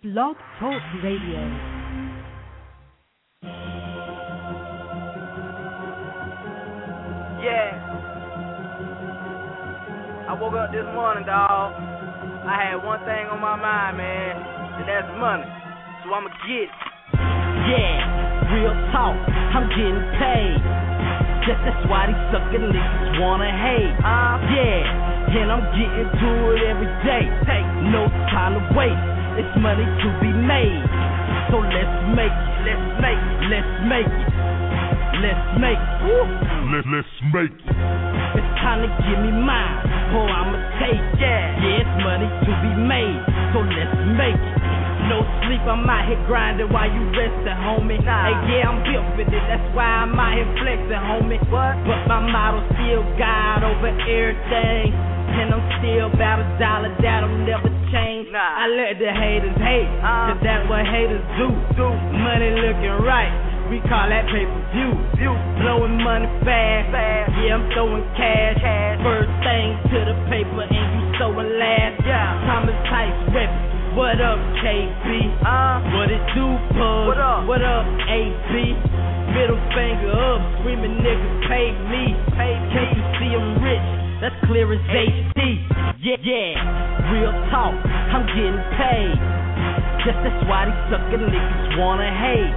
Blog Talk Radio. Yeah. I woke up this morning, dawg. I had one thing on my mind, man, and that's money. So I'ma get it. Yeah, real talk, I'm getting paid. That's why these sucker niggas wanna hate. Yeah, and I'm getting to it every day. Take no time to waste. It's money to be made. So let's make it. Let's make it. Let's make it. Let's make it. Let's make it. It's time to give me mine, or I'ma take it. Yeah, it's money to be made. So let's make it. No sleep, I'm out here grinding while you resting, homie. Hey, yeah, I'm built for it, that's why I'm out here flexing, homie. What? But my motto still God over everything. And I'm still about $1, that'll never change. I let the haters hate, cause that's what haters do. Money looking right, we call that pay-per-view. Blowing money fast, yeah, I'm throwing cash. First thing to the paper and you sewing last. Thomas Tice reppin'. What up, KB? What it do, Pug? What up, AB? Middle finger up, screaming niggas pay me. Can't you see I'm rich? That's clear as HD. Yeah, real talk, I'm getting paid. That's why these sucker niggas wanna hate.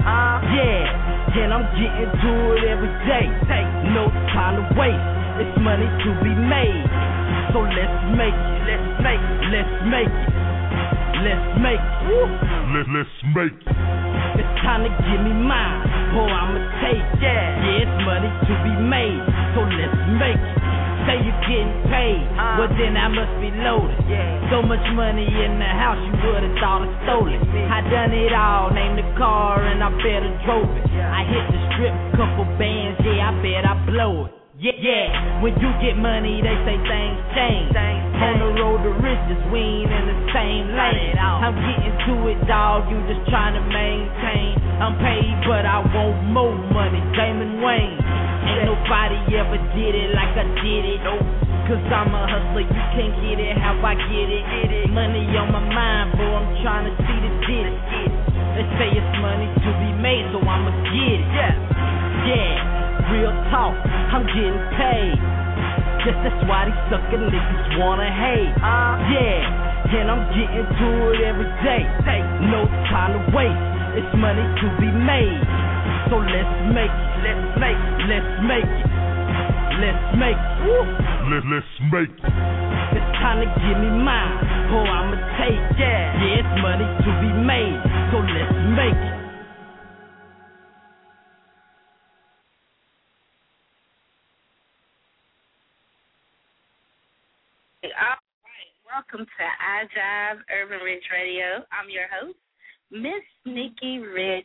Yeah, and I'm getting to it every day. No time to waste, it's money to be made. So let's make it, let's make it, let's make it. Let's make it. Let's make it. It's time to give me mine, or I'ma take it. Yeah, it's money to be made, so let's make it. Say you're getting paid, well then I must be loaded. So much money in the house, you would've thought I stole it. I done it all, named the car and I better drove it. I hit the strip, couple bands, yeah, I bet I blow it. Yeah, when you get money, they say things change. On the road to riches, we ain't in the same lane. I'm getting to it, dawg, you just trying to maintain. I'm paid, but I want more money, Damon Wayne. Ain't nobody ever did it like I did it. Cause I'm a hustler, you can't get it how I get it. Money on my mind, boy, I'm trying to see the get it. They say it's money to be made, so I'ma get it. Yeah. Real talk, I'm getting paid. That's why these sucker niggas wanna hate. Yeah, and I'm getting to it every day. No time to waste, it's money to be made. So let's make it, let's make it, let's make it. Let's make it. Let's make it. It's time to give me mine, or I'ma take it. Yeah, it's money to be made. So let's make it. All right, welcome to iJive Urban Rich Radio. I'm your host, Miss Nikki Rich.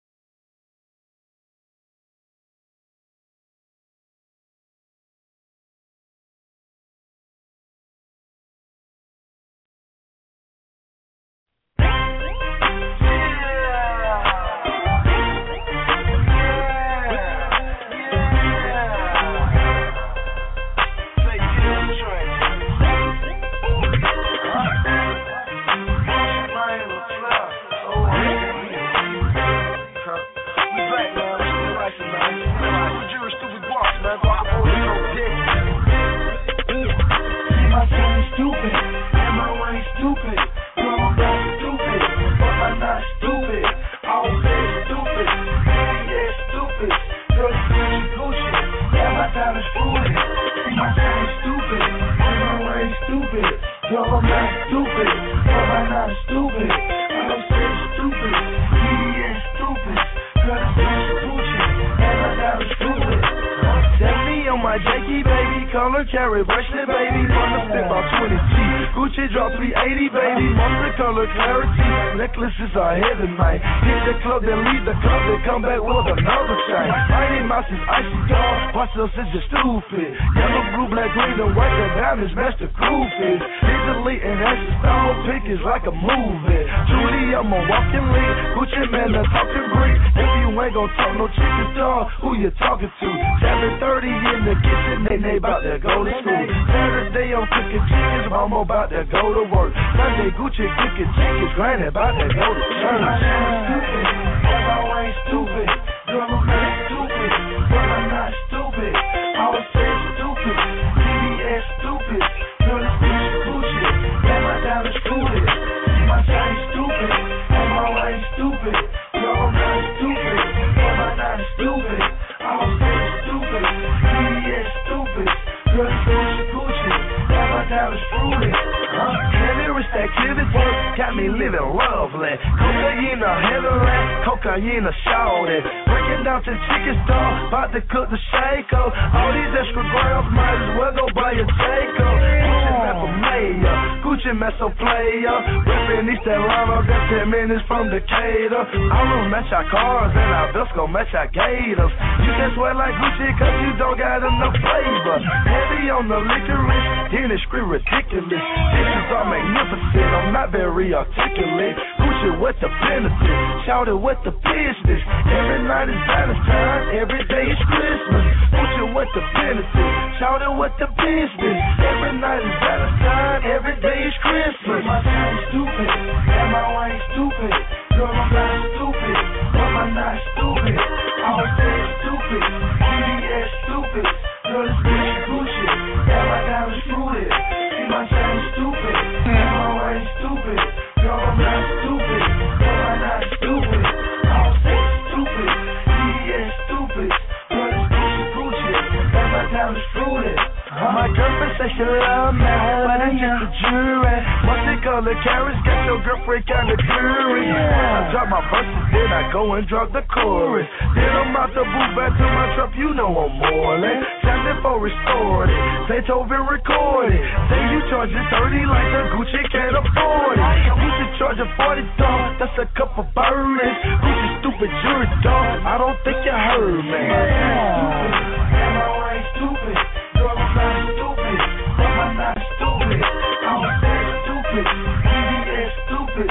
Carry bracelet, baby, from the step about 20G. Gucci drop 380, baby, monster color clarity. Necklaces are heavy, man. Hit the club, then leave the club, then come back with another chain. Mighty Mouse is icy dog, watch those is just stupid. Yellow, blue, black, green, and white, the diamonds match the cool fit. Easily and that's the style pick is like a movie. Judy, I'm a walking lead. Gucci man, a talking break. If you ain't gon' talk no chicken dog. Who you talking to? 7:30 in the kitchen, they bout to go to school. Saturday I'm cooking chickens, mama bout to go to work. Sunday Gucci cooking chickens, granny bout to go to church. Stupid, I ain't stupid. Girl, I'm not stupid, but I'm not stupid. I was saying stupid, BBS stupid. Girl, it's Gucci, and my diamonds fruited. My shiny stupid, and my wife stupid. Girl, I'm not stupid, but I'm not stupid. I was saying stupid, BBS stupid. Girl, it's Gucci, and my diamonds fruited. Lyrics that give it work, got me living lovely. Cocaine a heavily, cocaine a shorty. Breaking down to chicken store, about to cook the shaker. All these extra grams, might as well go buy a Jayco. Gucci map a mayor, Gucci meso player. Ripping East Atlanta, that's 10 minutes from Decatur. I don't match our cars and our bills gon' match our gators. You can swear like Gucci cause you don't got enough flavor. Heavy on the licorice, dentistry ridiculous. Dishes are magnificent, I'm not very articulate. Gucci with the benefit, shout it with the business. Every night is Valentine, every day is Christmas. Gucci with the benefit, shout it with the business. Every night is Valentine, every day is Christmas. My time stupid, and my wife stupid. Girl, I'm not stupid, but I'm not stupid. I was saying stupid, BBS stupid. Girl, it's Gucci, and my diamonds fruited. See my time stupid, and my wife stupid. Girl, I'm not stupid, but I'm not stupid. I was saying stupid, BBS stupid. Girl, it's Gucci, and my diamonds fruited. My girlfriend says she love me, but I'm just a jury. Multicolored carrots got your girlfriend kinda curious. I drop my verses, then I go and drop the chorus. Then I'm out the booth, back to my truck, you know I'm moreling. Time for restored it, Beethoven recorded. Say you charge it 30 like the Gucci can't afford it. You should charge a 40, dog, that's a couple burdens. Gucci stupid jury, dog, I don't think you heard me. Stupid, and I ain't stupid. Girl, I'm not stupid, but I'm not stupid. I was saying stupid, BBS stupid.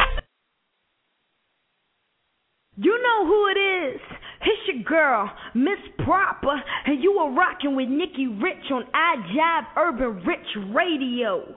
You know who it is. It's your girl, Miss Proper, and you are rocking with Nikki Rich on iJive Urban Rich Radio.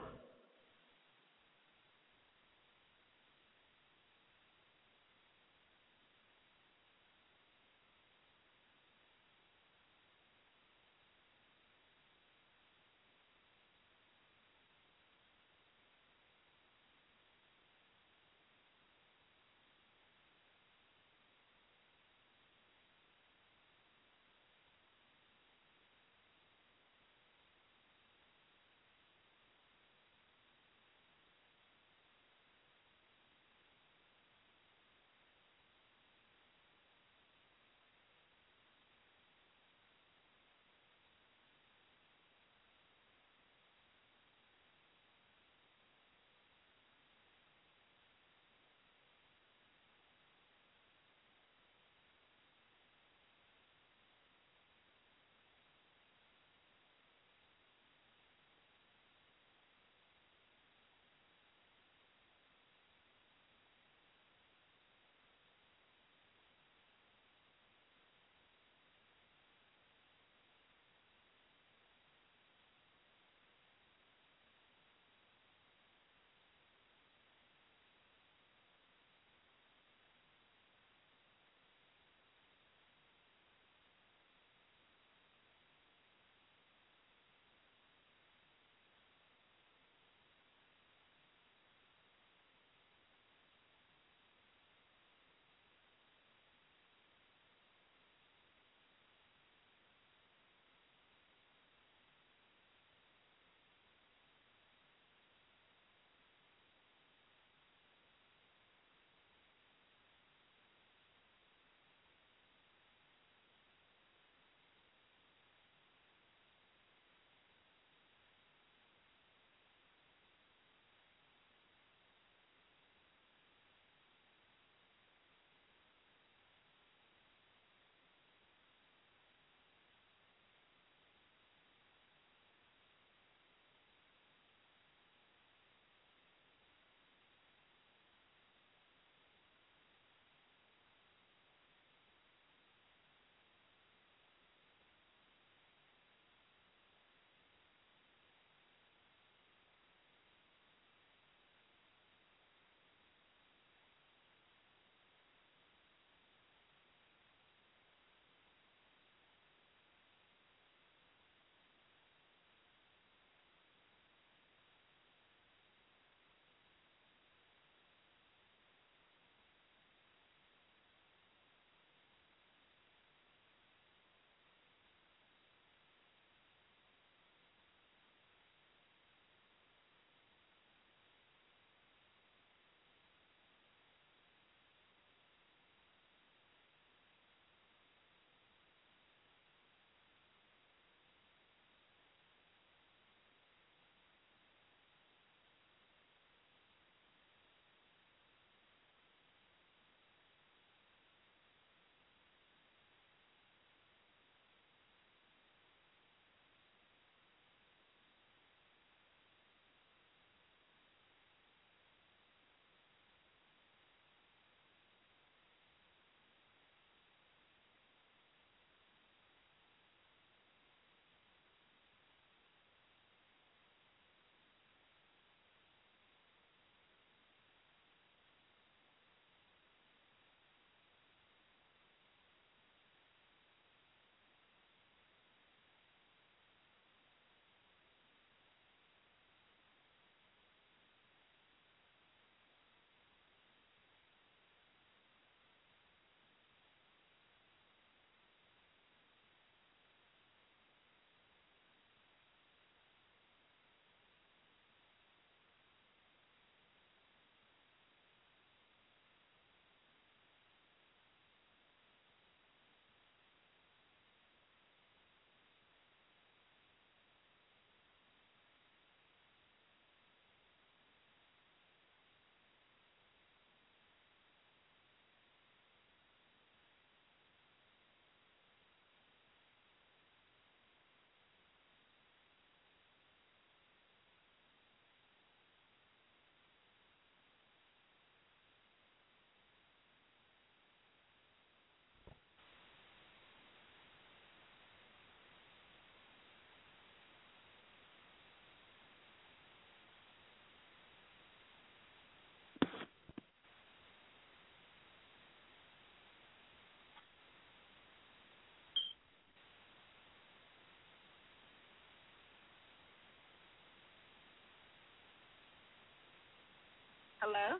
Hello?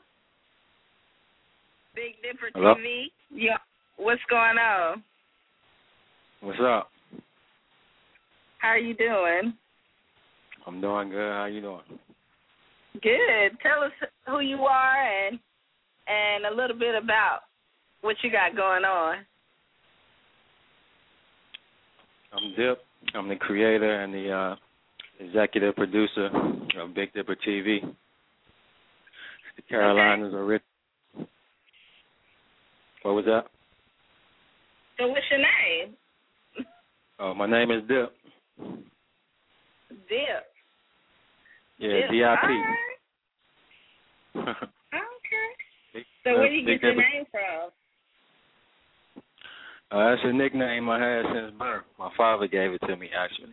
Big Dipper Hello? TV. Yeah. What's going on? What's up? How are you doing? I'm doing good. How you doing? Good. Tell us who you are and a little bit about what you got going on. I'm Dip. I'm the creator and the executive producer of Big Dipper TV. The Carolinas are rich. What was that? So what's your name? Oh, my name is Dip. Dip. Yeah, D-I-P. Okay. So where do you get your name from? That's a nickname I had since birth. My father gave it to me, actually.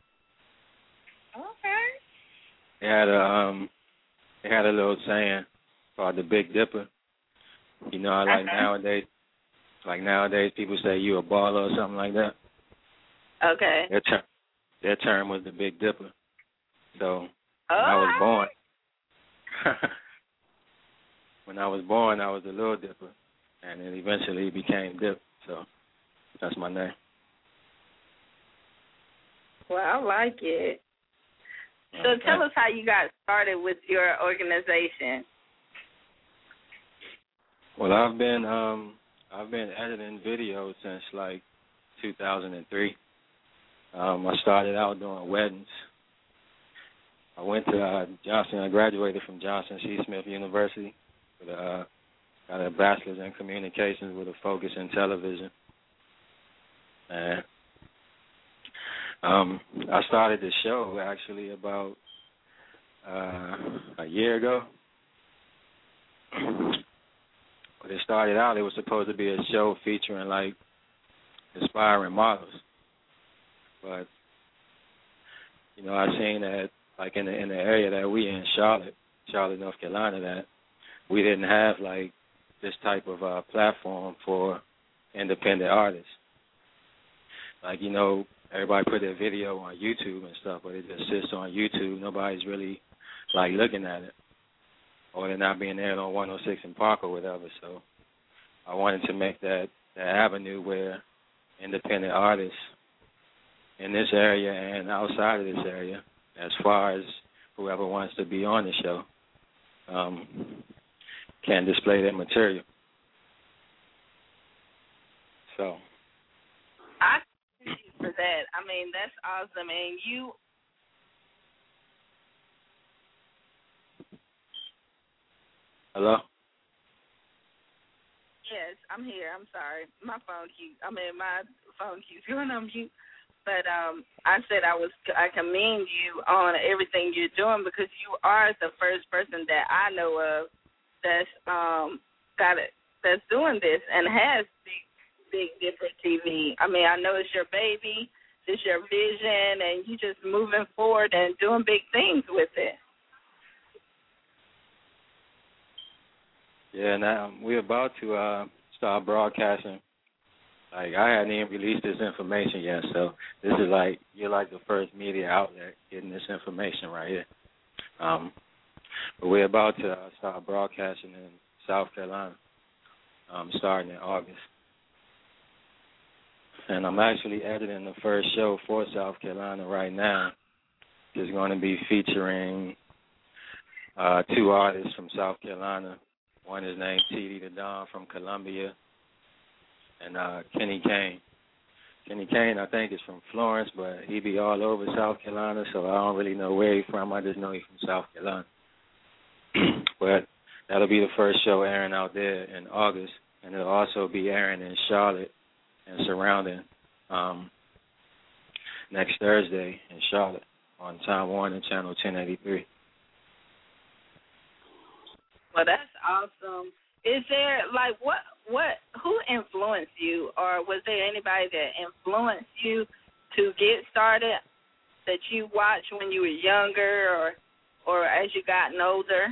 Okay. They had a little saying called the Big Dipper. You know, nowadays people say you a baller or something like that. Okay. Their term was the Big Dipper. So when I was born, I was the Little Dipper, and it eventually became Dip. So that's my name. Well, I like it. So tell us how you got started with your organization. Well, I've been editing videos since like 2003. I started out doing weddings. I went to Johnson. I graduated from Johnson C. Smith University with got a bachelor's in communications with a focus in television. And I started the show actually about a year ago. When it started out, it was supposed to be a show featuring like aspiring models, but you know, I seen that like in the area that we in, Charlotte, North Carolina, that we didn't have like this type of platform for independent artists. Like, you know, everybody put their video on YouTube and stuff, but it just sits on YouTube. Nobody's really like looking at it, or they're not being aired on 106 in Park or whatever. So I wanted to make that avenue where independent artists in this area and outside of this area, as far as whoever wants to be on the show, can display their material. So I thank you for that. I mean, that's awesome. And you... Hello? Yes, I'm here. I'm sorry. My phone keeps going on mute. But I said I commend you on everything you're doing, because you are the first person that I know of that's that's doing this and has Big Dipper TV. I mean, I know it's your baby, it's your vision, and you just moving forward and doing big things with it. Yeah, now we're about to start broadcasting. Like, I hadn't even released this information yet, so this is like, you're like the first media outlet getting this information right here. But we're about to start broadcasting in South Carolina, starting in August. And I'm actually editing the first show for South Carolina right now. It's going to be featuring two artists from South Carolina. One is named T.D. the Don from Columbia, and Kenny Kane. Kenny Kane, I think, is from Florence, but he be all over South Carolina, so I don't really know where he's from. I just know he's from South Carolina. But that'll be the first show airing out there in August, and it'll also be airing in Charlotte and surrounding next Thursday in Charlotte on Time Warner Channel 1083. Well, that's awesome. Is there, like, who influenced you, or was there anybody that influenced you to get started that you watched when you were younger or as you gotten older?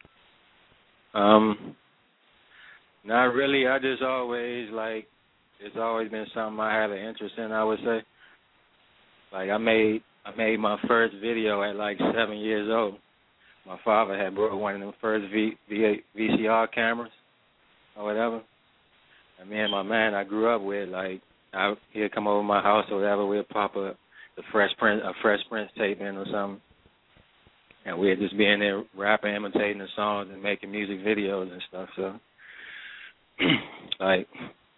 Not really. I just always, like, it's always been something I had an interest in, I would say. Like, I made my first video at, like, 7 years old. my father had brought one of them first VCR cameras or whatever. And me and my man I grew up with, like, he'd come over to my house or whatever, we'd pop a Fresh Prince tape in or something. And we'd just be in there rapping, imitating the songs and making music videos and stuff. So, like,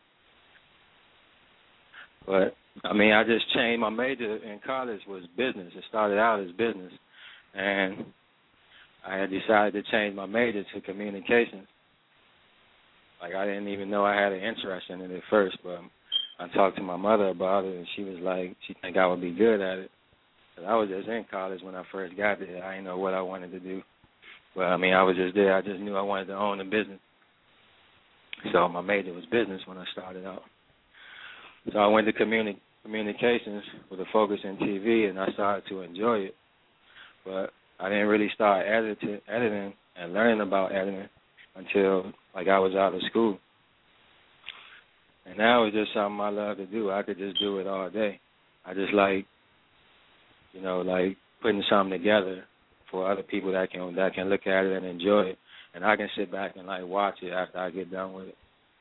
but, I mean, I just changed my major in college was business. It started out as business. And I had decided to change my major to communications. Like, I didn't even know I had an interest in it at first, but I talked to my mother about it, and she was like, she think I would be good at it. But I was just in college when I first got there. I didn't know what I wanted to do. But, I mean, I was just there. I just knew I wanted to own a business. So my major was business when I started out. So I went to communications with a focus in TV, and I started to enjoy it. But I didn't really start editing and learning about editing until, like, I was out of school. And now it's just something I love to do. I could just do it all day. I just like, you know, like putting something together for other people that can look at it and enjoy it. And I can sit back and, like, watch it after I get done with it.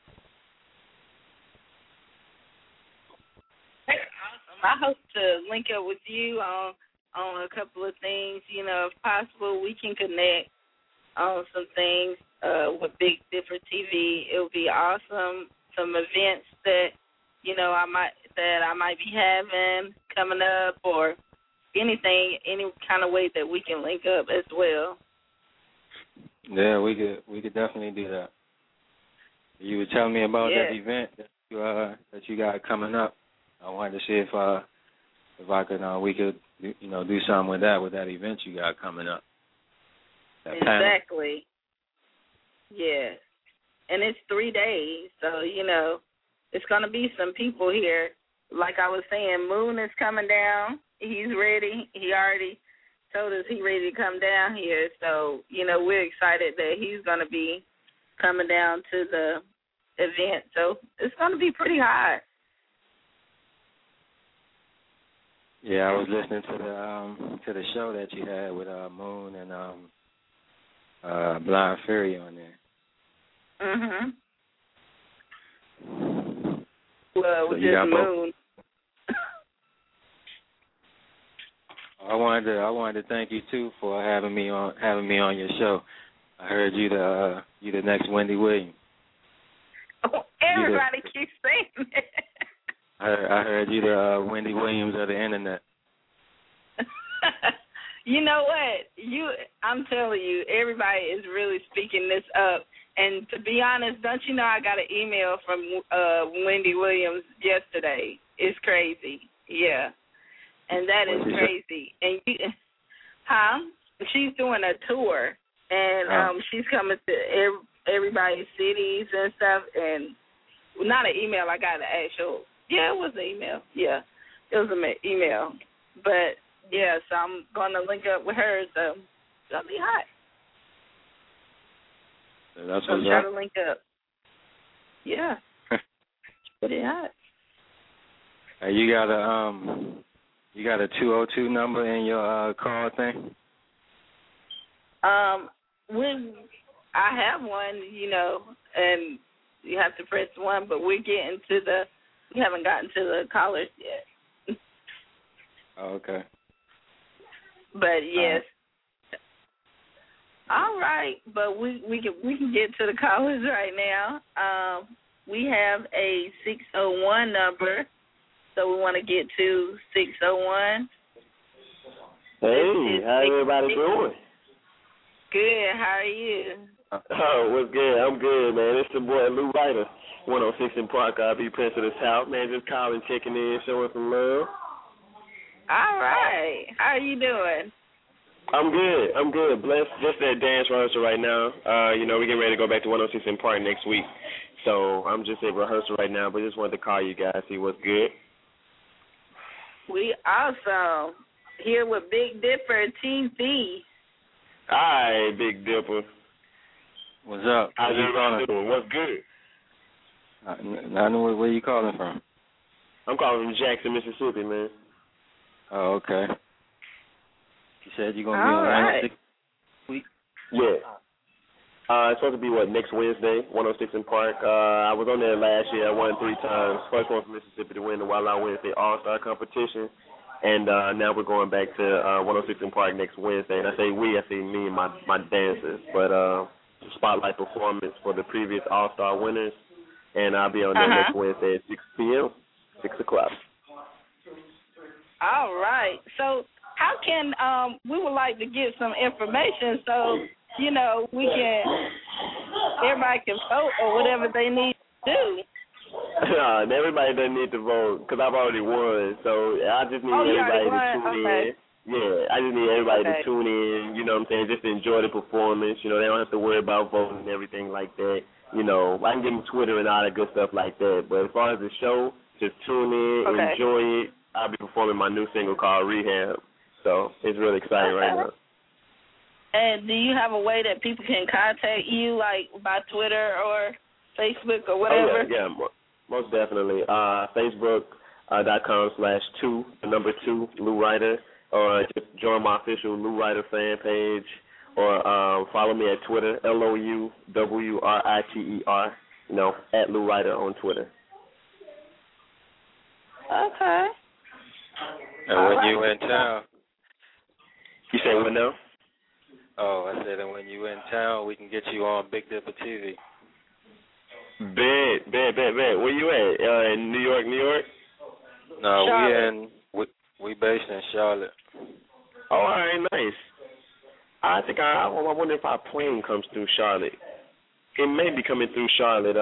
Awesome. I hope to link up with you on a couple of things. You know, if possible, we can connect on some things with Big Dipper TV. It would be awesome. Some events that, you know, I might be having coming up, or anything, any kind of way that we can link up as well. Yeah, we could definitely do that. You were telling me about that event that you got coming up. I wanted to see if I could we could do something with that event you got coming up. Exactly. Yes. And it's 3 days, so, you know, it's going to be some people here. Like I was saying, Moon is coming down. He's ready. He already told us he's ready to come down here. So, you know, we're excited that he's going to be coming down to the event. So it's going to be pretty hot. Yeah, I was listening to the show that you had with Moon and Blind Fury on there. Mhm. Well, so just Moon. I wanted to thank you too for having me on your show. I heard you the next Wendy Williams. Oh, everybody keeps saying that. I heard you the Wendy Williams of the internet. You know what? I'm telling you, everybody is really speaking this up. And to be honest, don't you know I got an email from Wendy Williams yesterday? It's crazy. Yeah. And that is crazy. And she's doing a tour, and she's coming to everybody's cities and stuff. And not an email, I got an actual. Yeah, it was an email. Yeah, it was an email. But yeah, so I'm gonna link up with her. So it's gonna be hot. That's so what's try up. to link up. Yeah, pretty hot. Hey, you got a 202 number in your call thing? When I have one, you know, and you have to press 1, but we haven't gotten to the callers yet. Oh, okay. But yes. All right, but we can get to the callers right now. We have a 601 number, so we want to get to 601. Hey, how everybody doing? Good. How are you? Oh, what's good? I'm good, man. It's the boy Lou Ryder, 106 in Park. I'll be Prince of the South, man. Just calling, checking in, showing some love. All right. How are you doing? I'm good. Blessed. Just at dance rehearsal right now. You know, we're getting ready to go back to 106 in Park next week. So I'm just at rehearsal right now, but just wanted to call you guys, see what's good. We also here with Big Dipper TV. Hi, Big Dipper. What's up? How's everybody doing? What's good? I know where you calling from. I'm calling from Jackson, Mississippi, man. Oh, okay. You said you're going to be all on right. 106 week? Yeah. It's supposed to be, next Wednesday, 106 in Park. I was on there last year. I won 3 times. First one from Mississippi to win the Wild Out Wednesday All-Star competition. And now we're going back to 106 in Park next Wednesday. And I say we, I say me and my dancers. But spotlight performance for the previous All-Star winners. And I'll be on there next Wednesday at 6 p.m., 6 o'clock. All right. So how can we would like to get some information so, everybody can vote or whatever they need to do. Everybody doesn't need to vote because I've already won. So I just need everybody to tune in. Yeah, I just need everybody to tune in, you know what I'm saying, just to enjoy the performance. They don't have to worry about voting and everything like that. I can give them Twitter and all that good stuff like that. But as far as the show, just tune in, enjoy it. I'll be performing my new single called Rehab. So it's really exciting right now. And do you have a way that people can contact you, like by Twitter or Facebook or whatever? Oh, yeah, most definitely. Facebook.com/2 Lou Ryder, or just join my official Lou Ryder fan page, or follow me at Twitter, LOUWRITER, at Lou Ryder on Twitter. Okay. And when you in town? You say what now? Oh, I said, and when you in town, we can get you on Big Dipper TV. Bet. Where you at? In New York? No, we based in Charlotte. Oh, all right, nice. I think I wonder if our plane comes through Charlotte. It may be coming through Charlotte.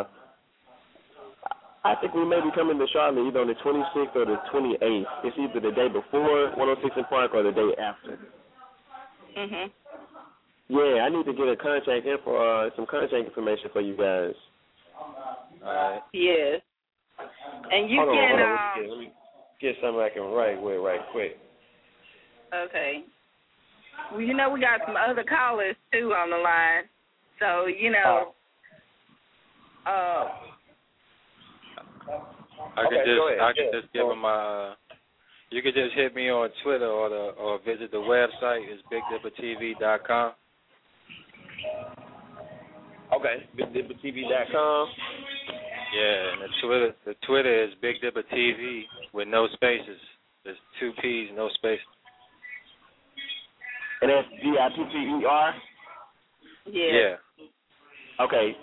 I think we may be coming to Charlotte either on the 26th or the 28th. It's either the day before 106 in Park or the day after. Mhm. Yeah, I need to get a contact info, some contact information for you guys. All right. Yes. And you Hold can. on. Let me get something I can write with right quick. Okay. Well, we got some other callers too on the line, so I could just give them my. You could just hit me on Twitter or visit the website. It's BigDipperTV.com. Okay, BigDipperTV.com. Yeah, and the Twitter is Big Dipper TV with no spaces. There's 2 P's, no spaces. And that's DIPPER? Yeah. Okay,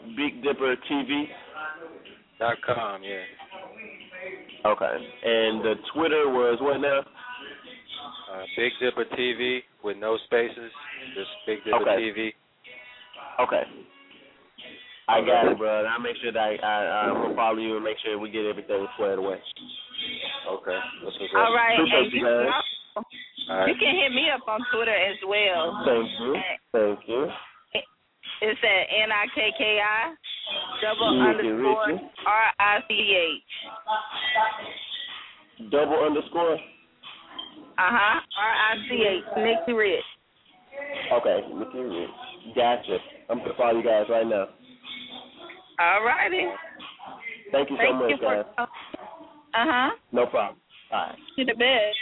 BigDipperTV.com, yeah. Okay, and the Twitter was what now? Big Dipper TV with no spaces. Just Big Dipper TV. Okay. I got it, bro. I'll make sure that I will follow you and make sure we get everything squared away. Okay. All right. Appreciate you guys. You can hit me up on Twitter as well. Thank you. It's at NIKKI _RICH. _? RICH. Nikki Rich. Okay, Nikki Rich. Gotcha. I'm going to follow you guys right now. All righty. Thank you so much, guys. No problem. All right. To the bed.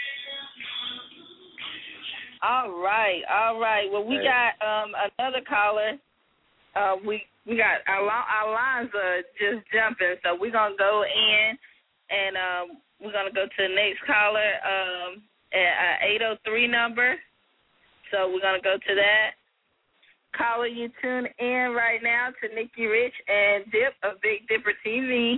All right. Well, we got another caller. We got our lines are just jumping, so we're gonna go in and we're gonna go to the next caller at 803 number. So we're gonna go to that. Caller, you tune in right now to Nikki Rich and Dip of Big Dipper TV.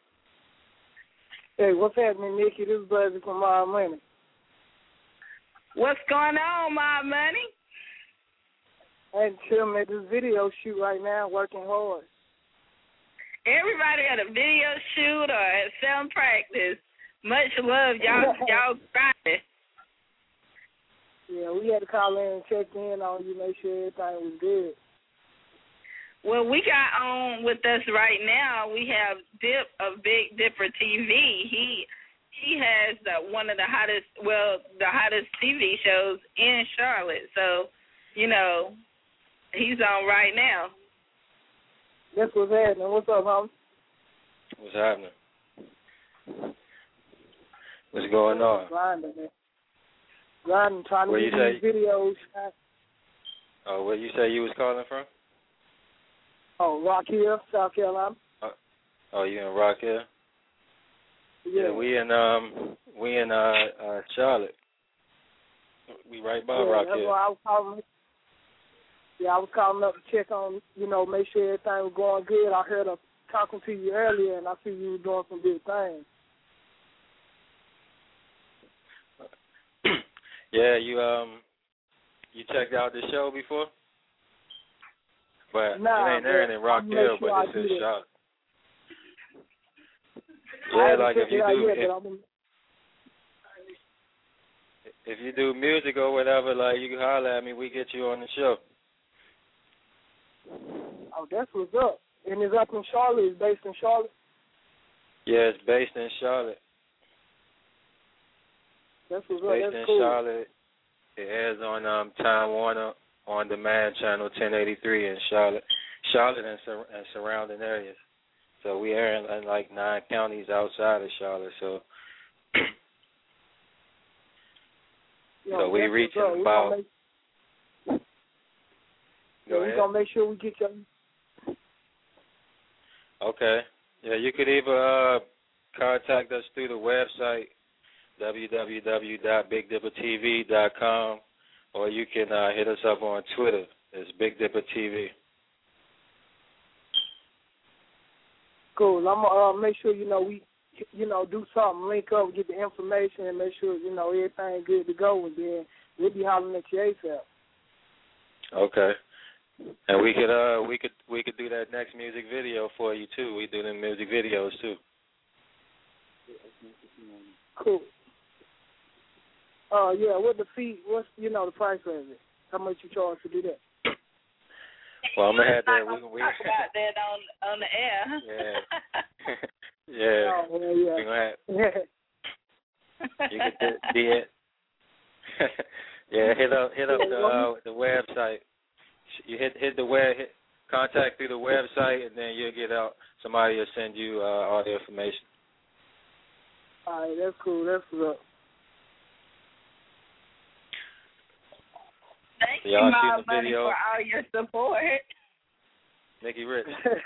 Hey, what's happening, Nikki? This is Buzzy from My Money. What's going on, My Money? I'm chilling at this video shoot right now, working hard. Everybody at a video shoot or at some practice. Much love, y'all grinding. Yeah, we had to call in and check in on you, make sure everything was good. Well, we got on with us right now. We have Dip of Big Dipper TV. He has one of the hottest TV shows in Charlotte. So, he's on right now. That's what's happening. What's up, homie? What's happening? What's going on? Grinding, trying to get these videos. Oh, where you say you was calling from? Oh, Rock Hill, South Carolina. Oh, you in Rock Hill? Yeah, we in Charlotte. We right by Rock that's Hill. why I was calling. Yeah, I was calling up to check on, make sure everything was going good. I heard her talking to you earlier, and I see you were doing some big things. Yeah, you checked out the show before? But nah, it ain't there in Rock Hill, sure but it's in Charlotte. Yeah, like if you do music or whatever, like you can holler at me, we get you on the show. Oh, that's what's up. And it's up in Charlotte. It's based in Charlotte? Yeah, it's based in Charlotte. That's what's up. Based That's in cool. Charlotte. It airs on Time Warner on demand channel 1083 in Charlotte and surrounding areas. So we air in like 9 counties outside of Charlotte. So so we reaching about. We're gonna make sure we get you. Okay. Yeah, you could either contact us through the website www.BigDipperTV.com, or you can hit us up on Twitter. It's Big Dipper TV. Cool. I'm gonna make sure we do something, link up, get the information, and make sure everything good to go, and then we'll be hollering at you ASAP. Okay. And we could do that next music video for you too. We do the music videos too. Cool. Yeah. What the fee? What's the price of it? How much you charge to do that? Well, I'm gonna have that. We talk about that on the air. Yeah. Yeah. Oh, well, yeah. We gonna have. You could do it. Yeah. Hit up the website. You hit the contact through the website, and then you'll get out. Somebody will send you all the information. All right, that's cool. That's what's up. Thank you, Mom Money, for all your support. Nikki Rich.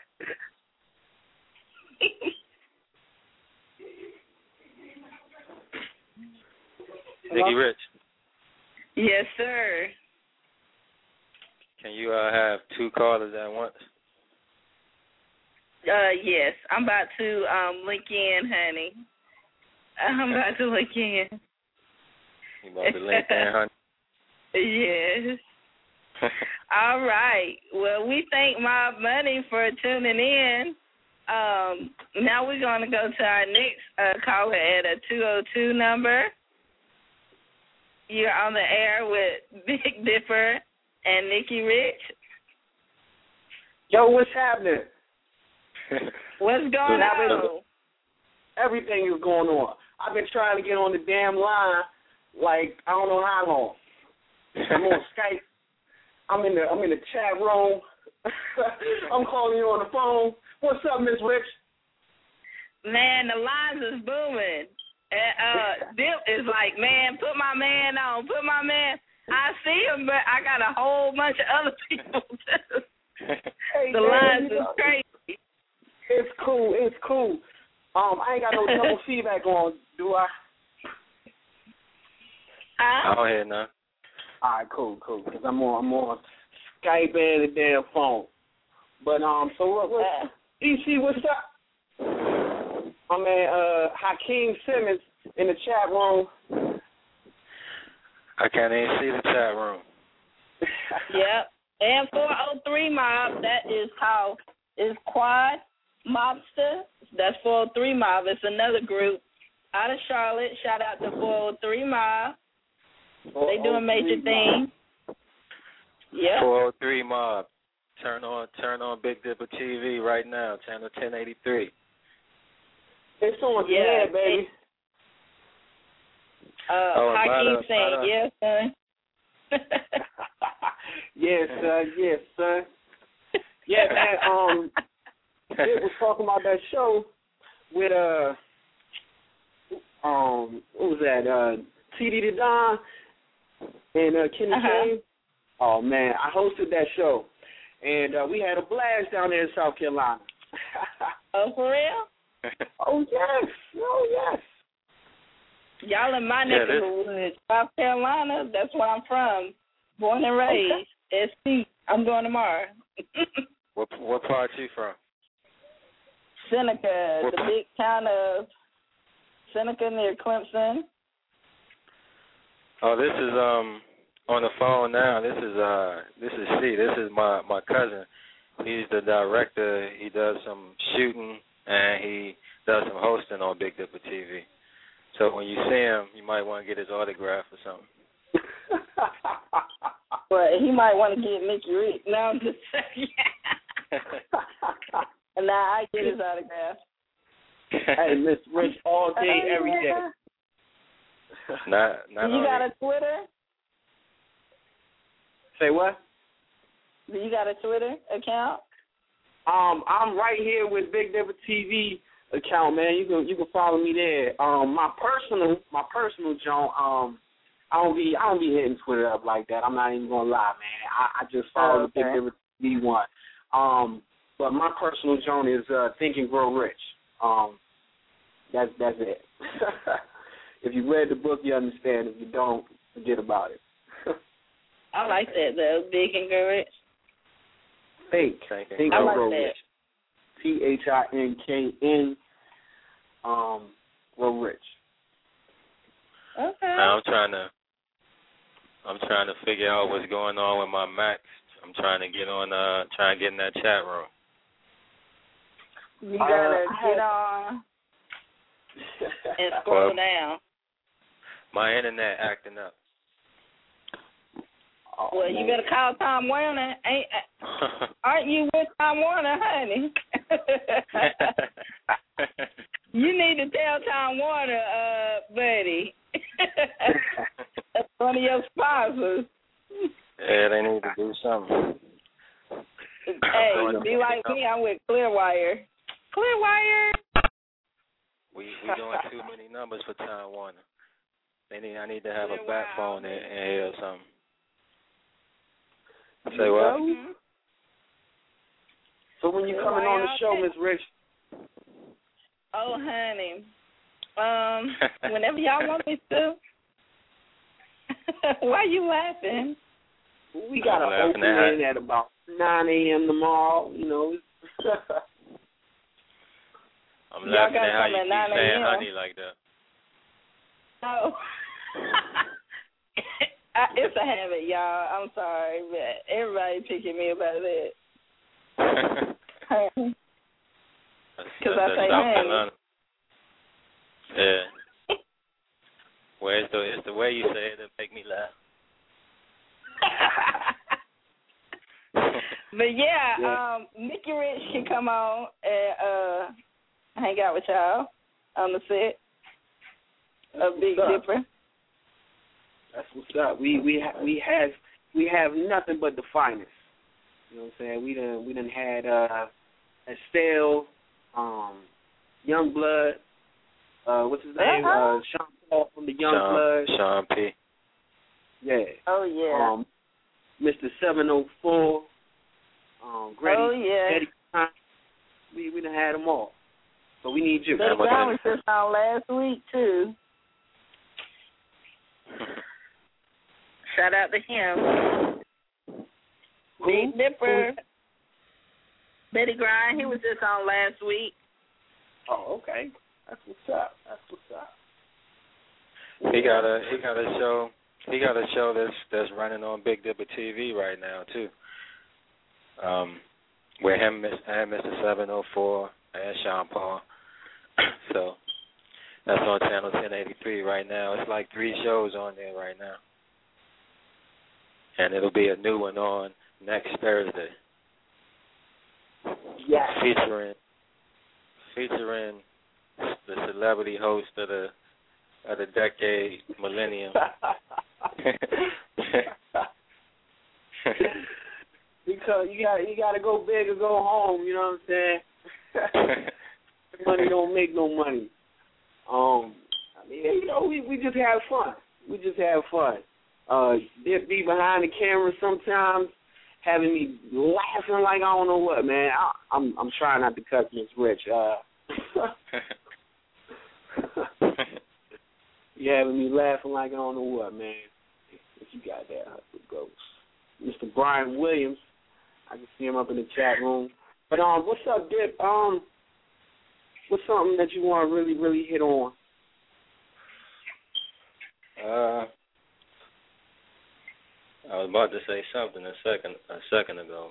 Nikki Rich. Yes, sir. Can you have 2 callers at once? Yes. I'm about to link in, honey. I'm about to link in. You about to link in, honey? Yes. All right. Well, we thank Mob Money for tuning in. Now we're going to go to our next caller at a 202 number. You're on the air with Big Dipper and Nikki Rich. Yo, what's happening? What's going on? Everything is going on. I've been trying to get on the damn line, like I don't know how long. I'm on Skype. I'm in the chat room. I'm calling you on the phone. What's up, Miss Rich? Man, the lines is booming. Dip is like, man, put my man on. Put my man. I see him, but I got a whole bunch of other people too. Hey, the lines is crazy. It's cool. It's cool. I ain't got no double feedback on, do I? I don't hear none. All right, cool. Cause I'm on Skype and the damn phone. But so what? EC, what's up? My man, Hakeem Simmons in the chat room. I can't even see the chat room. Yep. And 403 Mob, that is how is Quad Mobster. That's 403 Mob. It's another group out of Charlotte. Shout out to 403 Mob. They doing major things. Yeah. 403 Mob. Turn on Big Dipper TV right now, channel 1083. It's on there, baby. Hakeem saying, yes, son. Yes, son. Yeah, man. It was talking about that show with what was that? TD the Don and Kenny Kane. Oh, man, I hosted that show, and we had a blast down there in South Carolina. Oh, for real? Oh, yes. Oh, yes. Y'all in my neck of the woods, South Carolina. That's where I'm from. Born and raised. Okay. SC. I'm going tomorrow. What part you from? Seneca, the big town of Seneca near Clemson. Oh, this is on the phone now. This is C. This is my cousin. He's the director. He does some shooting and he does some hosting on Big Dipper TV. So when you see him, you might want to get his autograph or something. Well, he might want to get Mickey Rich. No, I'm just saying. And now I get his autograph. Hey, Miss Rich, all day, every day. Not you got a Twitter? Say what? Do you got a Twitter account? I'm right here with Big Dipper TV account, man. You can follow me there. My personal John. I don't be hitting Twitter up like that. I'm not even gonna lie, man. I just follow the Big Dipper TV one. But my personal John is Think and Grow Rich. That's it. If you read the book, you understand. If you don't, forget about it. I like that though. Big and Grow Rich. Think and Grow Rich. THINKN. Grow Rich. Okay. Now I'm trying to figure out what's going on with my Max. I'm trying to get on trying to get in that chat room. You gotta get on and scroll down. My internet acting up. Well, you better call Tom Warner. Aren't you with Tom Warner, honey? You need to tell Tom Warner, buddy. That's one of your sponsors. Yeah, they need to do something. Hey, be like me. I'm with Clearwire. Clearwire. We doing too many numbers for Time Warner. I need to have a backbone in here or something. Say what? So when you coming on the show, Miss Rich? Oh, honey. Whenever y'all want me to. Why you laughing? We got to open in at about 9 a.m. tomorrow, you know. I'm laughing at how you keep saying honey like that. Oh. It's a habit, y'all. I'm sorry, but everybody picking me about that. Because I say honey. Yeah. Well, it's the way you say it that make me laugh. But yeah, Mickey Rich can come on and hang out with y'all on the set of Big Dipper. That's what's up. We have nothing but the finest. You know what I'm saying? We done had Estelle, Youngblood, what's his name? Sean Paul from the Youngblood. Sean P. Yeah. Oh yeah. Mr. 704. Grady. Oh yeah. Eddie. We done had them all. So we need you. Betty Brown was just on last week too. Shout out to him. Big Dipper. Betty Grind, he was just on last week. Oh, okay. That's what's up. He got a show. He got a show that's running on Big Dipper TV right now too. Where him and Mr. 704 and Sean Paul. So that's on channel 1083 right now. It's like 3 shows on there right now. And it'll be a new one on next Thursday. Yeah. Featuring the celebrity host of the decade, Millennium. Because you gotta go big or go home, you know what I'm saying? Money don't make no money. I mean, you know, we just have fun. Dip be behind the camera sometimes, having me laughing like I don't know what, man. I'm trying not to cuss Miss Rich. You having me laughing like I don't know what, man. If you got that, how it goes. Mr. Brian Williams, I can see him up in the chat room. But what's up, Dip? What's something that you want to really, really hit on? I was about to say something a second ago.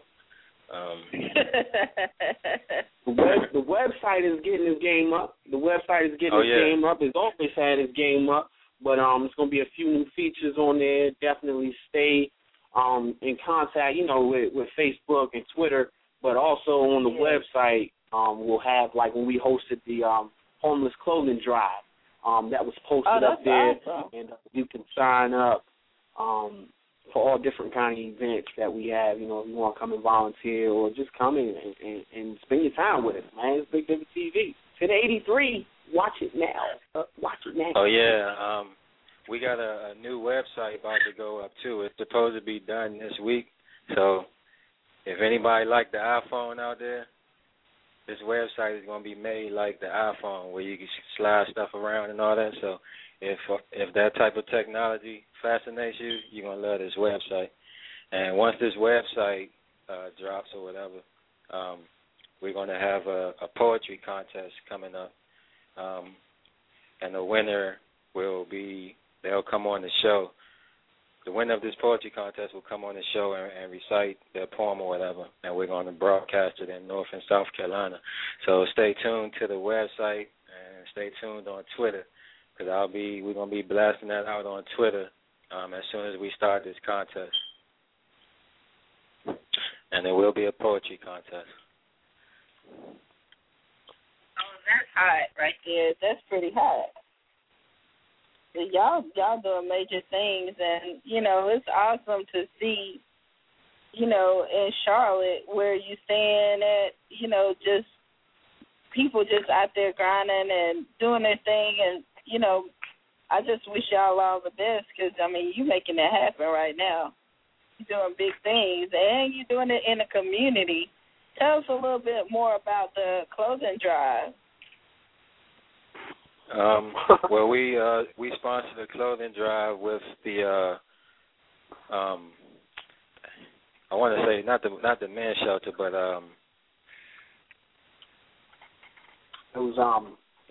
The website is getting its game up. Game up. It's always had its game up, but it's going to be a few new features on there. Definitely stay in contact, with Facebook and Twitter, but also on the website. We'll have, like when we hosted the homeless clothing drive, that was posted up there, awesome. And you can sign up for all different kind of events that we have. If you want to come and volunteer or just come in and spend your time with us, man. It's Big Different TV. To the 83, watch it now. Oh, yeah. We got a new website about to go up, too. It's supposed to be done this week. So if anybody like the iPhone out there, this website is going to be made like the iPhone, where you can slide stuff around and all that. So if that type of technology fascinates you, you're going to love this website. And once this website drops or whatever, we're going to have a poetry contest coming up. And the winner they'll come on the show. The winner of this poetry contest will come on the show and recite their poem or whatever, and we're going to broadcast it in North and South Carolina. So stay tuned to the website and stay tuned on Twitter, because we're going to be blasting that out on Twitter as soon as we start this contest. And there will be a poetry contest. Oh, that's hot right there. That's pretty hot. Y'all doing major things, and it's awesome to see, in Charlotte where you stand at, just people just out there grinding and doing their thing, and I just wish y'all all the best, because you making that happen right now. You're doing big things, and you're doing it in a community. Tell us a little bit more about the clothing drive. Well, we sponsor the clothing drive with the I want to say not the men's shelter, but it was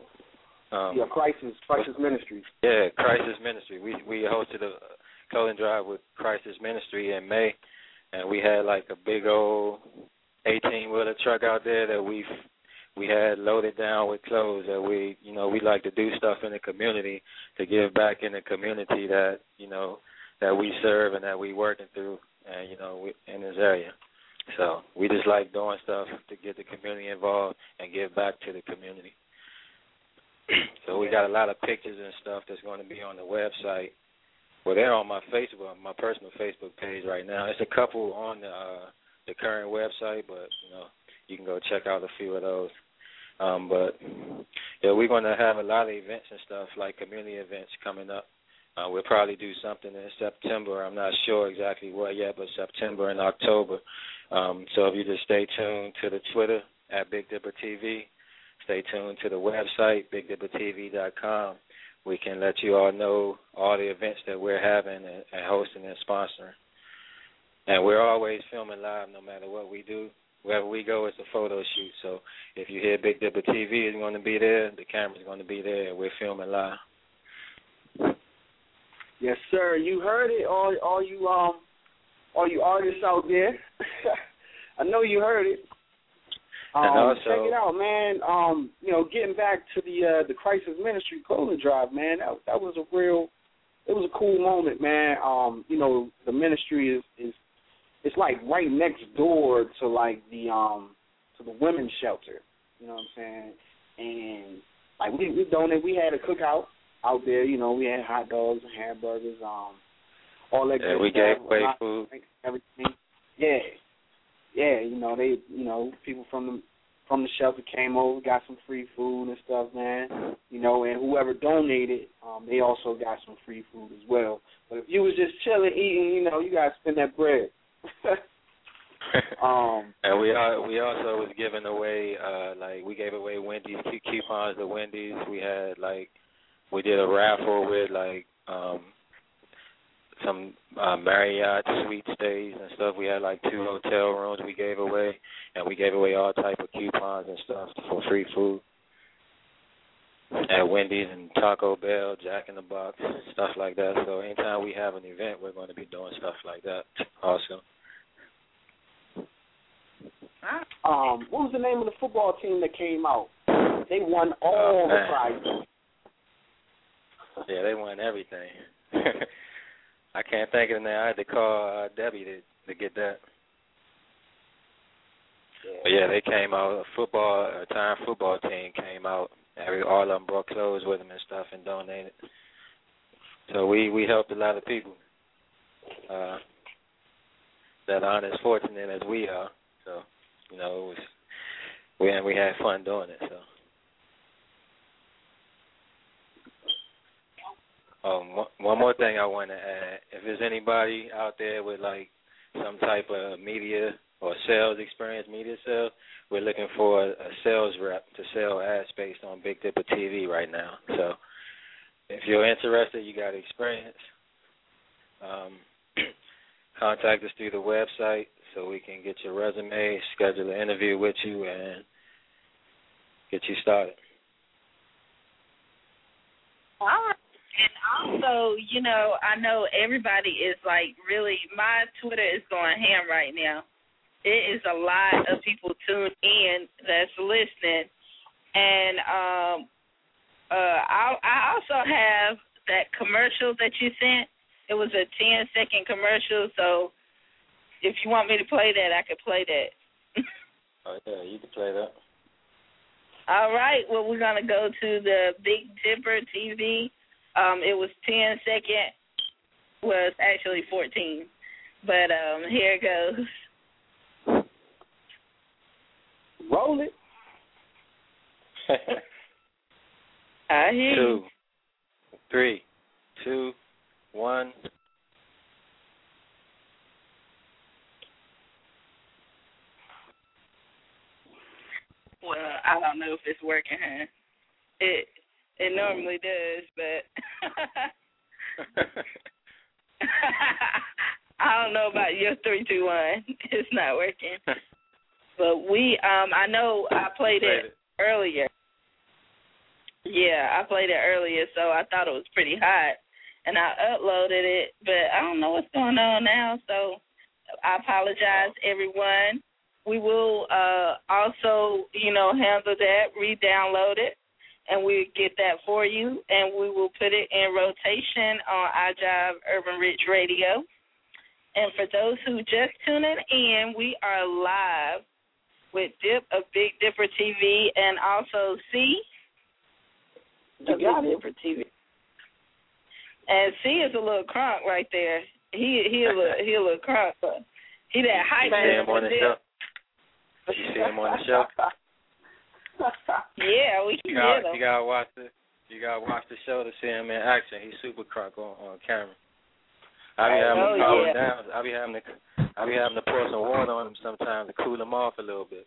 Crisis Ministries. Yeah, Crisis Ministry. We hosted a clothing drive with Crisis Ministry in May, and we had like a big old 18-wheeler truck out there that we had loaded down with clothes that we like to do stuff in the community to give back in the community that that we serve and that we working through, and in this area. So we just like doing stuff to get the community involved and give back to the community. So we got a lot of pictures and stuff that's going to be on the website. Well, they're on my Facebook, my personal Facebook page right now. It's a couple on the current website, but you can go check out a few of those. But yeah, we're going to have a lot of events and stuff, like community events coming up. We'll probably do something in September. I'm not sure exactly what yet, but September and October. So if you just stay tuned to the Twitter at Big Dipper TV, stay tuned to the website, BigDipperTV.com. We can let you all know all the events that we're having and hosting and sponsoring. And we're always filming live no matter what we do. Wherever we go, it's a photo shoot. So if you hear Big Dipper TV is going to be there, the camera's going to be there, and we're filming live. Yes, sir. You heard it, all you artists out there. I know you heard it. And also, check it out, man. Getting back to the Crisis Ministry clothing drive, man. That was it was a cool moment, man. The ministry is it's like right next door to like the women's shelter. You know what I'm saying? And like we donated. We had a cookout out there. We had hot dogs and hamburgers, all that. Yeah, we stuff, gave away food. Everything. Yeah. They people from from the shelter came over, got some free food and stuff, man. You know, and whoever donated, they also got some free food as well. But if you was just chilling, eating, you know, you got to spend that bread. And we also was giving away, like, we gave away Wendy's coupons to Wendy's. We did a raffle with, like, some Marriott suite stays and stuff. We had like 2 hotel rooms we gave away, and we gave away all type of coupons and stuff for free food at Wendy's and Taco Bell, Jack in the Box, stuff like that. So anytime we have an event, we're going to be doing stuff like that also. What was the name of the football team that came out? They won all the prizes. Yeah, they won everything. I can't think of the name. I had to call Debbie to get that. Yeah. But yeah, they came out. A Time football team came out. All of them brought clothes with them and stuff and donated. So we helped a lot of people that aren't as fortunate as we are. So, you know, we had fun doing it. So. One more thing I want to add. If there's anybody out there with, like, some type of media or sales experience, media sales, we're looking for a sales rep to sell ad space on Big Dipper TV right now. So if you're interested, you got experience, contact us through the website so we can get your resume, schedule an interview with you, and get you started. All right. And also, you know, I know everybody is like really, my Twitter is going ham right now. It is a lot of people tuned in that's listening. And I also have that commercial that you sent. It was a 10-second commercial, so if you want me to play that, I could play that. Oh, yeah, you can play that. All right, well, we're going to go to the Big Dipper TV. It was 10 seconds. Well, it's actually 14. But here it goes. Roll it. I hear you. 2, 3, 2, 1. Well, I don't know if it's working, huh? It normally does, but I don't know about your 3, 2, 1. It's not working. But I know I played it earlier. Yeah, I played it earlier, so I thought it was pretty hot. And I uploaded it, but I don't know what's going on now, so I apologize, everyone. We will also, handle that, re-download it, and we'll get that for you, and we will put it in rotation on iJive Urban Rich Radio. And for those who just tuning in, we are live with Dip of Big Dipper TV and also C of Big Dipper TV. And C is a little crunk right there. He a little crunk, but he that hype man for Dip. You see him on the show? Yeah, we can get him. You gotta watch the show to see him in action. He's super crunk on camera. I be having to pour some water on him sometimes to cool him off a little bit.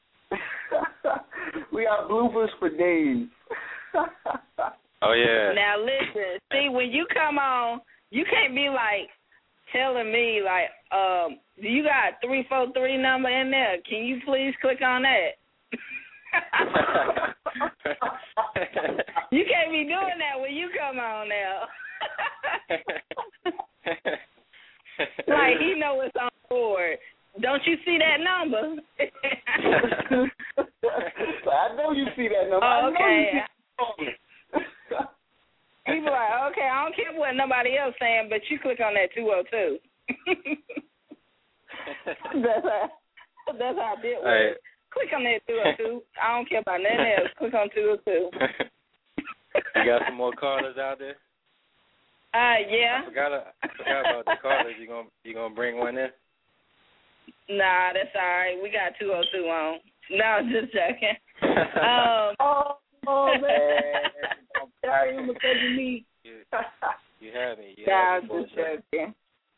We got bloopers for days. Oh yeah. Now listen, see, when you come on, you can't be like telling me like, do you got 343 number in there? Can you please click on that? You can't be doing that when you come on now. Like he know what's on board. Don't you see that number? I know you see that number. Oh, okay. People like, okay, I don't care what nobody else saying, but you click on that 202. That's how I did it. Right. Click on that 202. I don't care about nothing else. Click on 202. You got some more callers out there? Yeah. I forgot about the callers. You gonna bring one in? Nah, that's all right. We got 202 on. No, I'm just joking. Oh man, I'm sorry, I'm taking me. You have me. No, I'm just joking.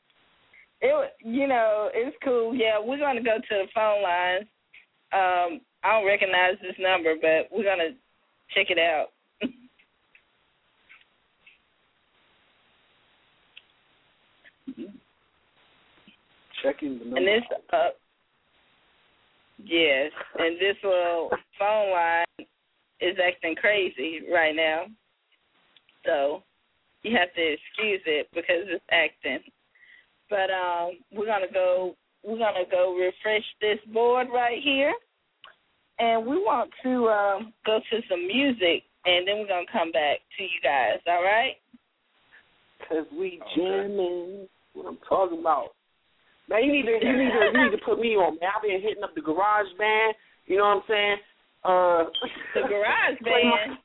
It's cool. Yeah, we're gonna go to the phone lines. I don't recognize this number, but we're gonna check it out. Checking the number. And this, yes, and this little phone line is acting crazy right now, so you have to excuse it because it's acting. But we're gonna go refresh this board right here, and we want to go to some music, and then we're gonna come back to you guys. All right? Cause we jamming. What I'm talking about. Man, you need to put me on, man. I've been hitting up the Garage Band. You know what I'm saying? The Garage Band.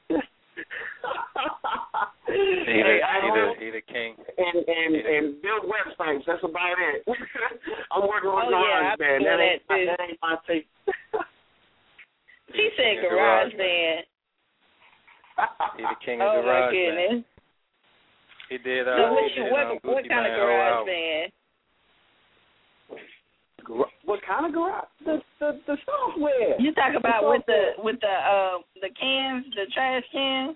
He the king. And build websites. That's about it. I'm working on Garage Band. That ain't my tape. He said Garage Band. He the king of Garage Band. He did. What kind of Garage Band? What kind of garage? The software. You talk about with the cans, the trash cans.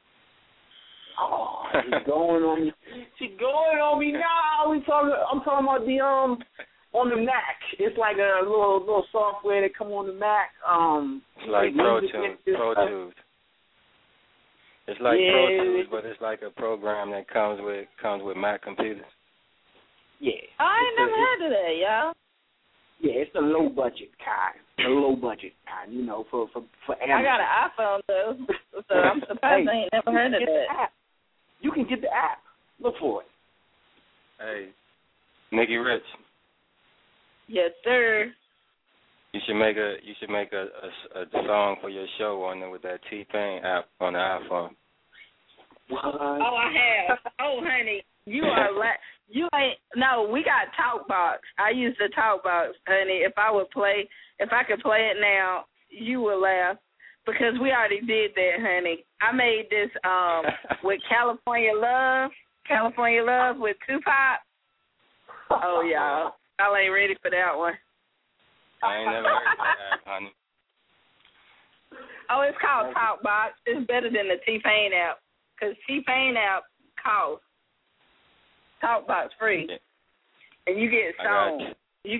Oh, she's going on me. She's going on me now. I'm talking about the on the Mac. It's like a little software that come on the Mac. It's like Pro Tools. It's like Pro Tools, but it's like a program that comes with Mac computers. Yeah. I ain't never heard of that, y'all. Yeah, it's the low budget kind. You know, for Amazon. I got an iPhone though, so I'm surprised I ain't never heard of that. You can get the app. Look for it. Hey, Nikki Rich. Yes, sir. You should make a song for your show on there with that T-Pain app on the iPhone. What? Oh, I have. Oh, honey, you are No, we got TalkBox. I use the TalkBox, honey. If I could play it now, you will laugh because we already did that, honey. I made this with California Love with Tupac. Oh, y'all ain't ready for that one. I ain't never heard that app, honey. Oh, it's called TalkBox. It's better than the T-Pain app because T-Pain app costs. TalkBox free, and you get songs.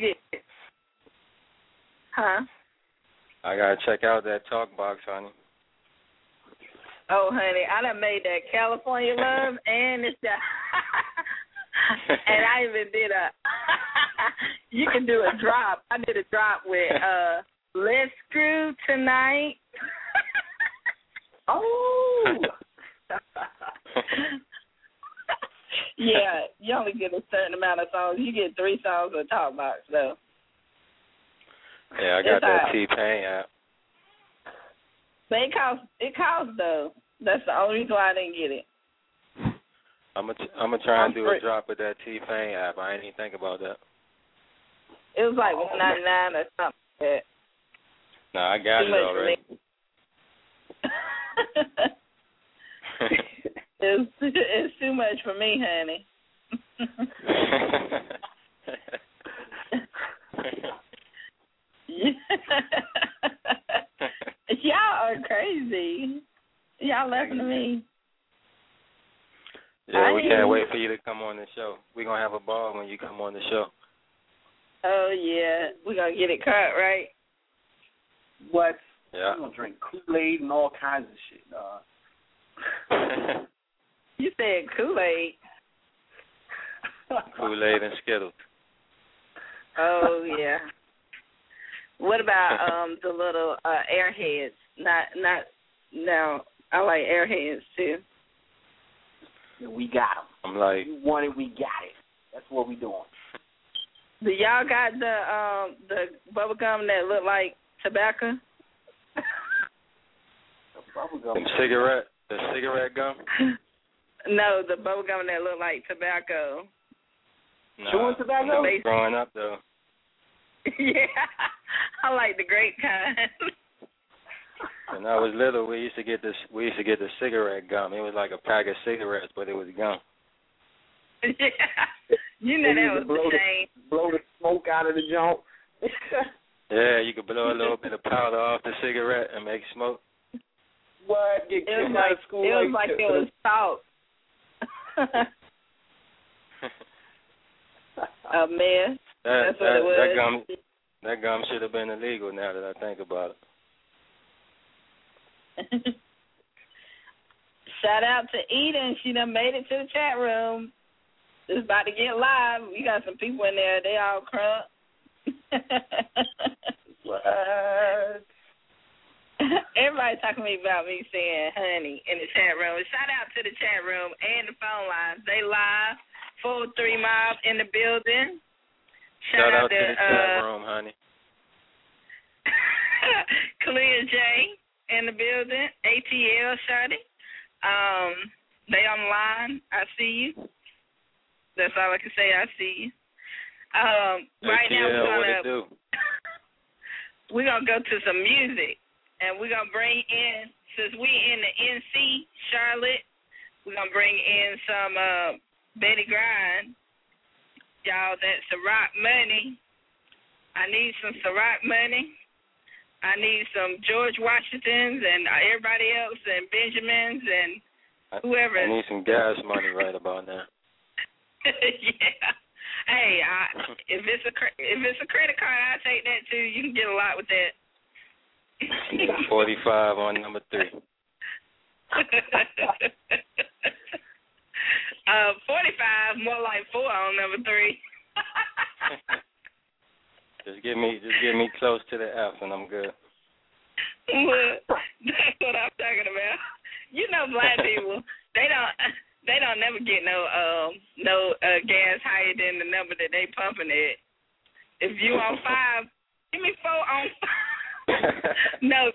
I gotta check out that TalkBox, honey. Oh, honey, I done made that California Love, and it's the and I even did you can do a drop. I did a drop with Let's Screw Tonight. Oh. Yeah, you only get a certain amount of songs. You get 3 songs on TalkBox, though. Yeah, I got that T-Pain app. But it costs, though. That's the only reason why I didn't get it. I'm gonna try and do a drop with that T-Pain app. I didn't even think about that. It was like $1.99 or something like that. No, I got it already. It's too much for me, honey. Y'all are crazy. Y'all laughing at me. Yeah, we can't wait for you to come on the show. We're going to have a ball when you come on the show. Oh, yeah. We're going to get it cut, right? What? Yeah. I'm going to drink Kool-Aid and all kinds of shit, dog. You said Kool-Aid. Kool-Aid and Skittles. Oh, yeah. What about the little Airheads? No, I like Airheads, too. Yeah, we got them. I'm like... You want it, we got it. That's what we doing. Do y'all got the bubble gum that look like tobacco? The bubble gum. The cigarette gum? No, the bubble gum that look like tobacco. No, chewing tobacco? Growing up, though. Yeah, I like the grape kind. When I was little, we used to get the cigarette gum. It was like a pack of cigarettes, but it was gum. Yeah, you know that was the same. Blow the smoke out of the joint. Yeah, you could blow a little bit of powder off the cigarette and make smoke. What? Get kicked out of school? It was like it was salt. A mess. That's what it was. That gum should have been illegal now that I think about it. Shout out to Eden. She done made it to the chat room. It's about to get live. We got some people in there. They all crunk. What? Everybody's talking to me about me saying honey in the chat room. Shout out to the chat room and the phone lines. They live. 403 Mob in the building. Shout out to the chat room, honey. Clear J in the building. ATL Shawty. They on the line. I see you. That's all I can say. I see you. Right ATL, now we're gonna go to some music, and we're gonna bring in, since we in the NC Charlotte, we're gonna bring in some Betty Grind. Y'all, that Ciroc money. I need some Ciroc money. I need some George Washingtons and everybody else and Benjamins and whoever. I need some gas money right about now. Yeah. Hey, if it's a credit card, I'll take that too. You can get a lot with that. 45 on number 3. 45, more like 4 on number 3. Just get me close to the F and I'm good. Well, that's what I'm talking about. You know, black people, they don't never get no gas higher than the number that they pumping it. If you on 5, give me 4 on 5. No.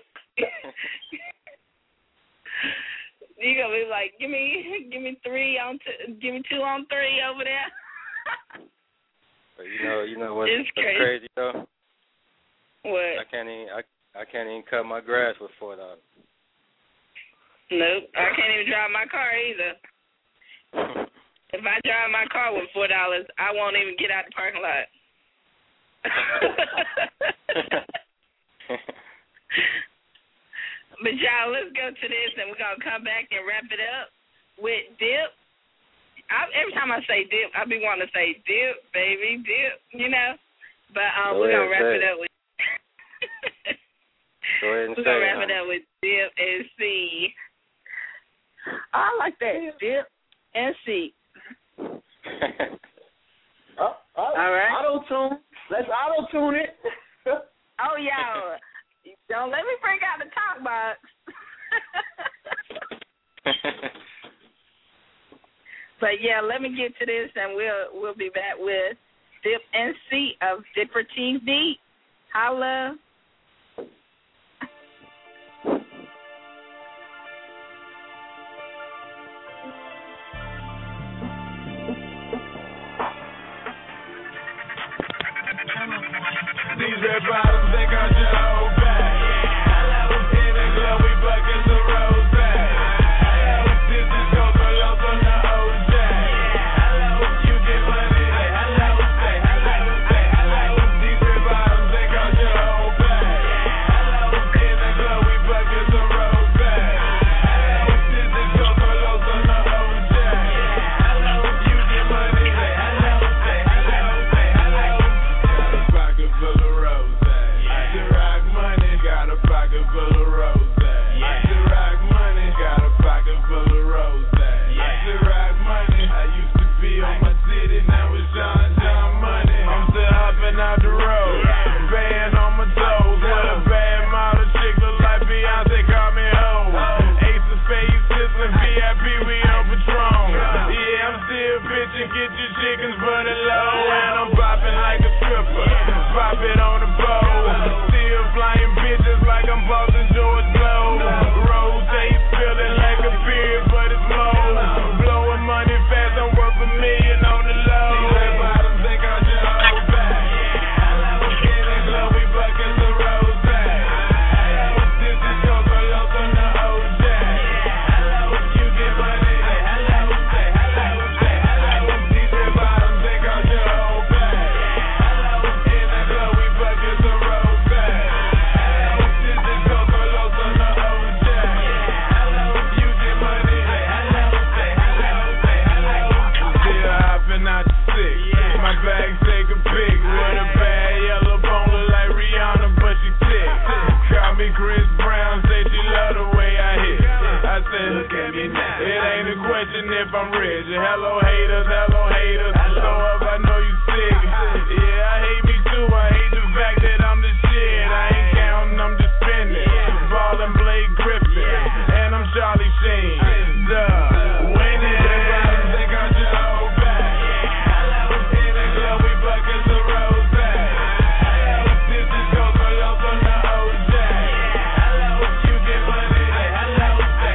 You gonna be like, give me 3 on 2, give me 2 on 3 over there. But you know what's crazy though? What? I can't even cut my grass with $4. Nope, I can't even drive my car either. If I drive my car with $4, I won't even get out the parking lot. But y'all, let's go to this, and we're gonna come back and wrap it up with Dip. Every time I say Dip, I be wanting to say Dip, baby, Dip, you know. But we're gonna wrap it up with. Go ahead and we're gonna wrap it up with Dip and C. I like that, Dip and C. All right. Auto-tune. Let's auto-tune it. Oh, y'all. Don't let me bring out the talk box. But, yeah, let me get to this, and we'll be back with Dip and C of Dipper TV. Holla. These red bottoms, they got your whole back. Hello, in the club, we bucket the rose back. Hello, this is Coco Loco, the OJ. Hello, you get money. Hello, say hello, say hello. These red bottoms, they got your whole back. Look at me now. It ain't a question if I'm rich. Hello haters, hello haters. So up, I know you sick. Yeah, I hate me too. I hate the fact that I'm the shit. I ain't counting, I'm just spending. Ballin' Blake Griffin, and I'm Charlie Sheen. Duh, winning. Think I'm Joe back. In the club, we buckets the rose back. This is Coco Los on the OJ. You get money. Hello.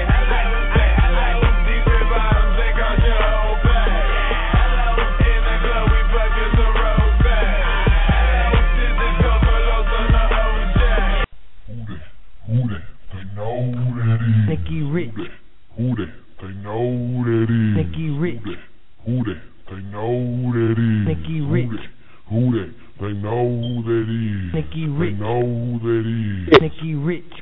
These red bottoms, they call Joe back. In the club, we buckets the rose back. This is Coco Los on the OJ. Who that? They know who that is. Nicky Rich. Who that? They know who that is. Nicky Rich. Who that? They know who that is. Nicky Rich. Who that? They know who that is. Nicky Rich. They know who that is. Nicky Rich.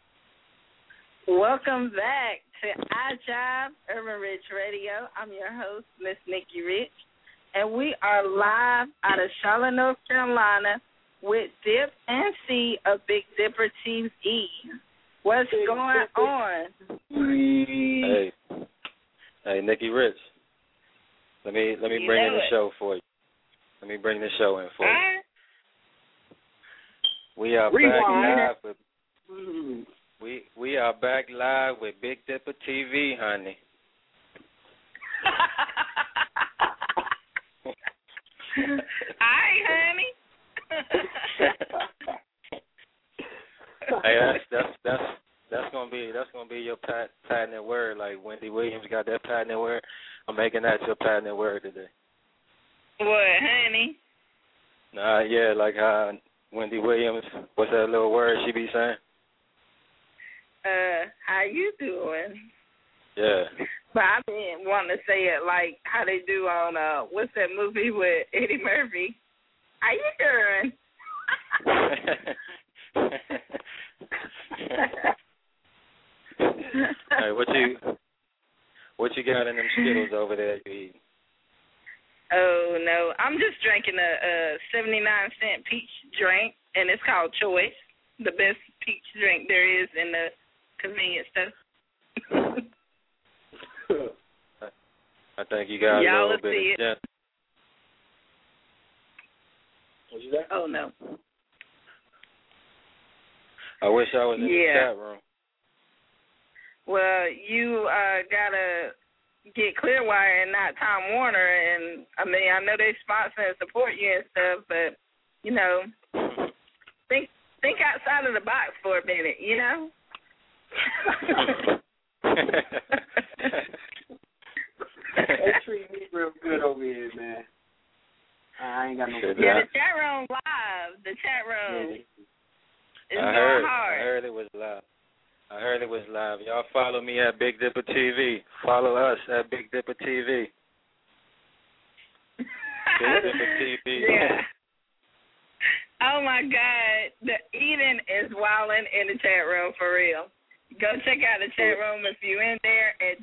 Welcome back to iJob Urban Rich Radio. I'm your host, Miss Nikki Rich, and we are live out of Charlotte, North Carolina, with Dip and C of Big Dipper TV. What's going on? Hey, Nikki Rich. Let me bring in the show for you. Let me bring the show in for you. We are back live with we are back live with Big Dipper TV, honey. Hi, honey. Hey, that's gonna be your patented word. Like Wendy Williams got that patented word. I'm making that your patented word today. What, honey? Nah, yeah, like how Wendy Williams. What's that little word she be saying? How you doing? Yeah. But I been wanting to say it like how they do on what's that movie with Eddie Murphy? How you doing? Hey, what you got in them Skittles over there you eating? Oh no, I'm just drinking a 79-cent peach drink, and it's called Choice, the best peach drink there is in the convenience store. I think you got Y'all a little bit of gin. What you got? Oh no. I wish I was in the chat room. Well, you gotta get Clearwire and not Time Warner, and I mean I know they sponsor and support you and stuff, but you know, think outside of the box for a minute, you know. They treat me real good over here, man. I ain't got no. Yeah, the chat room live. The chat room is going hard. I heard it was live. Y'all follow me at Big Dipper TV. Follow us at Big Dipper TV. Big Dipper TV. Yeah. Oh my God, the Eden is wilding in the chat room for real. Go check out the chat room if you're in there at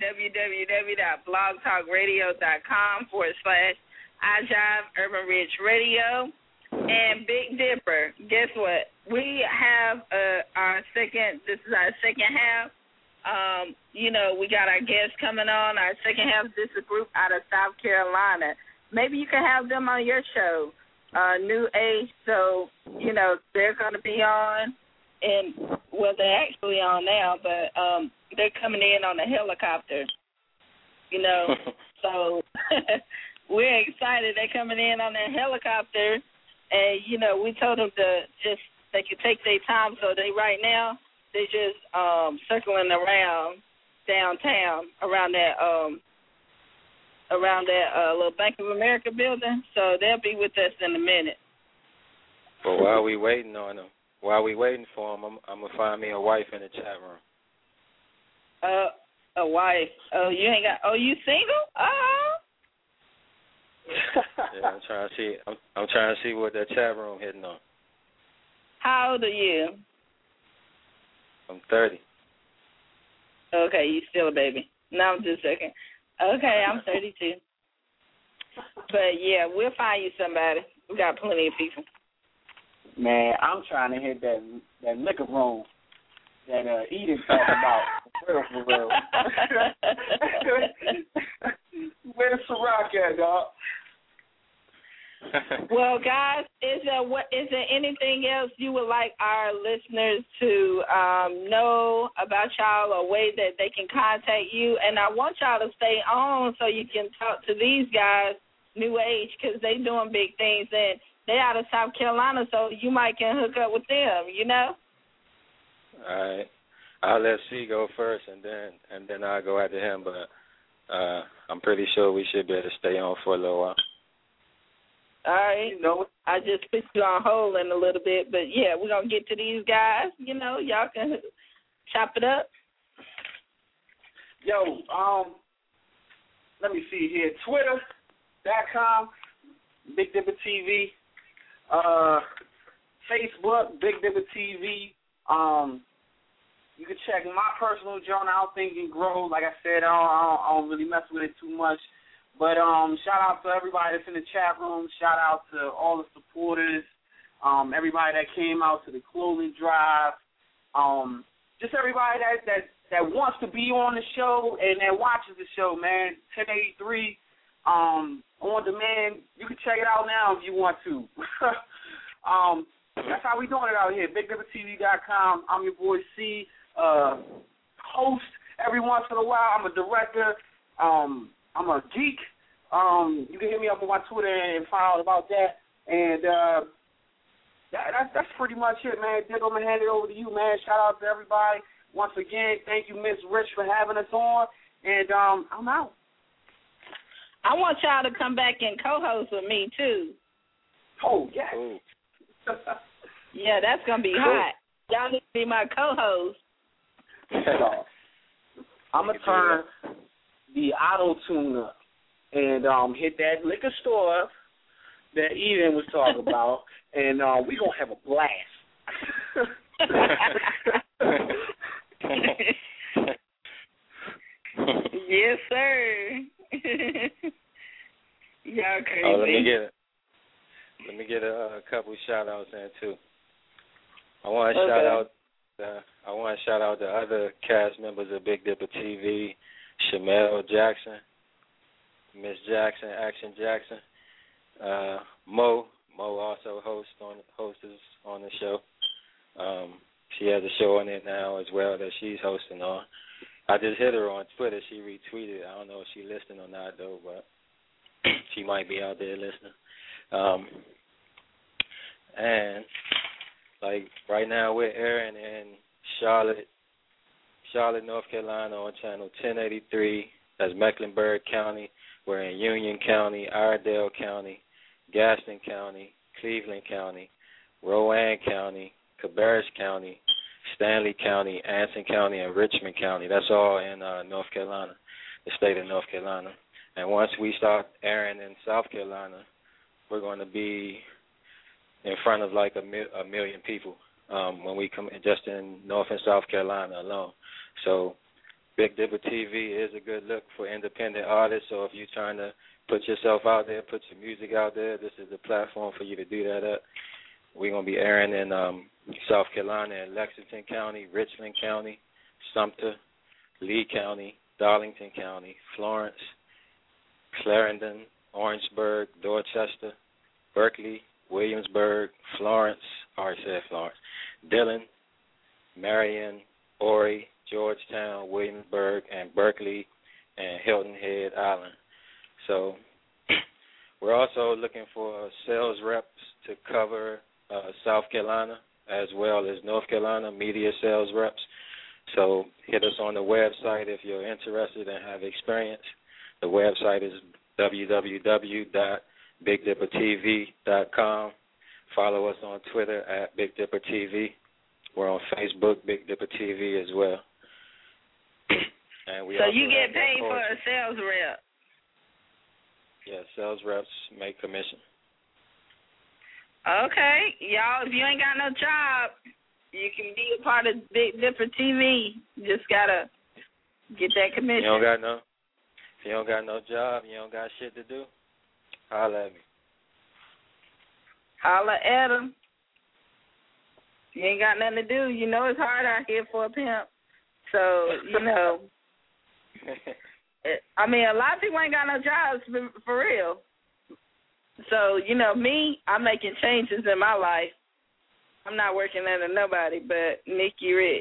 www.blogtalkradio.com/iJob Urban Rich Radio. And Big Dipper, guess what? We have our second half. You know, we got our guests coming on. Our second half, this is a group out of South Carolina. Maybe you can have them on your show, New Age. So, you know, they're going to be on. And, well, they're actually on now, but they're coming in on a helicopter, you know. So we're excited. They're coming in on a helicopter. And, you know, we told them they could take their time. So right now, they're just circling around downtown around that little Bank of America building. So they'll be with us in a minute. Well, while we waiting for them, I'm going to find me a wife in the chat room. A wife? Oh, you ain't got, you single? Yeah, I'm trying to see what that chat room hitting on. How old are you? I'm 30. Okay, you still a baby. No, I'm just joking. Okay, I'm 32. But yeah, we'll find you somebody. We got plenty of people. Man, I'm trying to hit that liquor room. Eden talking about. For real. Where the Ciroc at, dog? Well, guys, is there anything else you would like our listeners to know about y'all, or way that they can contact you? And I want y'all to stay on so you can talk to these guys, New Age, because they doing big things, and they out of South Carolina, so you might can hook up with them, you know? All right. I'll let C go first, and then I'll go after him, but I'm pretty sure we should be able to stay on for a little while. All right. You know, I just put you on hold in a little bit, but, yeah, we're going to get to these guys. You know, y'all can chop it up. Yo, let me see here. Twitter.com, Big Dipper TV. Facebook, Big Dipper TV. You can check my personal journal out, Think and Grow. Like I said, I don't really mess with it too much. But shout out to everybody that's in the chat room. Shout out to all the supporters, everybody that came out to the clothing drive. Just everybody that wants to be on the show and that watches the show, man. 1083 on demand. You can check it out now if you want to. That's how we doing it out here. BigDipperTV.com. I'm your boy C. Host every once in a while. I'm a director. I'm a geek. You can hit me up on my Twitter and find out about that. And that's pretty much it, man. Dick, I'm going to hand it over to you, man. Shout out to everybody. Once again, thank you, Miss Rich, for having us on. And I'm out. I want y'all to come back and co-host with me, too. Oh, yes. Yeah, that's going to be hot. Y'all need to be my co-host. I'm going to turn the auto-tune up and hit that liquor store up that Eden was talking about, and we're going to have a blast. Yes, sir. Y'all crazy. Let me get a couple shout-outs in, too. I want to shout out the other cast members of Big Dipper TV, Shamel Jackson, Miss Jackson, Action Jackson, Mo also hosts on the show. She has a show on it now as well that she's hosting on. I just hit her on Twitter. She retweeted. I don't know if she's listening or not, though, but she might be out there listening. And like right now, we're airing in Charlotte, North Carolina on channel 1083. That's Mecklenburg County. We're in Union County, Iredell County, Gaston County, Cleveland County, Rowan County, Cabarrus County, Stanley County, Anson County, and Richmond County. That's all in North Carolina, the state of North Carolina. And once we start airing in South Carolina, we're going to be in front of like a million people when we come just in North and South Carolina alone. So Big Dipper TV is a good look for independent artists. So if you're trying to put yourself out there, put your music out there, this is the platform for you to do that at. We're going to be airing in South Carolina in Lexington County, Richland County, Sumter, Lee County, Darlington County, Florence, Clarendon, Orangeburg, Dorchester, Berkeley, Williamsburg, Florence, Dillon, Marion, Horry, Georgetown, Williamsburg, and Berkeley, and Hilton Head Island. So we're also looking for sales reps to cover South Carolina as well as North Carolina, media sales reps. So hit us on the website if you're interested and have experience. The website is www.BigDipperTV.com. Follow us on Twitter at Big Dipper TV. We're on Facebook, Big Dipper TV as well. And we so you get paid for a sales rep? Yeah, sales reps make commission. Okay. Y'all, if you ain't got no job, you can be a part of Big Dipper TV. You just got to get that commission. If you don't got no job, you don't got shit to do, holla at me. Holla at him. You ain't got nothing to do. You know it's hard out here for a pimp. So, you know, I mean, a lot of people ain't got no jobs for real. So, you know, me, I'm making changes in my life. I'm not working under nobody but Nikki Rich.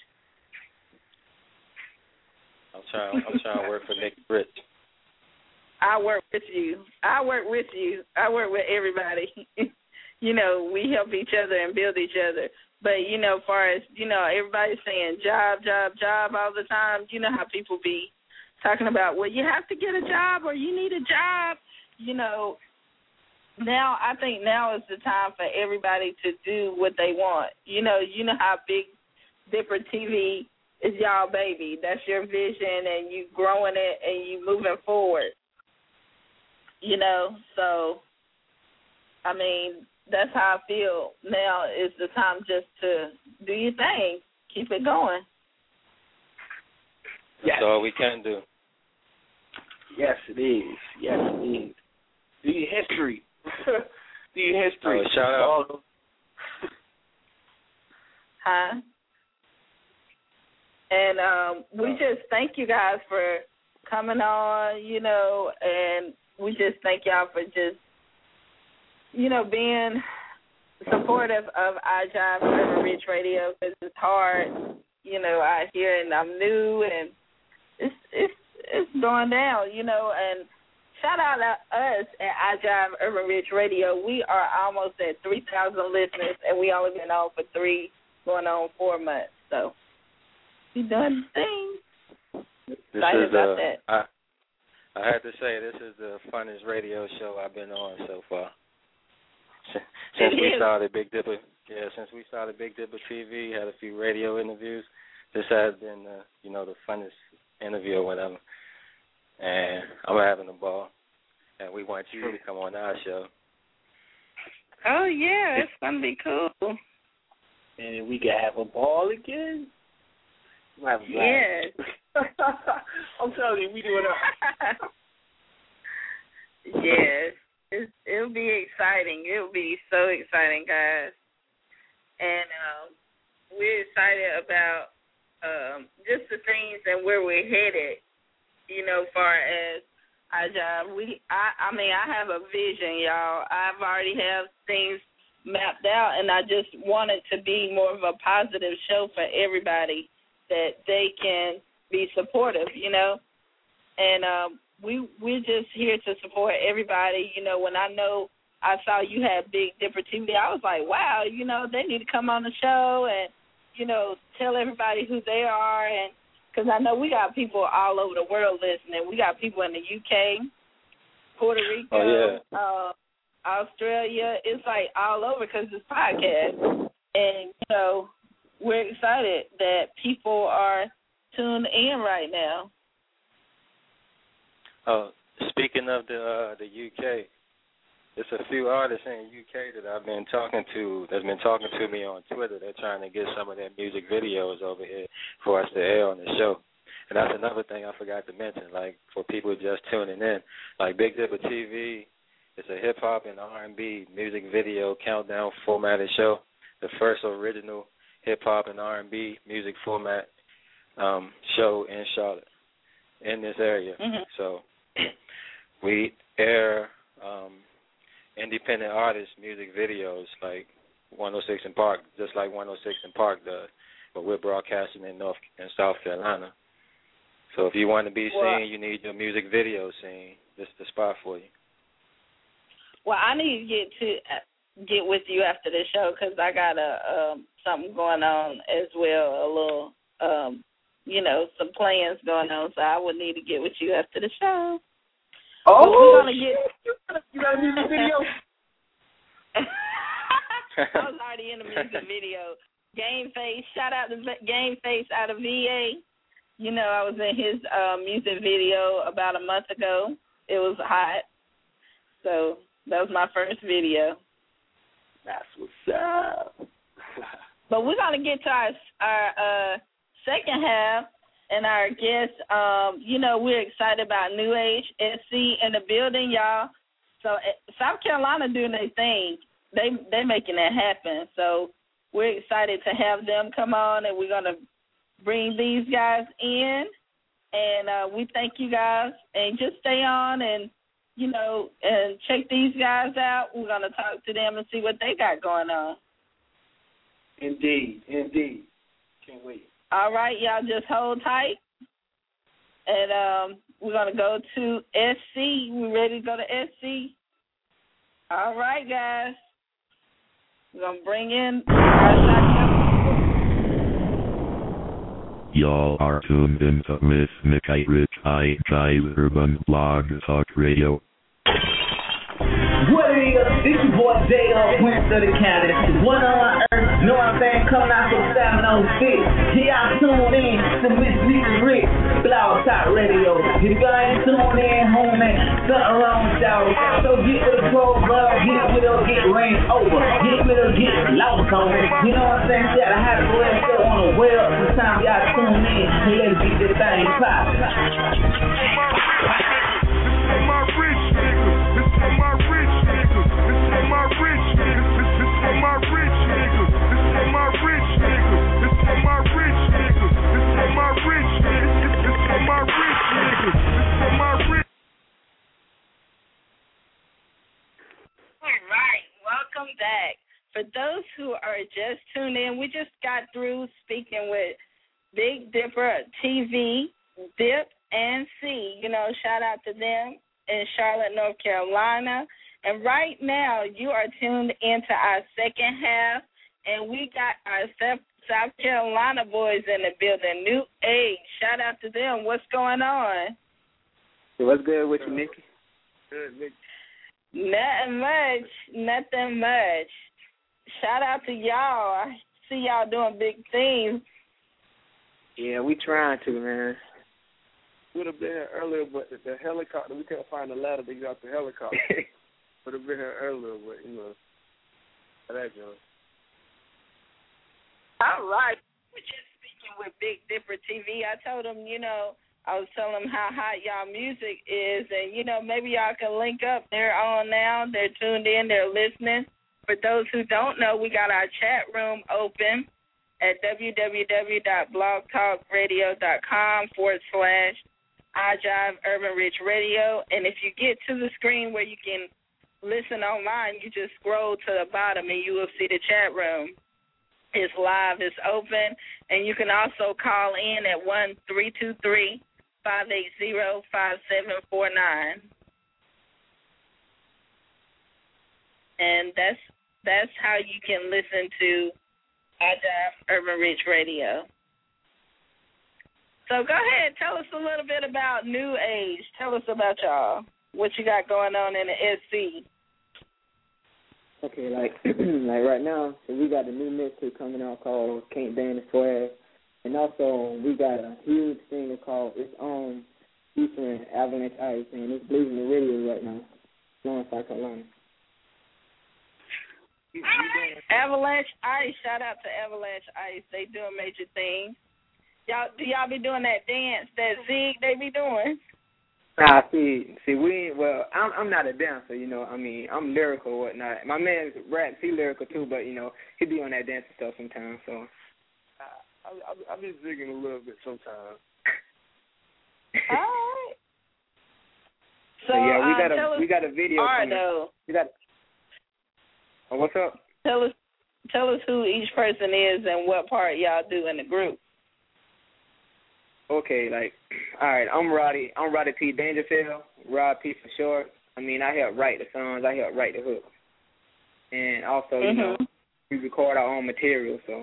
I'm trying to work for Nikki Rich. I work with you. I work with everybody. You know, we help each other and build each other. But, you know, as far as, you know, everybody's saying job all the time. You know how people be talking about, well, you have to get a job or you need a job. You know, now I think now is the time for everybody to do what they want. You know how Big Dipper TV is y'all baby. That's your vision, and you growing it and you moving forward. You know, so, I mean, that's how I feel. Now is the time just to do your thing. Keep it going. That's all we can do. Yes, it is. Yes, it is. Do your history. Do your history. Shout out. Huh? And we just thank you guys for coming on, you know, and we just thank y'all for just, you know, being supportive of iJive Urban Rich Radio, because it's hard, you know, out here, and I'm new, and it's going down, you know, and shout out to us at iJive Urban Rich Radio. We are almost at 3,000 listeners, and we only been on for 4 months, so we doing things. Excited about that. I had to say, this is the funnest radio show I've been on so far. Since we started Big Dipper TV, had a few radio interviews. This has been, you know, the funnest interview or whatever. And I'm having a ball. And we want you to come on our show. Oh, yeah, it's going to be cool. And we can have a ball again. We'll have a blast. Yes. I'm telling you, we doing it. Yes. It'll be exciting. It'll be so exciting, guys. And we're excited about just the things and where we're headed, you know, far as our job. I mean, I have a vision, y'all. I've already have things mapped out, and I just want it to be more of a positive show for everybody, that they can be supportive, you know. And we're just here to support everybody. You know, when I saw you had Big Dipper TV, I was like, wow, you know, they need to come on the show and, you know, tell everybody who they are. And because I know we got people all over the world listening. We got people in the UK, Puerto Rico, Australia. It's like all over because it's podcast. And, you know, we're excited that people are tuned in right now. Speaking of the UK, there's a few artists in the UK that I've been talking to, that's been talking to me on Twitter. They're trying to get some of their music videos over here for us to air on the show. And that's another thing I forgot to mention, like for people just tuning in. Like Big Dipper TV, it's a hip-hop and R&B music video countdown formatted show, the first original hip-hop and R&B music format show in Charlotte, in this area. Mm-hmm. So we air independent artists' music videos like 106 in Park, just like 106 in Park does, but we're broadcasting in North and South Carolina. So if you want to be seen, you need your music video seen. This is the spot for you. Well, I need to get with you after the show because I got something going on as well, a little, you know, some plans going on. So I would need to get with you after the show. Oh, we're gonna get. You got a music video? I was already in the music video. Game Face, shout out to Game Face out of VA. You know, I was in his music video about a month ago. It was hot. So that was my first video. That's what's up. But we're going to get to our second half and our guests. You know, we're excited about New Age SC in the building, y'all. So South Carolina doing their thing. They making that happen. So we're excited to have them come on, and we're going to bring these guys in. And we thank you guys. And just stay on and, and check these guys out. We're going to talk to them and see what they got going on. Indeed. Can't wait. All right, y'all just hold tight. And we're going to go to SC. We ready to go to SC? All right, guys. We're going to bring in our shotgun. Y'all are tuned into Miss Nicky Rich Jive Urban Blog Talk Radio. What it is, this your boy J.O. Prince of the County. One on my earth, know what I'm saying? Coming out from 706. Here y'all tune in to Miss Nicky Rich Blog Talk Radio. You guys tune in, homie. Something wrong with y'all. So get with the program, get with her, get rain over. Get with her, get lost on it. You know what I'm saying? You gotta have the web show on the web. Sometimes y'all tune in and let's get this thing poppin'. My rich niggas, this for my rich niggas, this for my rich niggas, this for my rich niggas, this for my rich niggas, this for my rich niggas, this for my rich niggas, this for my rich niggas, this for my rich. All right, welcome back. For those who are just tuned in, we just got through speaking with Big Dipper TV, Dip, and C. Shout out to them in Charlotte, North Carolina. And right now, you are tuned into our second half, and we got our South Carolina boys in the building, New Age. Shout out to them. What's going on? So what's good with you, Nikki? Good, Nick. Nothing much. Shout out to y'all. I see y'all doing big things. Yeah, we trying to, man. Would have been here earlier, but the helicopter, we couldn't find the ladder to get out the helicopter. Would have been here earlier, but, that goes. All right. We're just speaking with Big Dipper TV. I told him, I was telling them how hot y'all music is, and, maybe y'all can link up. They're on now. They're tuned in. They're listening. For those who don't know, we got our chat room open at www.blogtalkradio.com/iJive Urban Rich Radio. And if you get to the screen where you can listen online, you just scroll to the bottom and you will see the chat room. It's live, it's open, and you can also call in at 1-323-580-5749. And that's how you can listen to iJive Urban Rich Radio. So go ahead, tell us a little bit about New Age. Tell us about y'all. What you got going on in the SC? Okay, like right now, so we got a new mixtape coming out called Can't Ban the Swag. And also we got a huge thing called It's On featuring Avalanche Ice, and it's blazing the radio right now. North South Carolina. Avalanche Ice, shout out to Avalanche Ice. They doing major things. Do y'all be doing that dance, that zig they be doing? Nah, see, I'm not a dancer, I'm lyrical or whatnot. My man raps, he lyrical too, but, he be on that dancing stuff sometimes, so. I be zigging a little bit sometimes. All right. So, yeah, we got a video coming. Oh, what's up? Tell us who each person is and what part y'all do in the group. Okay, all right, I'm Roddy P. Dangerfield, Rod P. for short. I help write the songs, I help write the hook. And also, we record our own material, so.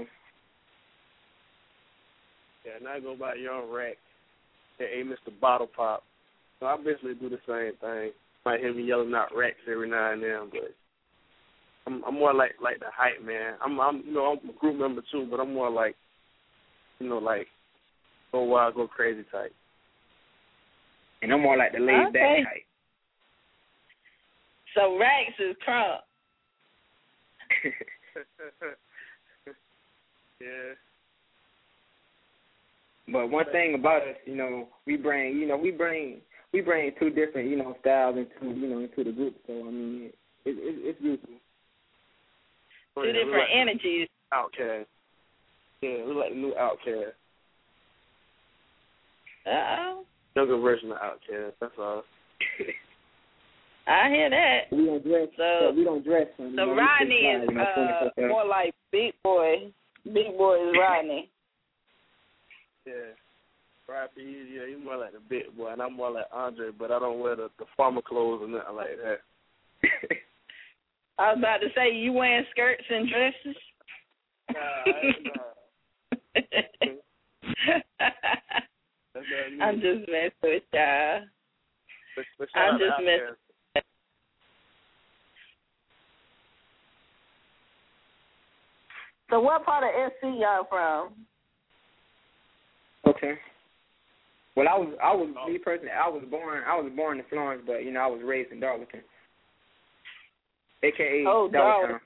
Yeah, and I go by Young Rack, a Mr. Bottle Pop. So I basically do the same thing. Might hear me yelling out racks every now and then, but I'm more like the hype man. I'm a group member too, but I'm more like go wild, go crazy type. And I'm more like the laid back type. So Rax is crunk. Yeah. But one thing about us, we bring two different, styles into the group. So it's beautiful. Two different energies. Outkast. Yeah, we like the new Outkast. Younger version of Outkast. That's all. I hear that. We don't dress. So we don't dress. So Rodney is more like Big Boy. Big Boy is Rodney. Yeah. Rodney, yeah, he's more like the Big Boy, and I'm more like Andre, but I don't wear the farmer clothes or nothing like that. I was about to say, you wearing skirts and dresses? I'm just messing with y'all. I'm just messing. So what part of SC y'all from? Okay. Well, I was me personally. I was born in Florence, but I was raised in Darlington, aka Darlington.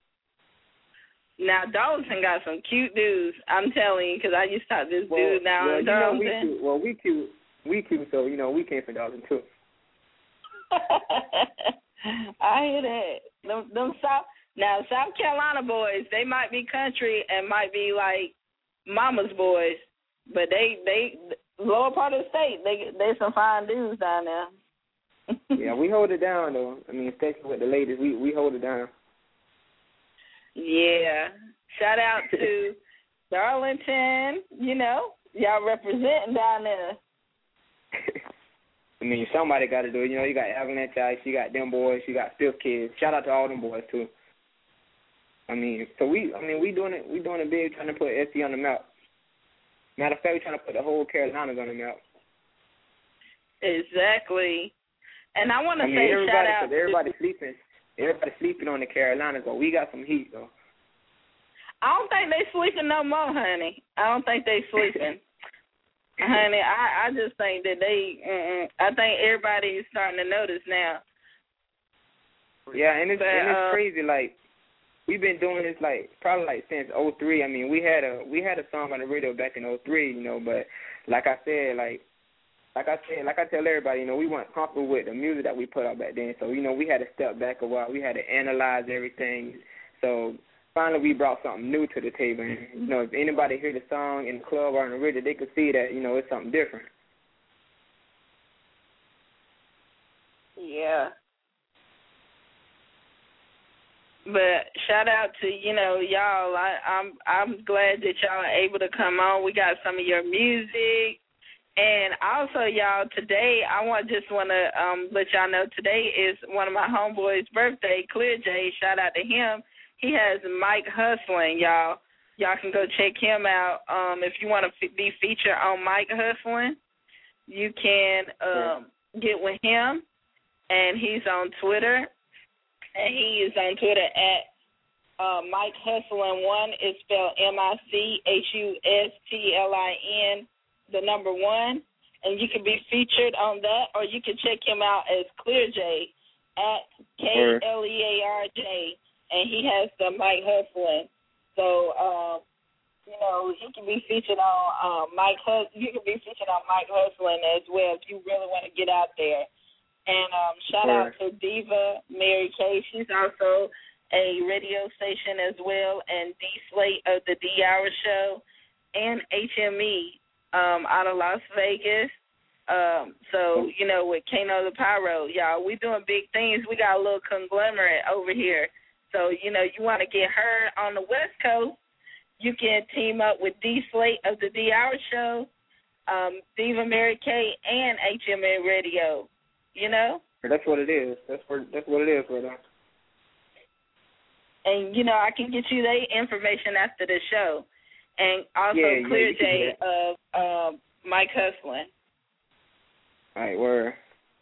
Now Darlington got some cute dudes. I'm telling you, because I used to talk to this dude now in Darlington. We cute. So we came from Darlington too. I hear that. Them South Carolina boys, they might be country and might be like mama's boys, but they lower part of the state, they some fine dudes down there. Yeah, we hold it down though. I mean, especially with the ladies, we hold it down. Yeah. Shout out to Darlington, y'all representing down there. I mean, somebody got to do it. You got Avalanche Ice, you got them boys, you got Fifth Kids. Shout out to all them boys too. I mean, so we doing it big, trying to put SC on the map. Matter of fact, we're trying to put the whole Carolinas on the map. Exactly. And I want to say shout out to everybody's sleeping on the Carolinas, but we got some heat though. I don't think they sleeping no more, honey. I don't think they sleeping. Honey, I just think that I think everybody is starting to notice now. Yeah, and it's crazy. Like, we've been doing this probably since '03. I mean, we had a song on the radio back in '03, but like I said, like I tell everybody, we weren't comfortable with the music that we put out back then. So, we had to step back a while. We had to analyze everything. So finally we brought something new to the table. And, if anybody hear the song in the club or in the radio, they could see that, it's something different. Yeah. But shout out to, y'all. I'm glad that y'all are able to come on. We got some of your music. And also, y'all, today I just want to let y'all know today is one of my homeboys' birthday, Clear J. Shout out to him. He has Mike Hustling, y'all. Y'all can go check him out. If you want to be featured on Mike Hustling, you can get with him. And he's on Twitter. And he is on Twitter at Mike Hustlin1. It's spelled MICHUSTLIN, the number 1. And you can be featured on that, or you can check him out as Clear J at KLEARJ. And he has the Mike Hustlin. So, he can be featured on you can be featured on Mike Hustlin as well if you really want to get out there. And shout out to Diva Mary Kay. She's also a radio station as well, and D Slate of the D Hour Show, and HME out of Las Vegas. So, with Kano the Pyro, y'all, we doing big things. We got a little conglomerate over here. So, you want to get heard on the West Coast, you can team up with D Slate of the D Hour Show, Diva Mary Kay, and HME Radio. That's what it is. That's what it is right now. And I can get you the information after the show, and also Clear J of Mike Hustlin. All right, word.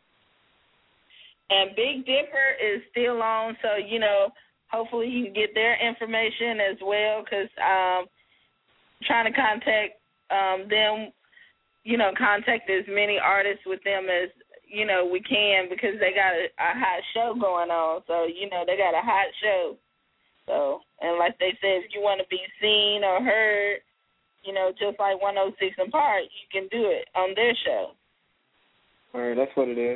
And Big Dipper is still on, so hopefully you can get their information as well. Because trying to contact them, contact as many artists with them as we can, because they got a hot show going on. So, they got a hot show. So, and like they said, if you want to be seen or heard, just like 106 and Park, you can do it on their show. All right, that's what it is.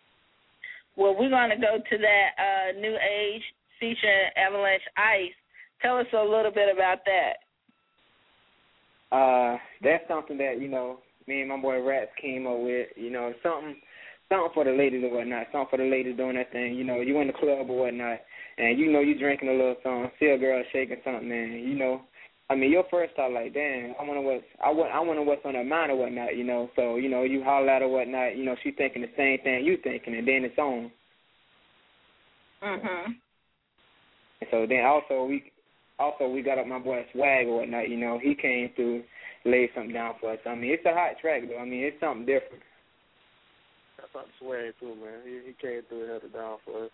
Well, we're going to go to that New Age featuring Avalanche Ice. Tell us a little bit about that. That's something that, me and my boy Rats came up with, something for the ladies or whatnot, something for the ladies doing that thing, you in the club or whatnot, and you drinking a little something, see a girl shaking something, and, your first thought like, damn, I wonder what's on her mind or whatnot, so, you holler at her or whatnot, she thinking the same thing you thinking, and then it's on. Mm-hmm. And so then also we got up my boy Swag or whatnot, he came through, laid something down for us. It's a hot track though. It's something different. That's not Swag too, man. He came through and held it down for us.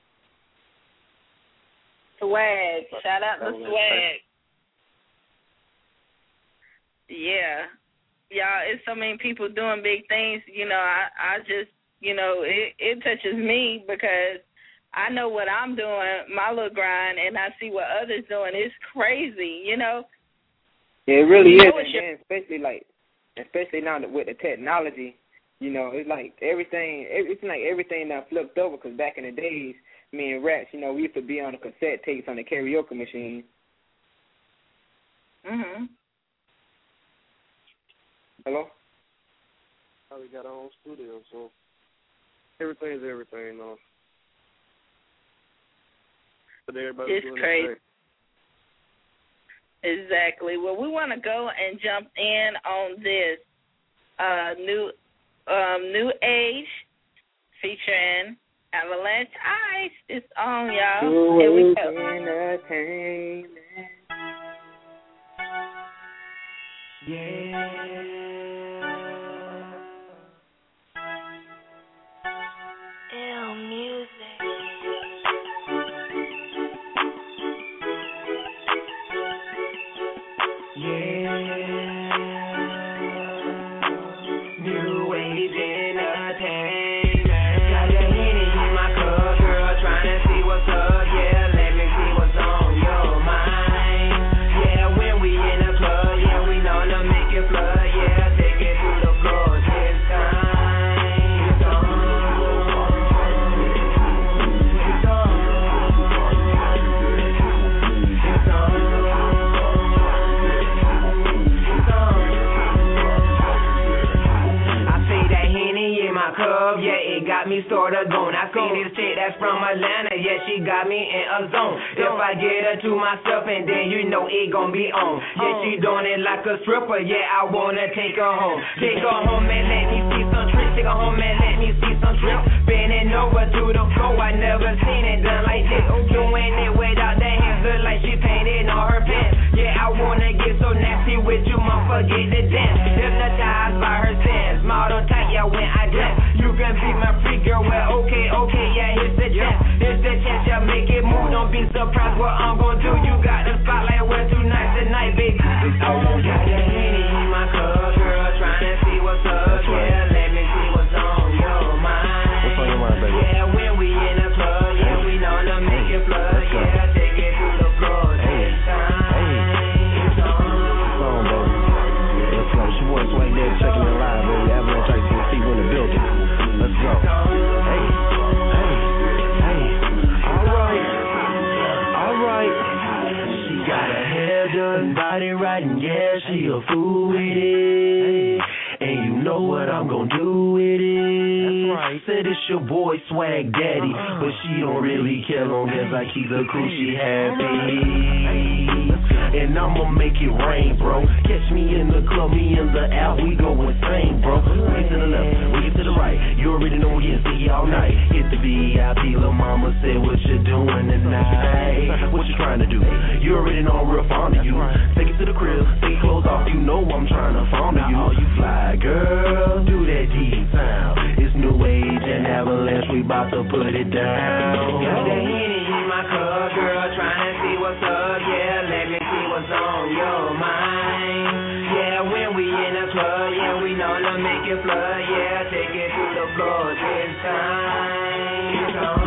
Swag. Shout out to Swag. Yeah. Y'all, it's so many people doing big things, I just, it touches me because I know what I'm doing, my little grind, and I see what others doing. It's crazy, Yeah, it really is, and especially now with the technology, it's like everything now flipped over. Because back in the days, me and Rats, we used to be on the cassette tapes on the karaoke machine. Mhm. Hello. Now we got our own studio, so everything's everything, though. It's crazy. Exactly. Well, we want to go and jump in on this new age featuring Avalanche Ice. It's on, y'all. Here we go. Ill music. New age entertainment. Got the Henny in my cup, girl, tryna see what's up. Yeah, let me see what's on your mind. Yeah, when we in the club, yeah, we know to make it flood. Yeah, take it to the floor this time. It's on. It's on. It's on. Cup, yeah, it got me sorta gone. I see this chick that's from Atlanta, yeah, she got me in a zone. If I get her to myself, and then it gon' be on. Yeah, she doing it like a stripper, yeah, I wanna take her home. Take her home and let me see some tricks. Take her home and let me see some tricks. Bending over to the floor, I never seen it done like this. Doing it without the hands, look like she painted on her pants. Yeah, I wanna get so nasty with you, motherfucker, get the dance. Hypnotized by her sense, model tight, yeah, when I dance. You can be my free girl, well, okay, yeah, here's the chance, yeah, make it move, don't be surprised what I'm gonna do. You got the spotlight, we're too nice tonight, baby. I won't got the Henny in my cup, girl, tryna see what's up, yeah, let me see what's on your mind. What's on your mind, baby? Yeah, when we in the club, yeah, we know to make it flood, yeah, take it to the floor this time. It's on, baby. Let's go, she wants swing there, checking it live, baby. Avalanche Ice and people in the building. Let's go. Hey. All right. She got her hair done, body right, and yeah, she a fool with it. And you know what I'm gonna do with it. That's right. Said it's your boy Swag Daddy, but she don't really care long as I keep the crew, she happy. And I'ma make it rain, bro. Catch me in the club, me in the out, we go insane, bro. We get to the left, we get to the right. You already know we getting sticky all night. Hit the VIP, lil' mama said, what you doing tonight? What you trying to do? You already know I'm real fond of you. Take it to the crib, take your clothes off, you know I'm trying to fondle you. Oh, you fly, girl, do that deep sound. It's new age and Avalanche, we bout to put it down. Got that Henny in my cup, girl, trying to see what's up, yeah, let me see what's on your mind. Yeah, when we in the club, yeah, we know to make it flood, yeah, take it to the floor this time. It's on.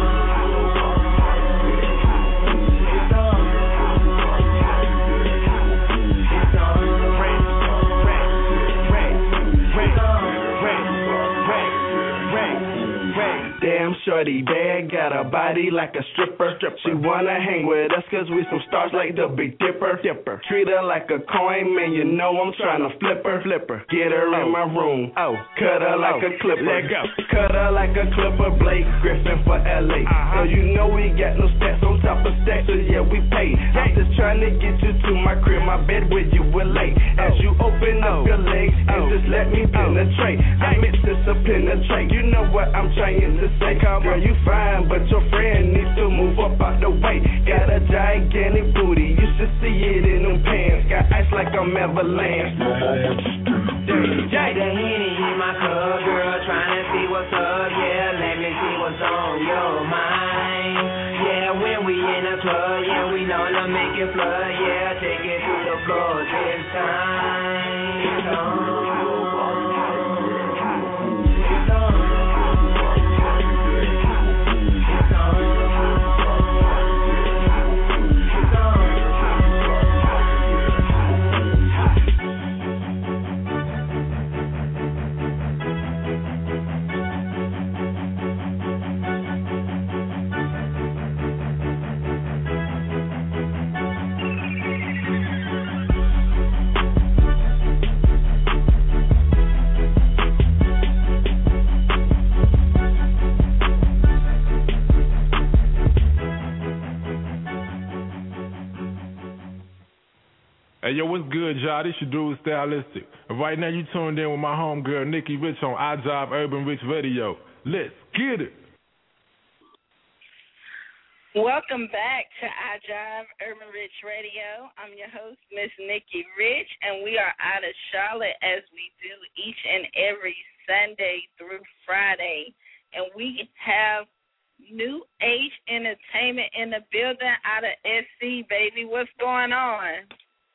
Damn shorty bad, got a body like a stripper. She wanna hang with us cause we some stars like the Big Dipper. Treat her like a coin, man, you know I'm tryna flip her. Get her in my room, cut her like a clipper. Let go. Cut her like a clipper, Blake Griffin for LA. So you know we got no stats on top of stacks, so yeah, we pay. I'm just trying to get you to my crib, my bed where you will lay. As you open up your legs and just let me penetrate. I meant this to penetrate. You know what I'm trying to say. Girl, you fine, but your friend needs to move up out the way. Got a gigantic booty, you should see it in them pants. Got ice like I'm Avalanche. Jack the Henny in my cup, girl, trying to see what's up. Yeah, let me see what's on your mind. Yeah, when we in the club, yeah, we know to make it flood. Yeah, take it to the floor this time. Hey, yo, what's good, y'all? This your dude, Stylistic. And right now, you tuned in with my homegirl, Nikki Rich, on iDrive Urban Rich Radio. Let's get it. Welcome back to iDrive Urban Rich Radio. I'm your host, Miss Nikki Rich, and we are out of Charlotte as we do each and every Sunday through Friday. And we have New Age Entertainment in the building out of SC, baby. What's going on?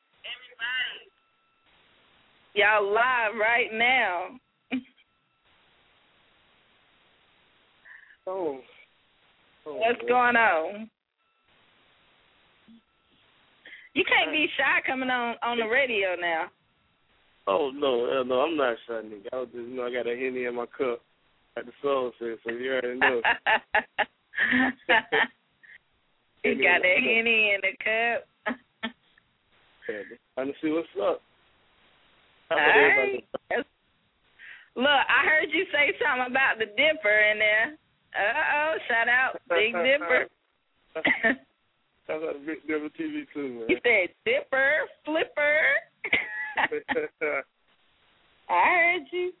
Y'all live right now. What's going on? You can't be shy coming on the radio now. Oh, no, I'm not shy, nigga. I was just, I got a Henny in my cup, like the song says, so you already know. You got that Henny in the cup. Trying to see what's up. All right. Look, I heard you say something about the Dipper in there. Shout out Big Dipper. Shout out to Big Dipper TV too, man. You said Dipper, Flipper. I heard you.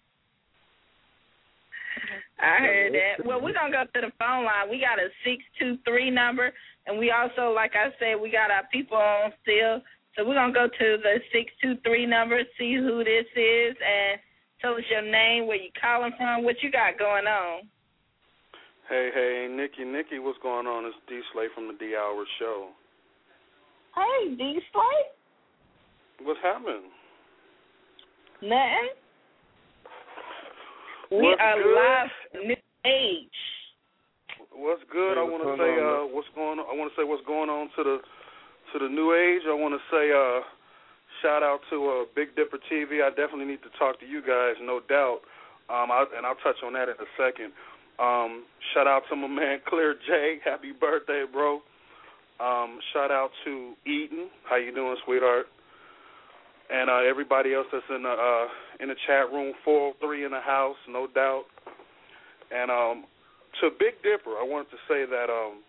I heard that. Well, we're going to go to the phone line. We got a 623 number, and we also, like I said, we got our people on still. So we're going to go to the 623 number, see who this is, and tell us your name, where you calling from, what you got going on. Hey, Nikki, what's going on? It's D. Slay from the D Hour Show. Hey, D. Slay. What's happening? Nothing. We are live New Age. What's good? I want to say what's going on. I want to say what's going on to the New Age. I want to say shout out to Big Dipper TV. I definitely need to talk to you guys, no doubt. And I'll touch on that in a second. Shout out to my man Clear J. Happy birthday, bro. Shout out to Eden. How you doing, sweetheart? And everybody else that's in the chat room, 403 in the house, no doubt. And to Big Dipper, I wanted to say that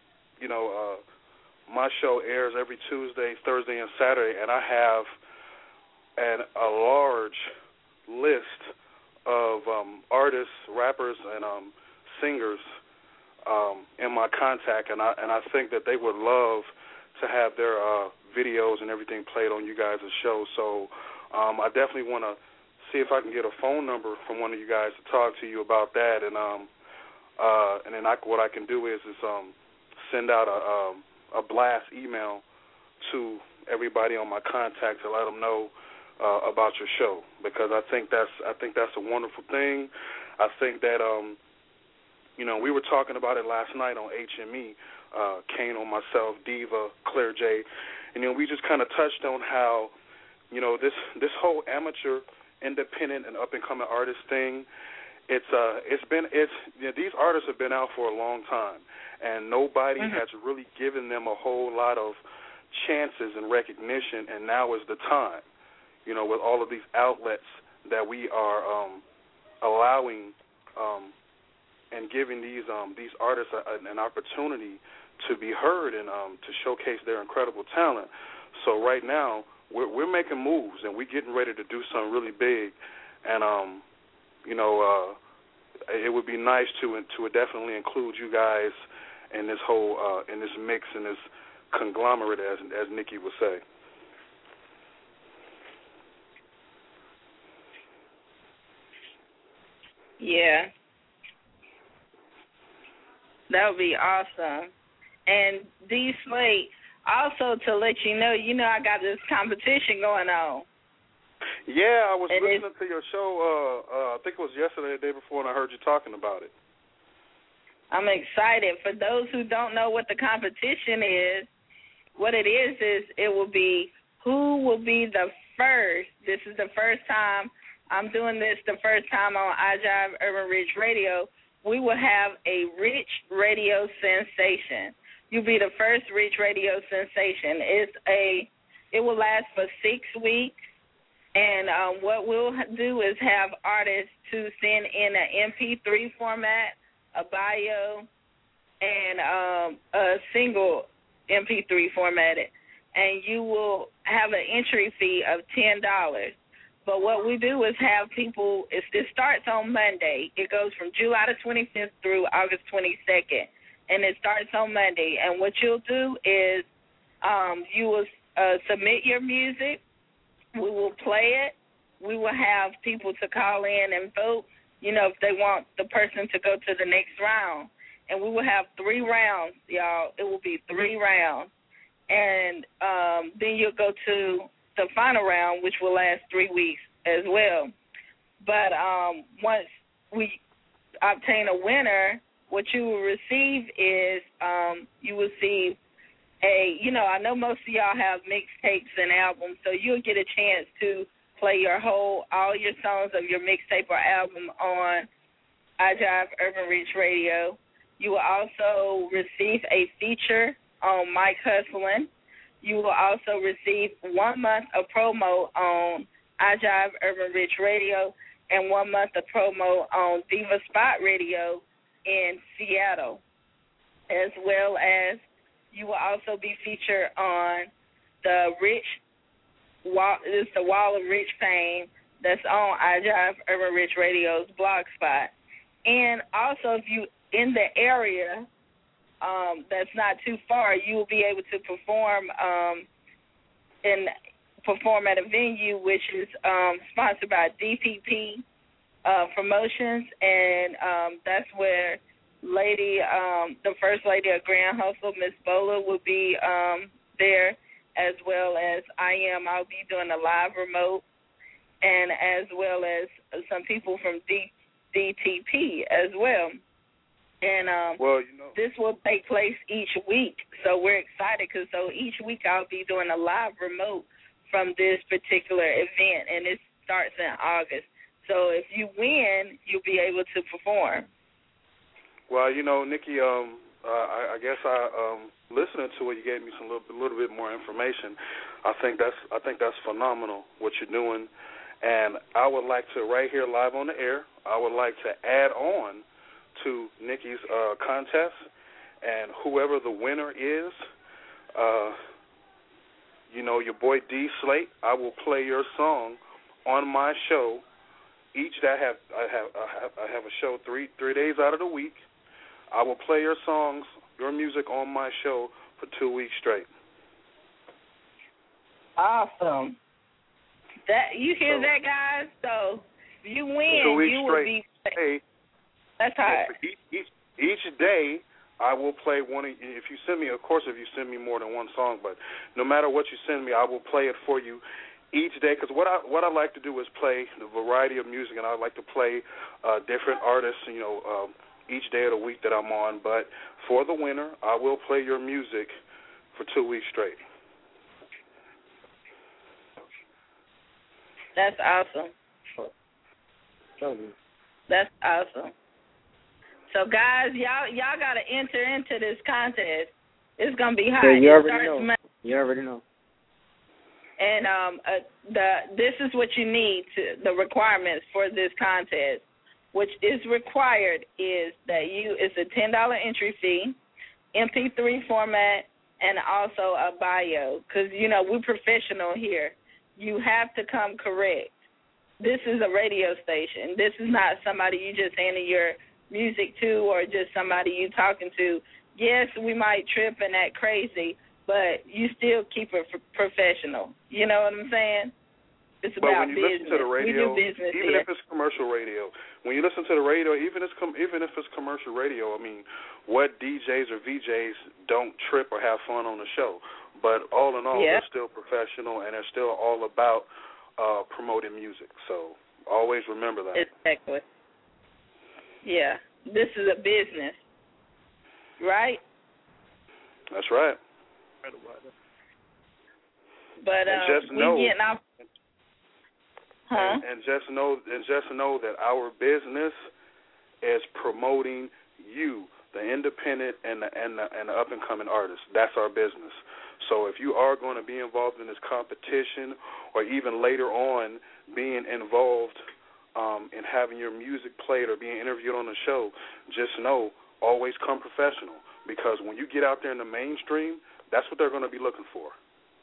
my show airs every Tuesday, Thursday, and Saturday, and I have a large list of artists, rappers, and singers in my contact, and I think that they would love to have their videos and everything played on you guys' show. So I definitely want to see if I can get a phone number from one of you guys to talk to you about that, and then what I can do is send out a blast email to everybody on my contact to let them know about your show, because I think that's a wonderful thing. I think that we were talking about it last night on HME, Kano, myself, Diva, Claire J, and we just kind of touched on how this whole amateur, independent, and up and coming artist thing these artists have been out for a long time, and nobody has really given them a whole lot of chances and recognition, and now is the time, with all of these outlets that we are allowing and giving these artists an opportunity to be heard and to showcase their incredible talent. So right now we're making moves and we're getting ready to do something really big, and it would be nice to definitely include you guys in this whole in this mix, in this conglomerate, as Nikki would say. Yeah. That would be awesome. And D Slate, also to let you know, I got this competition going on. Yeah, I was listening to your show, I think it was yesterday or the day before, and I heard you talking about it. I'm excited. For those who don't know what the competition is, what it is it will be who will be the first. This is the first time I'm doing this, the first time on iJive Urban Rich Radio. We will have a Rich Radio sensation. You'll be the first Rich Radio sensation. It will last for 6 weeks, and what we'll do is have artists to send in an MP3 format, a bio, and a single MP3 formatted, and you will have an entry fee of $10. But what we do is have people, it starts on Monday. It goes from July the 25th through August 22nd, and it starts on Monday. And what you'll do is you will submit your music. We will play it. We will have people to call in and vote, if they want the person to go to the next round. And we will have 3 rounds, y'all. It will be 3 rounds. And then you'll go to the final round, which will last 3 weeks as well. But once we obtain a winner, what you will receive is you will see I know most of y'all have mixtapes and albums, so you'll get a chance to play all your songs of your mixtape or album on iJive Urban Rich Radio. You will also receive a feature on Mike Hustlin'. You will also receive 1 month of promo on iJive Urban Rich Radio and 1 month of promo on Diva Spot Radio in Seattle, as well as you will also be featured on the Wall of Rich fame that's on iJive Urban Rich Radio's blog spot. And also, if you in the area that's not too far, you will be able to perform at a venue which is sponsored by DPP Promotions, and that's where the First Lady of Grand Hustle, Miss Bola, will be there, as well as I'll be doing a live remote, and as well as some people from DTP as well. And this will take place each week, so we're excited because each week I'll be doing a live remote from this particular event, and it starts in August. So if you win, you'll be able to perform. Well, Nikki, I guess listening to it, you gave me a little bit more information. I think that's phenomenal what you're doing, and I would like to, right here live on the air, I would like to add on to Nikki's contest, and whoever the winner is, your boy D Slate, I will play your song on my show each day. I have a show three days out of the week. I will play your songs, your music on my show for 2 weeks straight. Awesome. You hear that, guys? So if you win, you will be. That's hard. Each day, I will play one. If you send me, of course, if you send me more than one song, but no matter what you send me, I will play it for you each day. Because what I like to do is play the variety of music, and I like to play different artists, each day of the week that I'm on. But for the winner, I will play your music for 2 weeks straight. That's awesome. That's awesome. So, guys, y'all got to enter into this contest. It's going to be hot. Yeah, you already know. You already know. And this is what you need, the requirements for this contest. Which is required is that it's a $10 entry fee, MP3 format, and also a bio. Because, we're professional here. You have to come correct. This is a radio station. This is not somebody you just handing your music to or just somebody you talking to. Yes, we might trip and act crazy, but you still keep it professional. You know what I'm saying? It's about when you business. Listen to the radio, we do business even here. if it's commercial radio, when you listen to the radio, even if it's commercial radio, I mean, what DJs or VJs don't trip or have fun on the show? But all in all, they're still professional and they're still all about promoting music. So always remember that. Exactly. Yeah, this is a business, right? That's right. But we getting off. And just know that our business is promoting you, the independent and the up and coming artist. That's our business. So if you are going to be involved in this competition, or even later on being involved in having your music played or being interviewed on the show, just know, always come professional, because when you get out there in the mainstream, that's what they're going to be looking for.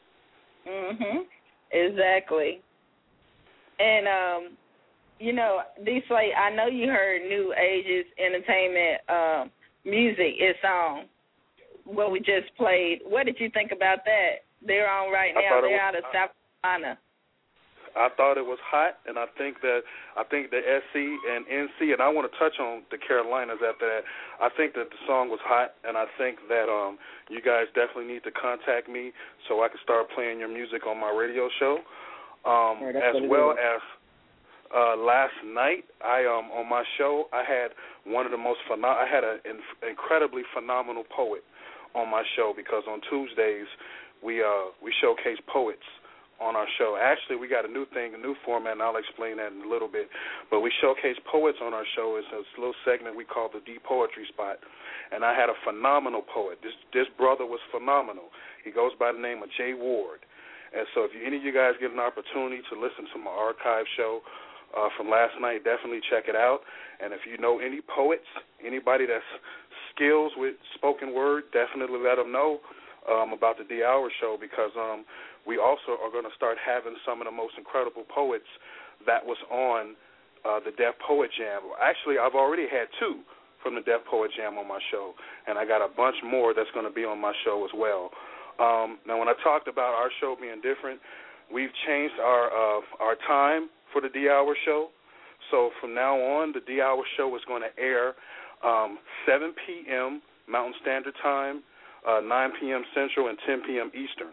Exactly. And, D-Slate, I know you heard New Ages Entertainment music. It's on what we just played. What did you think about that? They're on right now. They're out of South Carolina. I thought it was hot, and I think the SC and NC, and I want to touch on the Carolinas after that. I think that the song was hot, and I think that you guys definitely need to contact me so I can start playing your music on my radio show. As well as last night, on my show, I had an incredibly phenomenal poet on my show, because on Tuesdays we showcase poets on our show. Actually, we got a new format, and I'll explain that in a little bit. But we showcase poets on our show. It's a little segment we call the Deep Poetry Spot. And I had a phenomenal poet. This brother was phenomenal. He goes by the name of Jay Ward. And so if any of you guys get an opportunity to listen to my archive show from last night, definitely check it out. And if you know any poets, anybody that's skills with spoken word, definitely let them know about the D Hour show, because we also are going to start having some of the most incredible poets that was on the Def Poet Jam. Actually, I've already had 2 from the Def Poet Jam on my show, and I got a bunch more that's going to be on my show as well. Now, when I talked about our show being different, we've changed our time for the D-Hour show. So from now on, the D-Hour show is going to air 7 p.m. Mountain Standard Time, 9 p.m. Central, and 10 p.m. Eastern.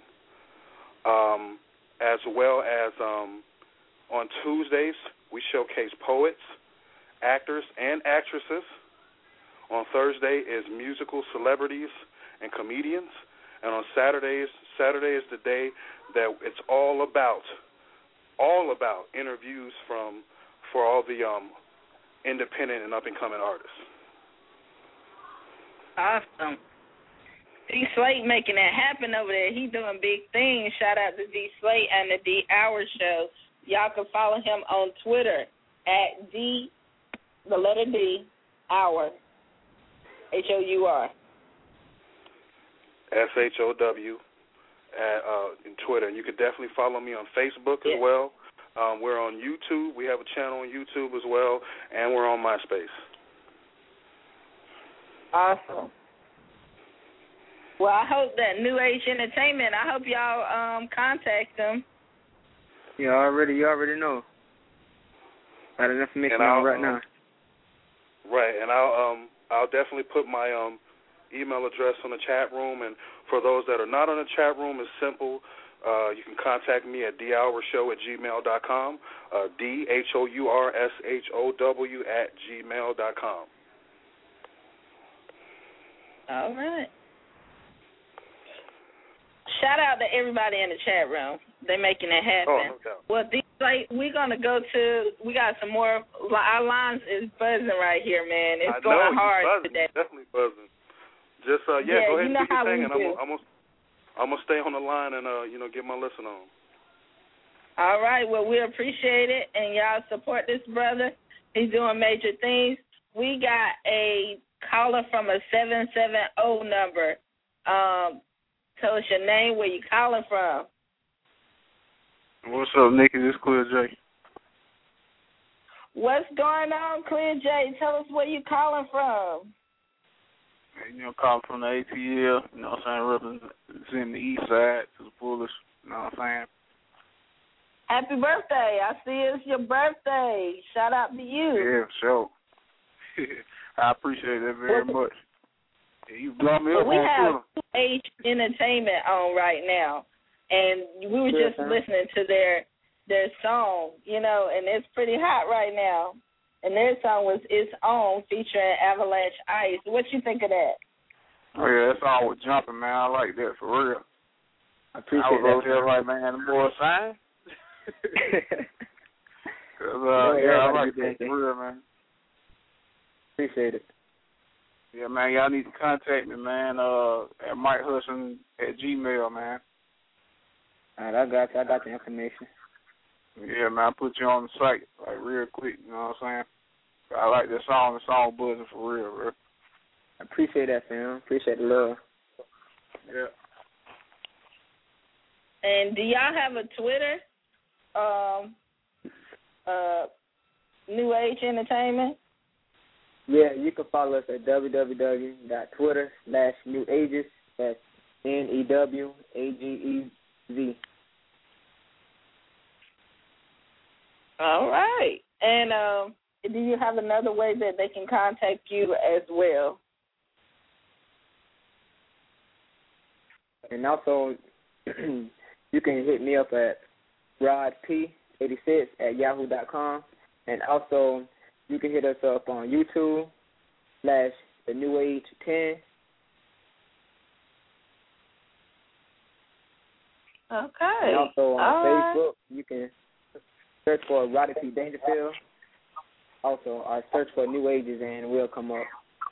As well as on Tuesdays, we showcase poets, actors, and actresses. On Thursday is musical celebrities and comedians. And on Saturday is the day that it's all about interviews for all the independent and up-and-coming artists. Awesome. D-Slate making that happen over there. He doing big things. Shout out to D-Slate and the D-Hour show. Y'all can follow him on Twitter at D, the letter D, Hour, H-O-U-R. SHOW in Twitter. And you can definitely follow me on Facebook as well. We're on YouTube. We have a channel on YouTube as well. And we're on MySpace. Awesome. Well, I hope that New Age Entertainment, I hope y'all contact them. Yeah, you already know. Got enough information on right now. Right, and I'll definitely put my email address on the chat room, and for those that are not on the chat room, it's simple. You can contact me at dhourshow@gmail.com, DHOURSHOW@gmail.com. All right. Shout out to everybody in the chat room. They're making it happen. Oh, no doubt. Well, Like, we're going to go to, we got some more, our lines is buzzing right here, man. It's going hard today. Definitely buzzing. Just, go ahead and do your thing, and I'm going to stay on the line and, get my listen on. All right. Well, we appreciate it, and y'all support this brother. He's doing major things. We got a caller from a 770 number. Tell us your name, where you calling from. What's up, Nikki? This is Clear J. What's going on, Clear J? Tell us where you calling from. Calling from the ATL, you know what I'm saying, representing the east side to the fullest, you know what I'm saying. Happy birthday. I see it's your birthday. Shout out to you. Yeah, sure. I appreciate that very much. Yeah, you blow me up we on have New Age Entertainment on right now, and we were just listening to their song, and it's pretty hot right now. And their song was It's On, featuring Avalanche Ice. What you think of that? Oh, yeah, that song was jumping, man. I like that, for real. I appreciate that. I was over there like, man, the boy sang. I like that, for real, man. Appreciate it. Yeah, man, y'all need to contact me, man, at MikeHudson@gmail, man. All right, I got you. I got the information. Yeah, man, I put you on the site, like, real quick, you know what I'm saying? I like that song. The song buzzing for real, bro. I appreciate that, fam. Appreciate the love. Yeah. And do y'all have a Twitter? New Age Entertainment? Yeah, you can follow us at www.twitter.com/newages. That's NEWAGEZ. All right. And do you have another way that they can contact you as well? And also, you can hit me up at rodp86@yahoo.com. And also, you can hit us up on YouTube /TheNewAge10. Okay. And also on Facebook, you can search for Roddy P. Dangerfield. Also, search for New Ages and we'll come up.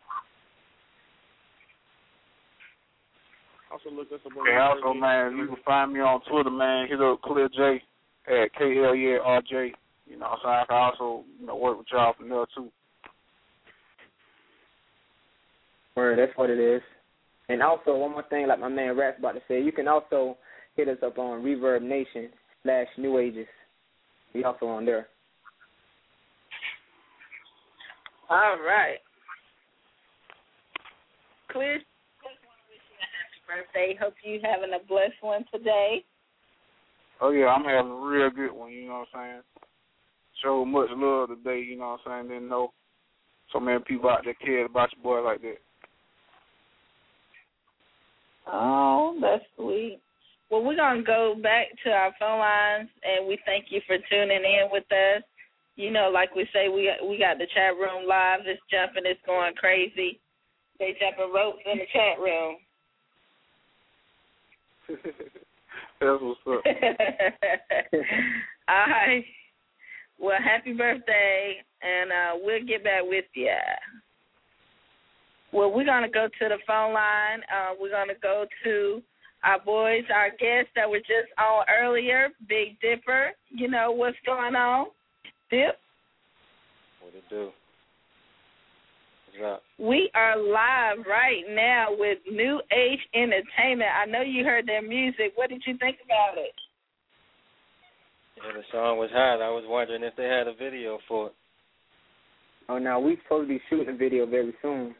Also look us up on also, man, you can find me on Twitter, man. Hit up Clear J at KLERJ. You know, so I can also, work with y'all from there too. Word, that's what it is. And also, one more thing, like my man Rap's about to say, you can also hit us up on Reverb Nation /New Ages. We also on there. All right. Clear, just want to wish you a happy birthday. Hope you having a blessed one today. Oh, yeah, I'm having a real good one, you know what I'm saying? Show much love today, you know what I'm saying? Didn't know so many people out there cared about your boy like that. Oh, that's sweet. Well, we're going to go back to our phone lines, and we thank you for tuning in with us. You know, like we say, we got the chat room live. It's jumping. It's going crazy. They jumping ropes in the chat room. That's what's up. All right. Well, happy birthday, and we'll get back with you. Well, we're going to go to the phone line. We're going to go to our boys, our guests that were just on earlier, Big Dipper. You know what's going on? Dip? What it do? What's up? We are live right now with New Age Entertainment. I know you heard their music. What did you think about it? Yeah, the song was hot. I was wondering if they had a video for it. Oh, now we supposed to be shooting a video very soon.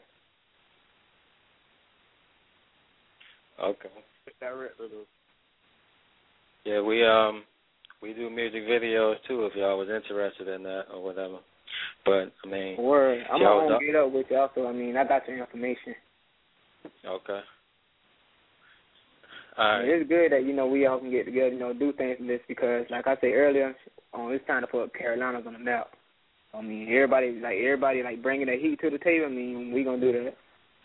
Okay. Director though. Yeah, we do music videos too. If y'all was interested in that or whatever, but I mean, word. I'm gonna get up with y'all. So I mean, I got your information. Okay. All right. It's good that we all can get together, do things like this because, like I said earlier, it's time to put Carolinas on the map. I mean, everybody bringing the heat to the table. I mean, we gonna do that.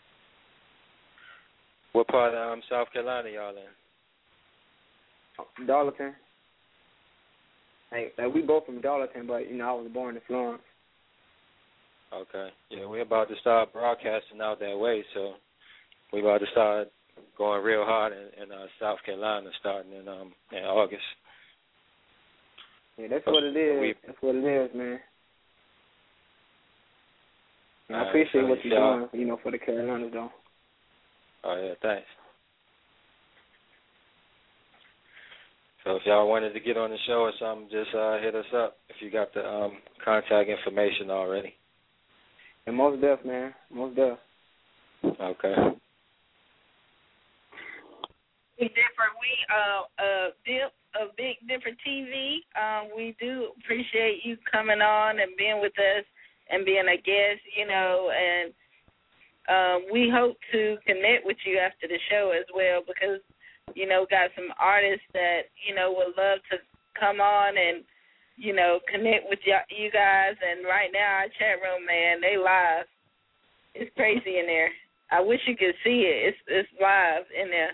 What part of South Carolina y'all in? Darlington. Like we both from Darlington, but I was born in Florence. Okay. Yeah, we're about to start broadcasting out that way, so we're about to start going real hard in South Carolina, starting in August. Yeah, that's what it is. That's what it is, man. And I appreciate what you're doing, for the Carolinas, though. Oh, yeah, thanks. So if y'all wanted to get on the show or something, just hit us up if you got the contact information already. And most def, man. Most def. Okay. Big Dipper TV. We do appreciate you coming on and being with us and being a guest, and we hope to connect with you after the show as well because, got some artists that, would love to come on and, connect with you guys. And right now our chat room, man, they live. It's crazy in there. I wish you could see it. It's live in there.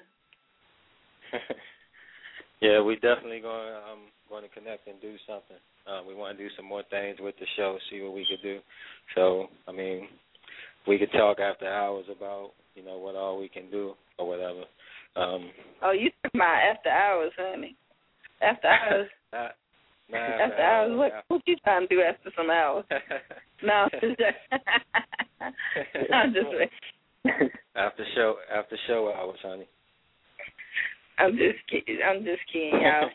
Yeah, we definitely going to connect and do something. We want to do some more things with the show, see what we could do. So, we could talk after hours about, what all we can do or whatever. You talking about after hours, honey? After hours? After hours? What you trying to do after some hours? No, I'm just after show hours, honey. I'm just kidding, y'all.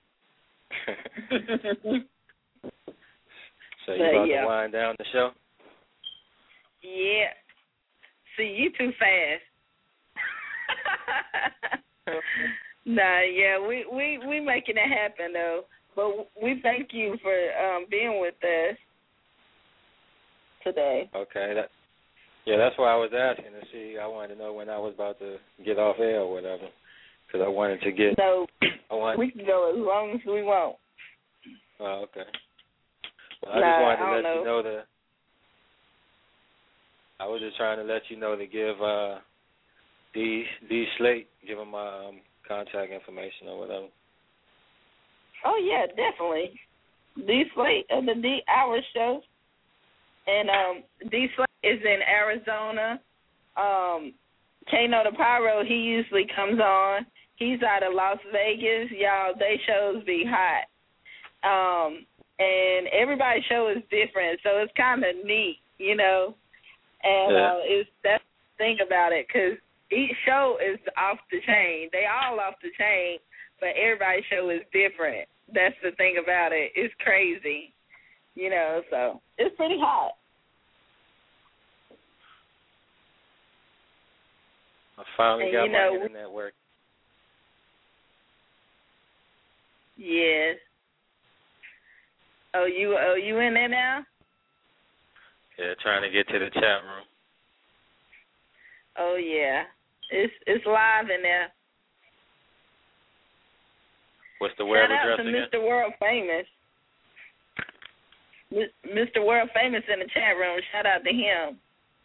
So you about to wind down the show? Yeah. See, you too fast. We making it happen though. But we thank you for being with us today. Okay. That's why I was asking to see. I wanted to know when I was about to get off air or whatever. Because I wanted to get... No, we can go as long as we want. Oh, okay. Well, I just wanted to let you know that... I was just trying to let you know to give D Slate, give him my contact information or whatever. Oh, yeah, definitely. D Slate of the D Hour Show. And D Slate is in Arizona. Kano the Pyro, he usually comes on. He's out of Las Vegas. Y'all, they shows be hot. And everybody's show is different, so it's kind of neat, And that's the thing about it, because each show is off the chain. They all off the chain, but everybody's show is different. That's the thing about it. It's crazy, so it's pretty hot. I finally got my internet working. Yes. Oh, you in there now? Yeah, trying to get to the chat room. Oh yeah, it's live in there. What's the web address again? Shout out to Mr. World Famous. Mr. World Famous in the chat room. Shout out to him.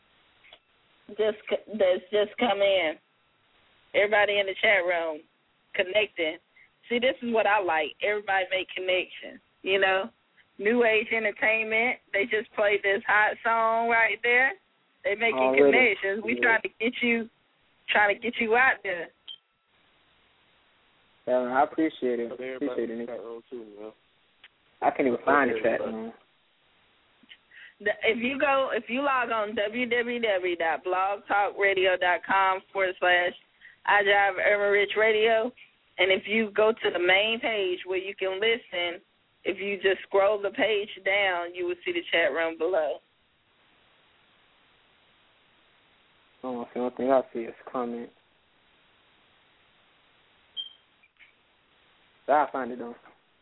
That's just come in. Everybody in the chat room connecting. See, this is what I like. Everybody make connections, New Age Entertainment, they just played this hot song right there. They making connections. We trying to get you out there. Yeah, I appreciate it. Appreciate it. I can't even find the chat room. If you log on www.blogtalkradio.com/iDriveUrbanRichRadio, and if you go to the main page where you can listen, if you just scroll the page down, you will see the chat room below. Oh, the only thing I see is comment. So I'll find it though.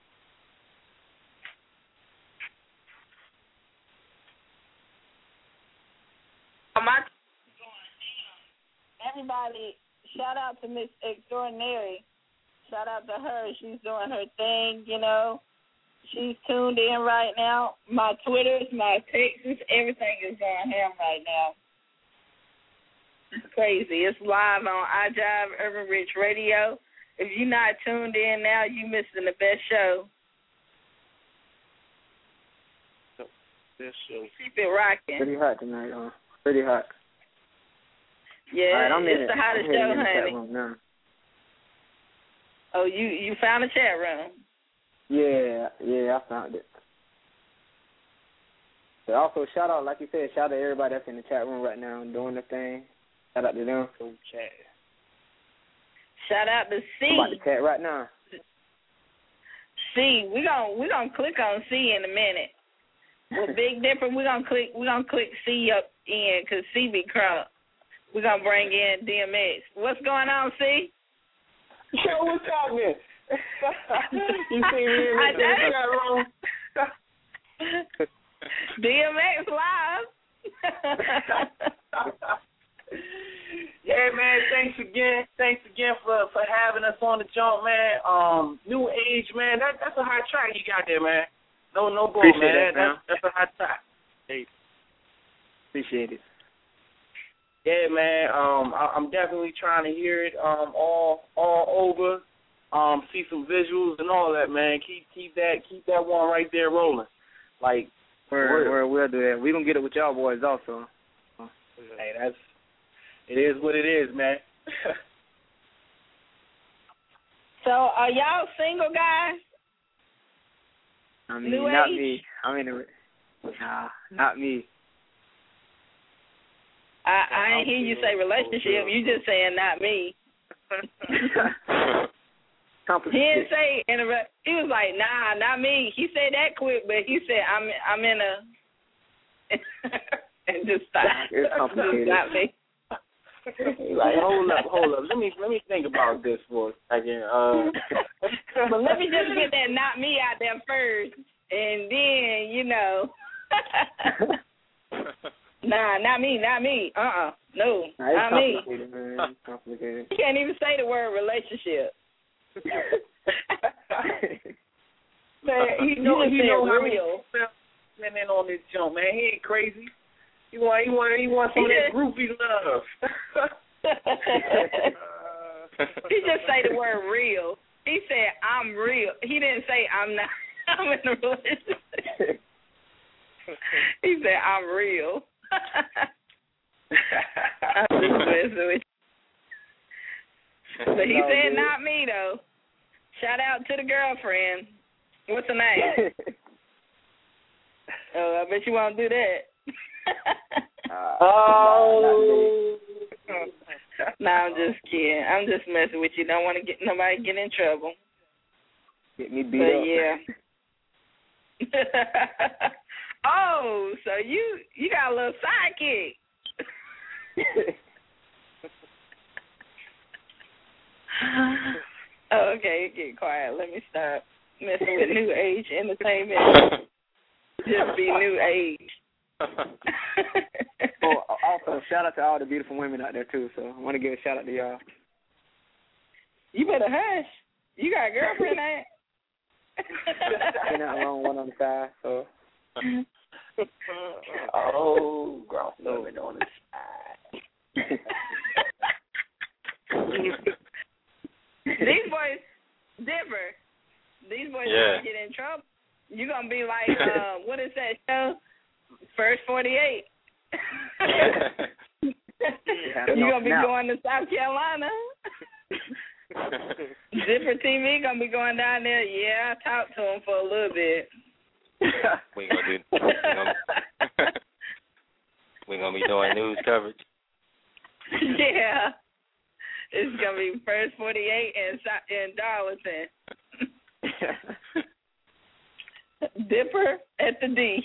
Everybody, shout out to Miss Extraordinary. Shout out to her. She's doing her thing, She's tuned in right now. My Twitters, my texts, everything is going ham right now. It's crazy. It's live on iDrive Urban Rich Radio. If you're not tuned in now, you're missing the best show. This show. Keep it rocking. Pretty hot tonight, Pretty hot. Yeah, right, it's the hottest show, honey. Now. Oh, you found a chat room? Yeah, I found it. But also, shout out, like you said, shout out to everybody that's in the chat room right now doing the thing. Shout out to them. Go chat. Shout out to C. I'm about to chat right now. C, we gonna click on C in a minute. With Big Dipper, we gonna click C up in because C be crunk. We're gonna bring in DMX. What's going on, C? Yo, what's happening? You see me in the chat room? DMX live. Yeah, man. Thanks again for having us on the jump, man. New Age, man. That's a hot track you got there, man. No bull, Appreciate man. That, that's a hot track. Hey. Appreciate it. Yeah, man. I'm definitely trying to hear it all over. See some visuals and all that, man. Keep that one right there rolling. Like, we'll do that. We gonna get it with y'all boys also. Hey, it is what it is, man. So, are y'all single guys? I mean, New not age? me. I'm in a. Nah, not me. I ain't hear you say relationship. You just saying not me. He didn't say he was like, nah, not me. He said that quick, but he said I'm in a and just stopped. It's complicated. Not me. Like, hold up. Let me think about this for a second. But let me just get that not me out there first, and then Nah, not me. No, not me. Man. Complicated. You can't even say the word relationship. Man, he know how real. Man, in on this jump, man. He ain't crazy. He want some of that groupie love. He just say the word real. He said I'm real. He didn't say I'm not. I'm in a relationship. He said I'm real. I'm just messing with you. But he said not me though. Shout out to the girlfriend. What's her name? Oh, I bet you won't do that. No, I'm just kidding. I'm just messing with you. Don't want to get nobody get in trouble. Get me beat up. Yeah. Oh, so you got a little sidekick. Oh, okay, get quiet. Let me stop messing with New Age Entertainment. Just be New Age. Also, shout out to all the beautiful women out there, too. So I want to give a shout out to y'all. You better hush. You got a girlfriend, ain't? Ain't nothing wrong with one on the side, so. Oh, girl, women on the side. These boys differ. These boys gonna get in trouble. You're gonna be like, what is that show? First 48. You're gonna be going to South Carolina. Zipper TV gonna be going down there. Yeah, I talked to him for a little bit. We gonna be doing news coverage. Yeah. It's going to be First 48 in Darlington. Dipper at the D.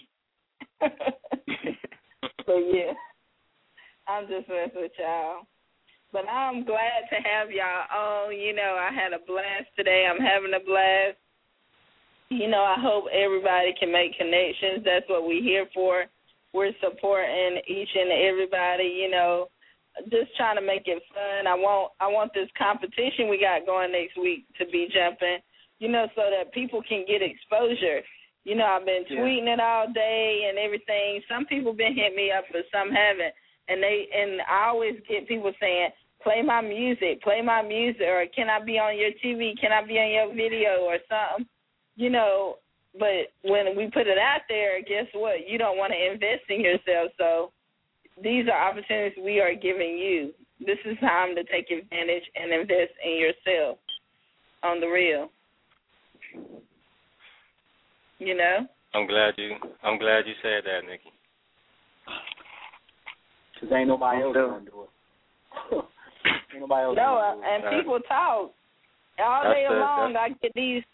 So, yeah, I'm just messing with y'all. But I'm glad to have y'all on. I had a blast today. I'm having a blast. I hope everybody can make connections. That's what we're here for. We're supporting each and everybody, just trying to make it fun. I want this competition we got going next week to be jumping, so that people can get exposure. I've been tweeting it all day and everything. Some people been hitting me up, but some haven't. And I always get people saying, play my music, or can I be on your TV? Can I be on your video or something? But when we put it out there, guess what? You don't want to invest in yourself. So these are opportunities we are giving you. This is time to take advantage and invest in yourself on the real. You know? I'm glad you said that, Nikki. Because ain't nobody else going to do it. Ain't nobody else no, and people talk. All day long, I get these.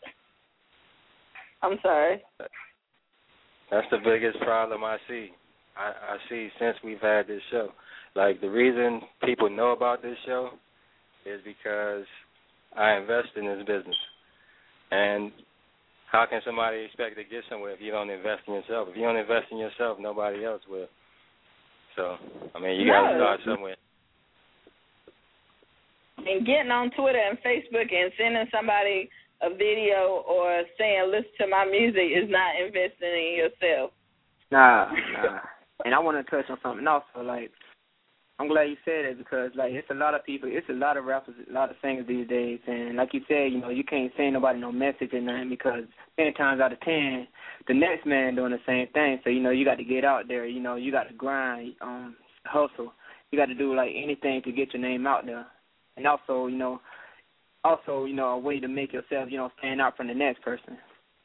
I'm sorry. That's the biggest problem I see. I see since we've had this show. Like, the reason people know about this show is because I invest in this business. And how can somebody expect to get somewhere if you don't invest in yourself? If you don't invest in yourself, nobody else will. So, I mean, you got to start somewhere. And getting on Twitter and Facebook and sending somebody a video or saying, listen to my music is not investing in yourself. Nah. And I want to touch on something else. Like, I'm glad you said it because, like, it's a lot of people, it's a lot of rappers, a lot of singers these days. And like you said, you know, you can't send nobody no message or nothing because 10 times out of 10, the next man doing the same thing. So, you know, you got to get out there. You know, you got to grind, hustle. You got to do, like, anything to get your name out there. And also, you know, a way to make yourself, you know, stand out from the next person.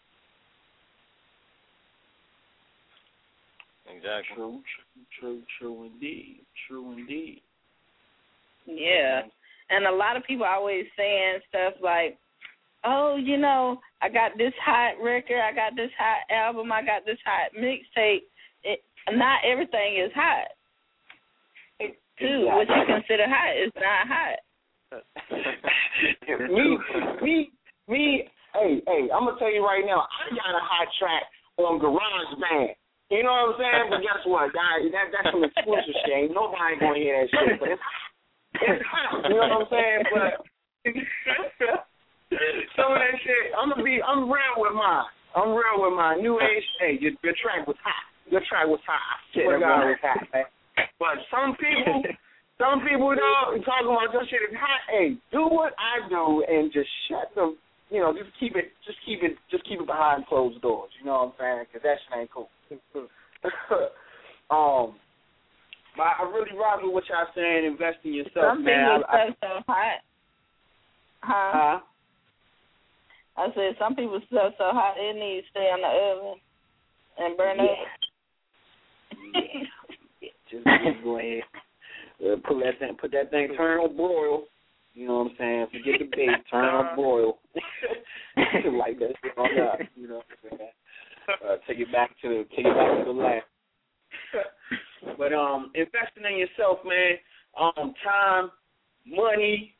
Exactly. True indeed. Yeah. And a lot of people always saying stuff like, oh, you know, I got this hot record, I got this hot album, I got this hot mixtape. Not everything is hot. Too, what you consider hot is not hot. me, hey, I'm going to tell you right now, I got a hot track on GarageBand. You know what I'm saying? But guess what, guys? That's some exclusive shit. Ain't nobody going to hear that shit. But it's hot. You know what I'm saying? But some of that shit, I'm real with mine. I'm real with mine. New age, hey, your track was hot. Your track was hot. I swear to God, it was hot, man. But some people, though, talking about your shit is hot. Hey, do what I do and just shut them. You know, just keep it behind closed doors. You know what I'm saying? Because that shit ain't cool. But I really rock with what y'all saying. Invest in yourself, some man. Some people so hot. Huh? I said some people stuff so hot it needs to stay in the oven and burn up. Yeah. Just go ahead. Put that thing, turn on broil. You know what I'm saying? Forget the bait, turn on broil. Like that shit on up. You know what I'm saying? Take it back to the lab. But investing in yourself, man. Time, money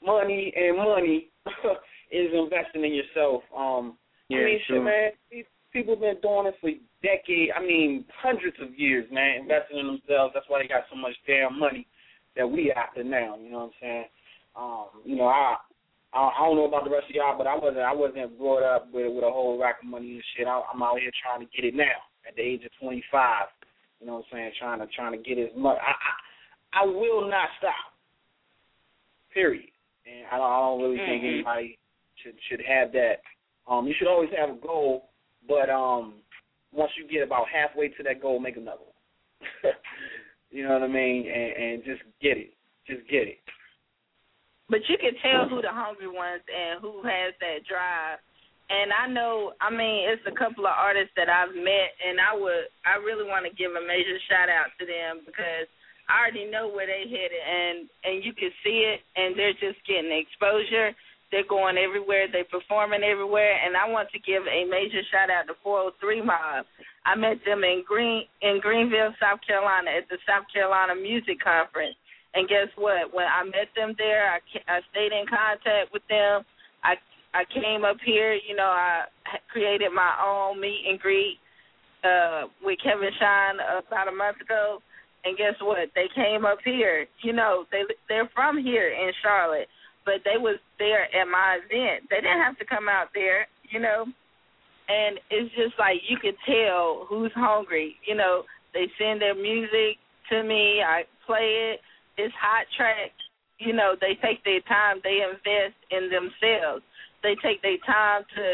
is investing in yourself. Shit, man. People have been doing it for decades. I mean, hundreds of years, man. Investing in themselves. That's why they got so much damn money that we after now. You know what I'm saying? You know, I don't know about the rest of y'all, but I wasn't brought up with a whole rack of money and shit. I'm out here trying to get it now at the age of 25. You know what I'm saying? Trying to get as much. I will not stop. Period. And I don't really think anybody should have that. You should always have a goal, but once you get about halfway to that goal, make another one. You know what I mean? And just get it. Just get it. But you can tell who the hungry ones and who has that drive. And I know, I mean, it's a couple of artists that I've met, and I really want to give a major shout out to them because I already know where they headed, and you can see it, and they're just getting exposure. They're going everywhere. They're performing everywhere, and I want to give a major shout out to 403 Mob. I met them in Greenville, South Carolina, at the South Carolina Music Conference. And guess what? When I met them there, I stayed in contact with them. I came up here. You know, I created my own meet and greet with Kevin Shine about a month ago. And guess what? They came up here. You know, they're from here in Charlotte, but they was there at my event. They didn't have to come out there, you know. And it's just like you could tell who's hungry. You know, they send their music to me. I play it. It's hot tracks. You know, they take their time. They invest in themselves. They take their time to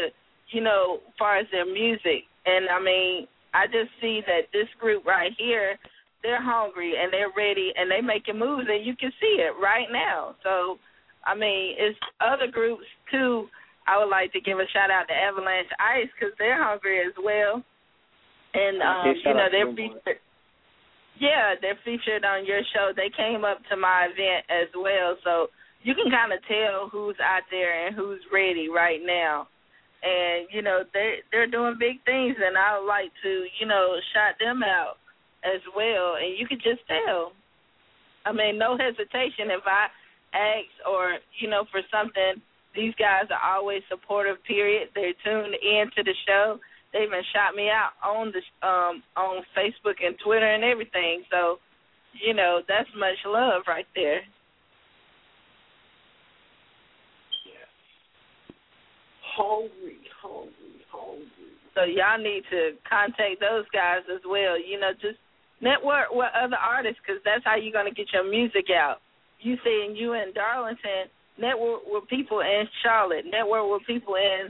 far as their music. And, I mean, I just see that this group right here, they're hungry and they're ready and they're making moves, and you can see it right now. So, I mean, it's other groups, too. I would like to give a shout-out to Avalanche Ice because they're hungry as well. And, they're featured. Yeah, they're featured on your show. They came up to my event as well. So you can kind of tell who's out there and who's ready right now. And, they're doing big things, and I would like to, shout them out as well. And you can just tell. I mean, no hesitation. If I ask or, for something, these guys are always supportive, period. They're tuned in to the show. They even shot me out on Facebook and Twitter and everything. So, that's much love right there. Yeah. Hungry. So y'all need to contact those guys as well. Just network with other artists because that's how you're going to get your music out. You saying you in Darlington, network with people in Charlotte, network with people in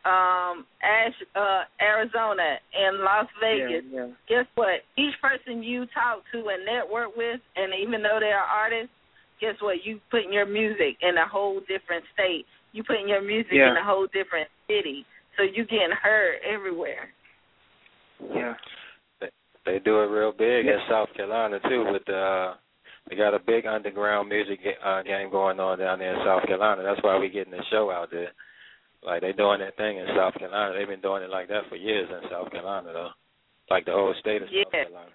Arizona and Las Vegas. Yeah. Guess what? Each person you talk to and network with, and even though they are artists, guess what? You putting your music in a whole different state. You putting your music in a whole different city. So you getting heard everywhere. Yeah. They do it real big in South Carolina too. With they got a big underground music game going on down there in South Carolina. That's why we getting the show out there. Like, they doing that thing in South Carolina. They've been doing it like that for years in South Carolina, though. Like the whole state of South Carolina.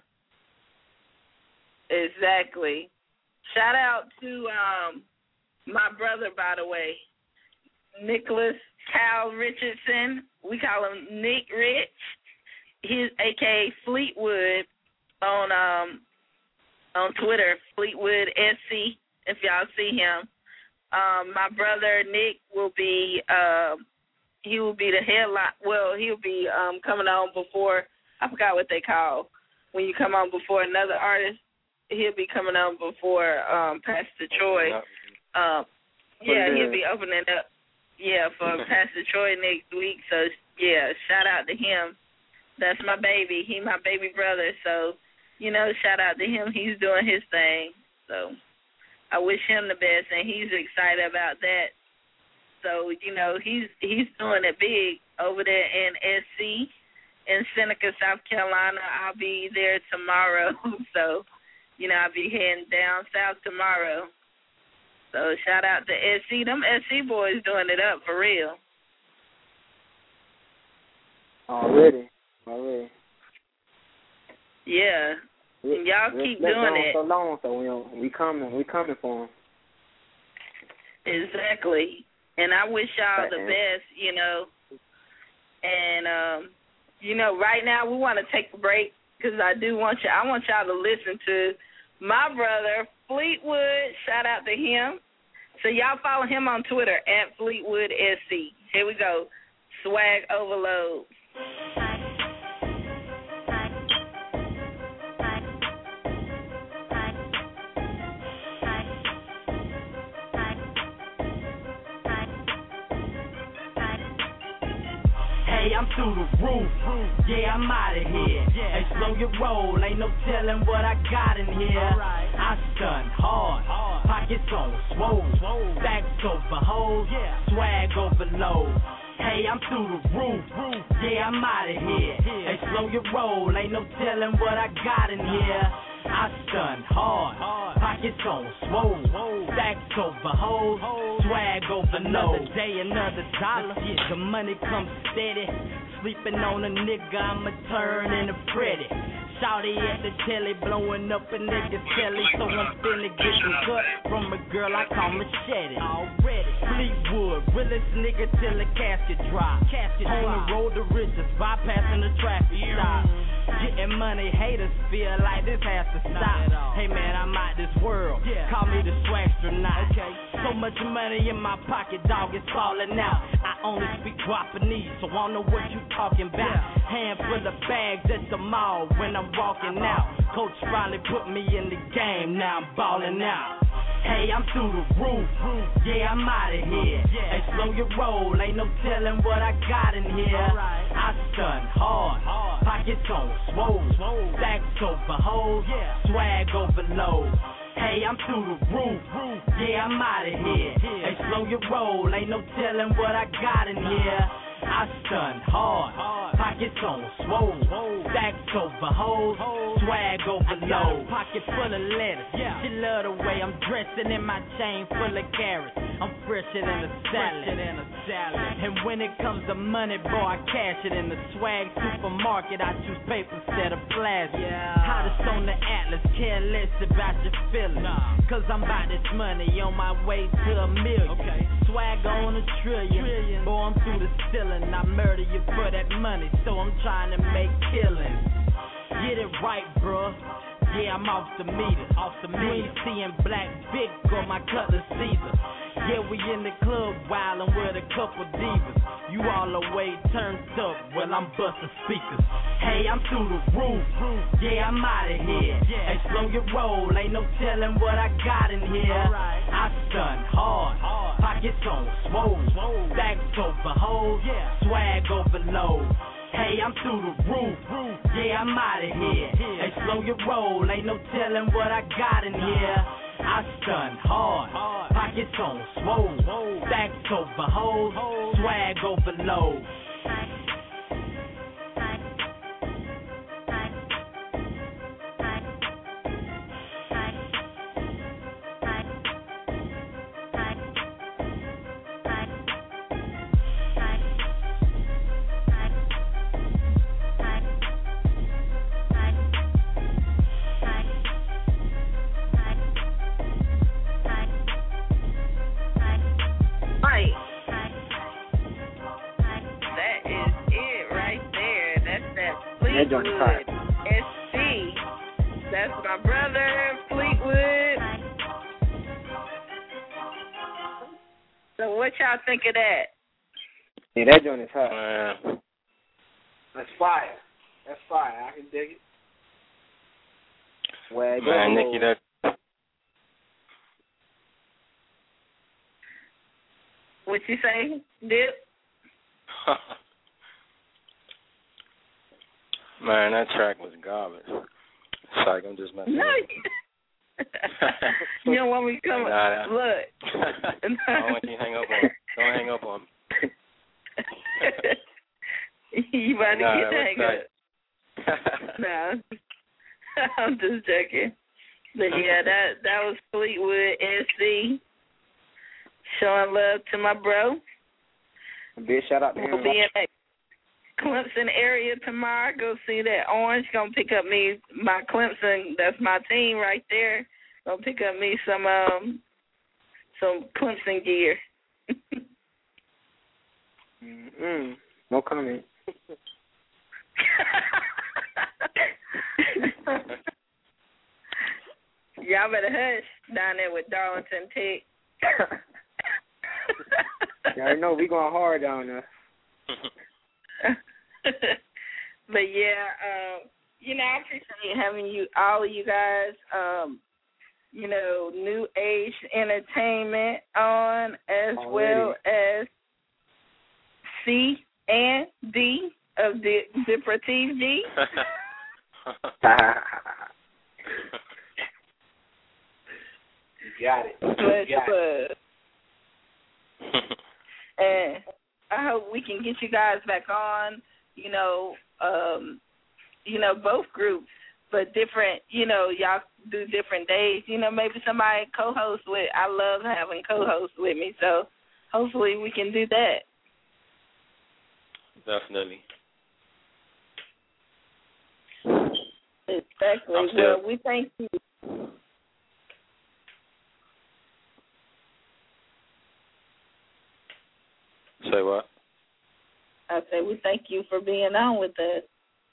Exactly. Shout out to my brother, by the way, Nicholas Kyle Richardson. We call him Nick Rich. He's a.k.a. Fleetwood on Twitter, Fleetwood SC, if y'all see him. My brother Nick will be he will be the headline. Well, he'll be coming on before, I forgot what they call when you come on before another artist. He'll be coming on before Pastor Troy. He'll be opening up. Yeah, for Pastor Troy next week. So shout out to him. That's my baby. He my baby brother. So shout out to him. He's doing his thing. So I wish him the best, and he's excited about that. So, he's doing it big over there in SC in Seneca, South Carolina. I'll be there tomorrow. So, I'll be heading down south tomorrow. So shout out to SC. Them SC boys doing it up for real. Already. Yeah. And y'all keep doing it. So long, so we coming for them. Exactly. And I wish y'all the best, And right now we want to take a break because I want y'all to listen to my brother Fleetwood. Shout out to him. So y'all follow him on Twitter at Fleetwood SC. Here we go. Swag Overload. Hey, I'm through the roof. Yeah, I'm out of here. Hey, slow your roll. Ain't no telling what I got in here. I stun hard. Pockets on swole. Stacks over hoes. Swag overload. Hey, I'm through the roof. Yeah, I'm out of here. Hey, slow your roll. Ain't no telling what I got in here. I stun hard. Pockets on swole. Stacks over hoes. Swag over another day, another dollar. The money comes steady. Sleeping on a nigga, I'ma turn into Freddy. Shawty at the telly, blowing up a nigga's telly. So I'm finna get some cut from a girl I call Machete. Already. Fleetwood, realest nigga till the casket drop. On the road to riches, bypassing the traffic stop. Getting money, haters feel like this has to stop. Hey man, I'm out this world. Call me the swagsternaut. So much money in my pocket, dog, it's falling out. I only speak Japanese, so I don't know what you talking about. Handful of bags at the mall when I'm walking out. Coach finally put me in the game, now I'm balling out. Hey, I'm through the roof. Yeah, I'm out of here. Hey, slow your roll. Ain't no telling what I got in here. I stun hard. Pockets on swole. Stacks over hoes. Swag overload. Hey, I'm through the roof. Yeah, I'm out of here. Hey, slow your roll. Ain't no telling what I got in here. I stun hard. Pockets on swole. Stacks over hoes. Swag overload. Pocket full of letters. She love the way I'm dressing in my chain full of carrots. I'm fresher than a salad. And when it comes to money, boy, I cash it in the swag supermarket. I choose paper instead of plastic. Hottest on the atlas, care less about your feelings. Cause I'm about this money on my way to $1 million. Swag on $1 trillion. Boy, I'm through the ceiling. I murder you for that money, so I'm trying to make killings. Get it right, bruh. Yeah, I'm off the meter. You ain't seeing black big on my Cutlass Caesar. Yeah, we in the club wildin' with a couple divas. You all the way turned up, well, I'm bustin' speakers. Hey, I'm through the roof. Yeah, I'm out of here. Hey, slow your roll. Ain't no telling what I got in here. I stun hard. Pockets on swole. Stacks over hoes. Swag overload. Hey, I'm through the roof. Yeah, I'm out of here. Hey, slow your roll. Ain't no telling what I got in here. I stun hard. Pockets on swole. Stacks over hoes. Swag overload. That joint is hot. SC. That's my brother, Fleetwood. So what y'all think of that? Yeah, that joint is hot. That's fire. That's fire. I can dig it. Swag. Man, Nikki, that. What you say, Dip? Man, that track was garbage. It's like I'm just messing. No. You don't want me to come nah. Look. I don't want you to hang up on. Don't hang up on me. You about to get hang up. No. I'm just joking. But yeah, that was Fleetwood SC. Showing love to my bro. A big shout out to him. We'll be in that Clemson area tomorrow. Go see that Orange. Gonna pick up me my Clemson. That's my team right there. Gonna pick up me some Clemson gear. No comment. Y'all better hush down there with Darlington Tech. Y'all already know we going hard down there. But yeah, I appreciate having all of you guys, New Age Entertainment on, as well as C and D of the Dippertive D. You got it. And I hope we can get you guys back on, both groups, but different, y'all do different days. Maybe somebody co-host with. I love having co-hosts with me, so hopefully we can do that. Definitely. Exactly. Well, we thank you. Say what? I said we thank you for being on with us.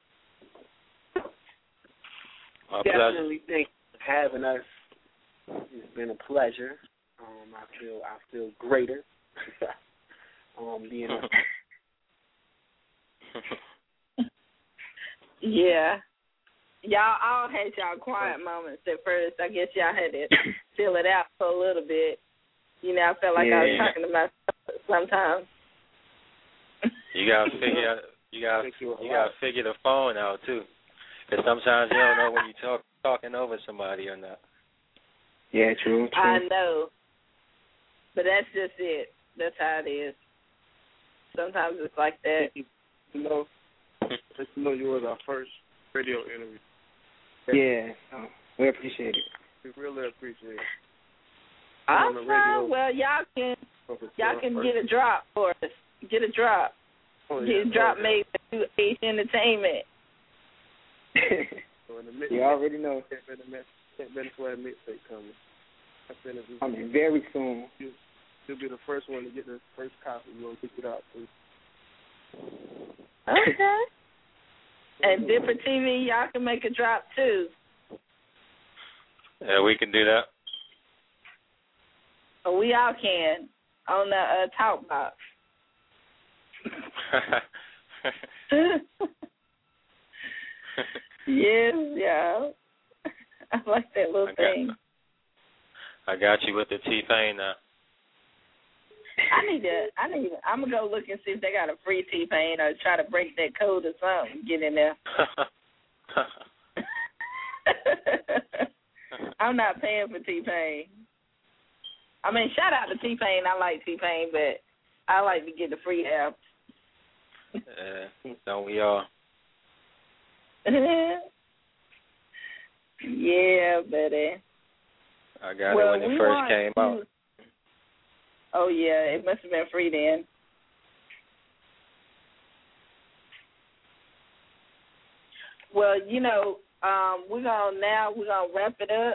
My Definitely thank you for having us. It's been a pleasure. I feel greater being Yeah. y'all all had y'all quiet moments at first. I guess y'all had to fill it out for a little bit. You know, I felt like I was talking to myself sometimes. You gotta figure the phone out too, because sometimes you don't know when you're talking over somebody or not. Yeah, true. I know, but that's just it. That's how it is. Sometimes it's like that. You know, you was our first radio interview. Yeah, we appreciate it. We really appreciate it. Awesome. Well, y'all can get a drop for us. Get a drop. Get a drop made by New Age Entertainment. You already know. Venezuela mixtape coming. Coming very soon. You'll be the first one to get the first copy. We're going to pick it out, too. Okay. And Dipper TV, y'all can make a drop, too. Yeah, we can do that. We all can on the talk box. Yeah. I like that little thing. I got you with the T-Pain now. I'm going to go look and see if they got a free T-Pain or try to break that code or something, get in there. I'm not paying for T-Pain. I mean, shout out to T-Pain. I like T-Pain, but I like to get the free app. Don't we all? Yeah, buddy. I got it when it first came out. Oh, yeah, it must have been free then. Well, you know, we're gonna wrap it up.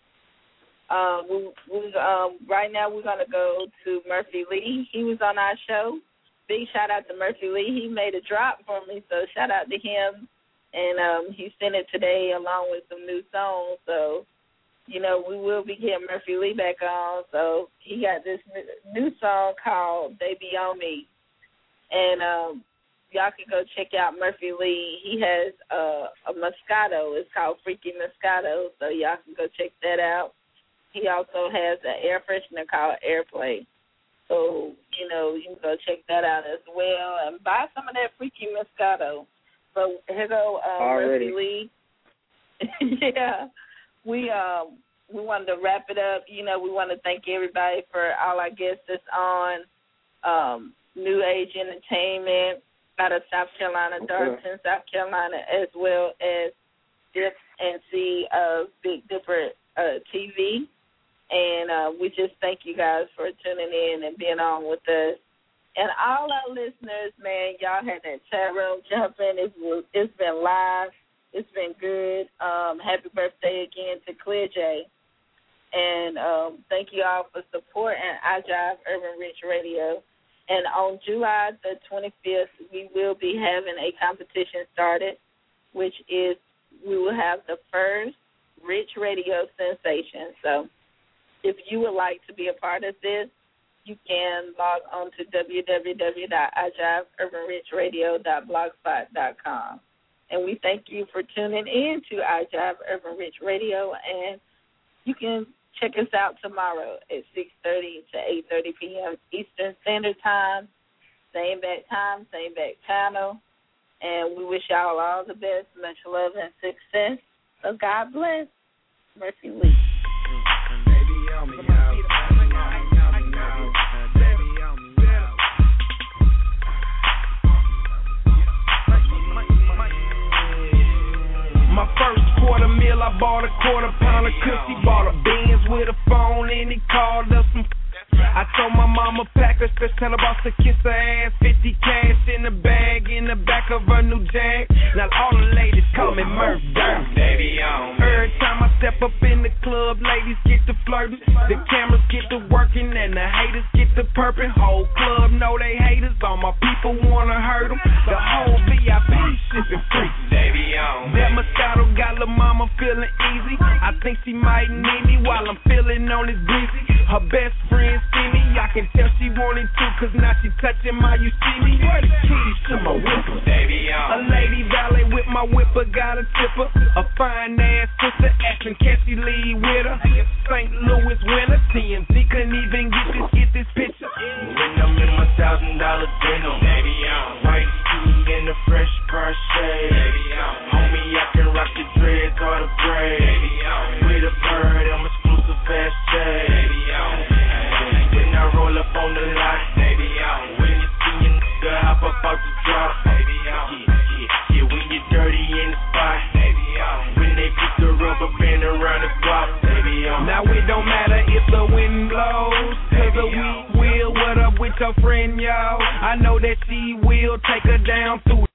Right now we're gonna go to Murphy Lee. He was on our show. Big shout out to Murphy Lee. He made a drop for me, so shout out to him. And he sent it today along with some new songs. So, you know, we will be getting Murphy Lee back on. So he got this new song called "They Be On Me," and y'all can go check out Murphy Lee. He has a Moscato. It's called Freaky Moscato, so y'all can go check that out. He also has an air freshener called Airplay. So, you know, you can go check that out as well and buy some of that Freaky Moscato. So here go Murphy Lee. Yeah. We wanted to wrap it up. You know, we want to thank everybody for all our guests that's on New Age Entertainment out of South Carolina, Darlington, South Carolina, as well as Dip and C of Big Dipper TV. And we just thank you guys for tuning in and being on with us. And all our listeners, man, y'all had that chat room jumping. It's been live. It's been good. Happy birthday again to Clear J. And thank you all for supporting iDrive Urban Rich Radio. And on July the 25th, we will be having a competition started, which is we will have the first Rich Radio sensation. So if you would like to be a part of this, you can log on to www.iDriveUrbanRichRadio.blogspot.com. And we thank you for tuning in to iDrive Urban Rich Radio. And you can check us out tomorrow at 6:30 to 8:30 p.m. Eastern Standard Time. Same back time, same back channel. And we wish y'all all the best, much love and success. So God bless. Murphy Lee. My first $250,000, I bought a $250 cookie, bought a Benz with a phone, and he called up some. I told my mama pack her, just tell her boss to kiss her ass. 50 cash in the bag, in the back of her new Jag. Now all the ladies call me Murph Dirt. Baby on. Every time I step up in the club, ladies get to flirting, the cameras get to working, and the haters get to perping. Whole club know they haters, all my people wanna hurt them. The whole VIP shipping free. Baby on. That Moscato got Lil' Mama feeling easy. I think she might need me while I'm feeling on this breezy. Her best friend see me I can tell she wanted to, cause now she touching my you see me. Where the keys to my whipper? Baby, a lady valet with my whipper, got a tipper. A fine ass sister asking can she leave with her? St. Louis winter, TMZ couldn't even get this picture. When I'm in my $1,000 denim, baby, white tee and a fresh pair of shades. Baby, homie, I can rock the dreads or the braids. Baby, with a bird, I'm exclusive fast chase. Baby, when I roll up on the lot, baby, when you see your nigga hop up out the drop, baby, yeah, when you're dirty in the spot, baby, when they put the rubber band around the block, baby, now it don't matter if the wind blows, cause the weed will. What up with your friend, y'all? I know that she will take her down through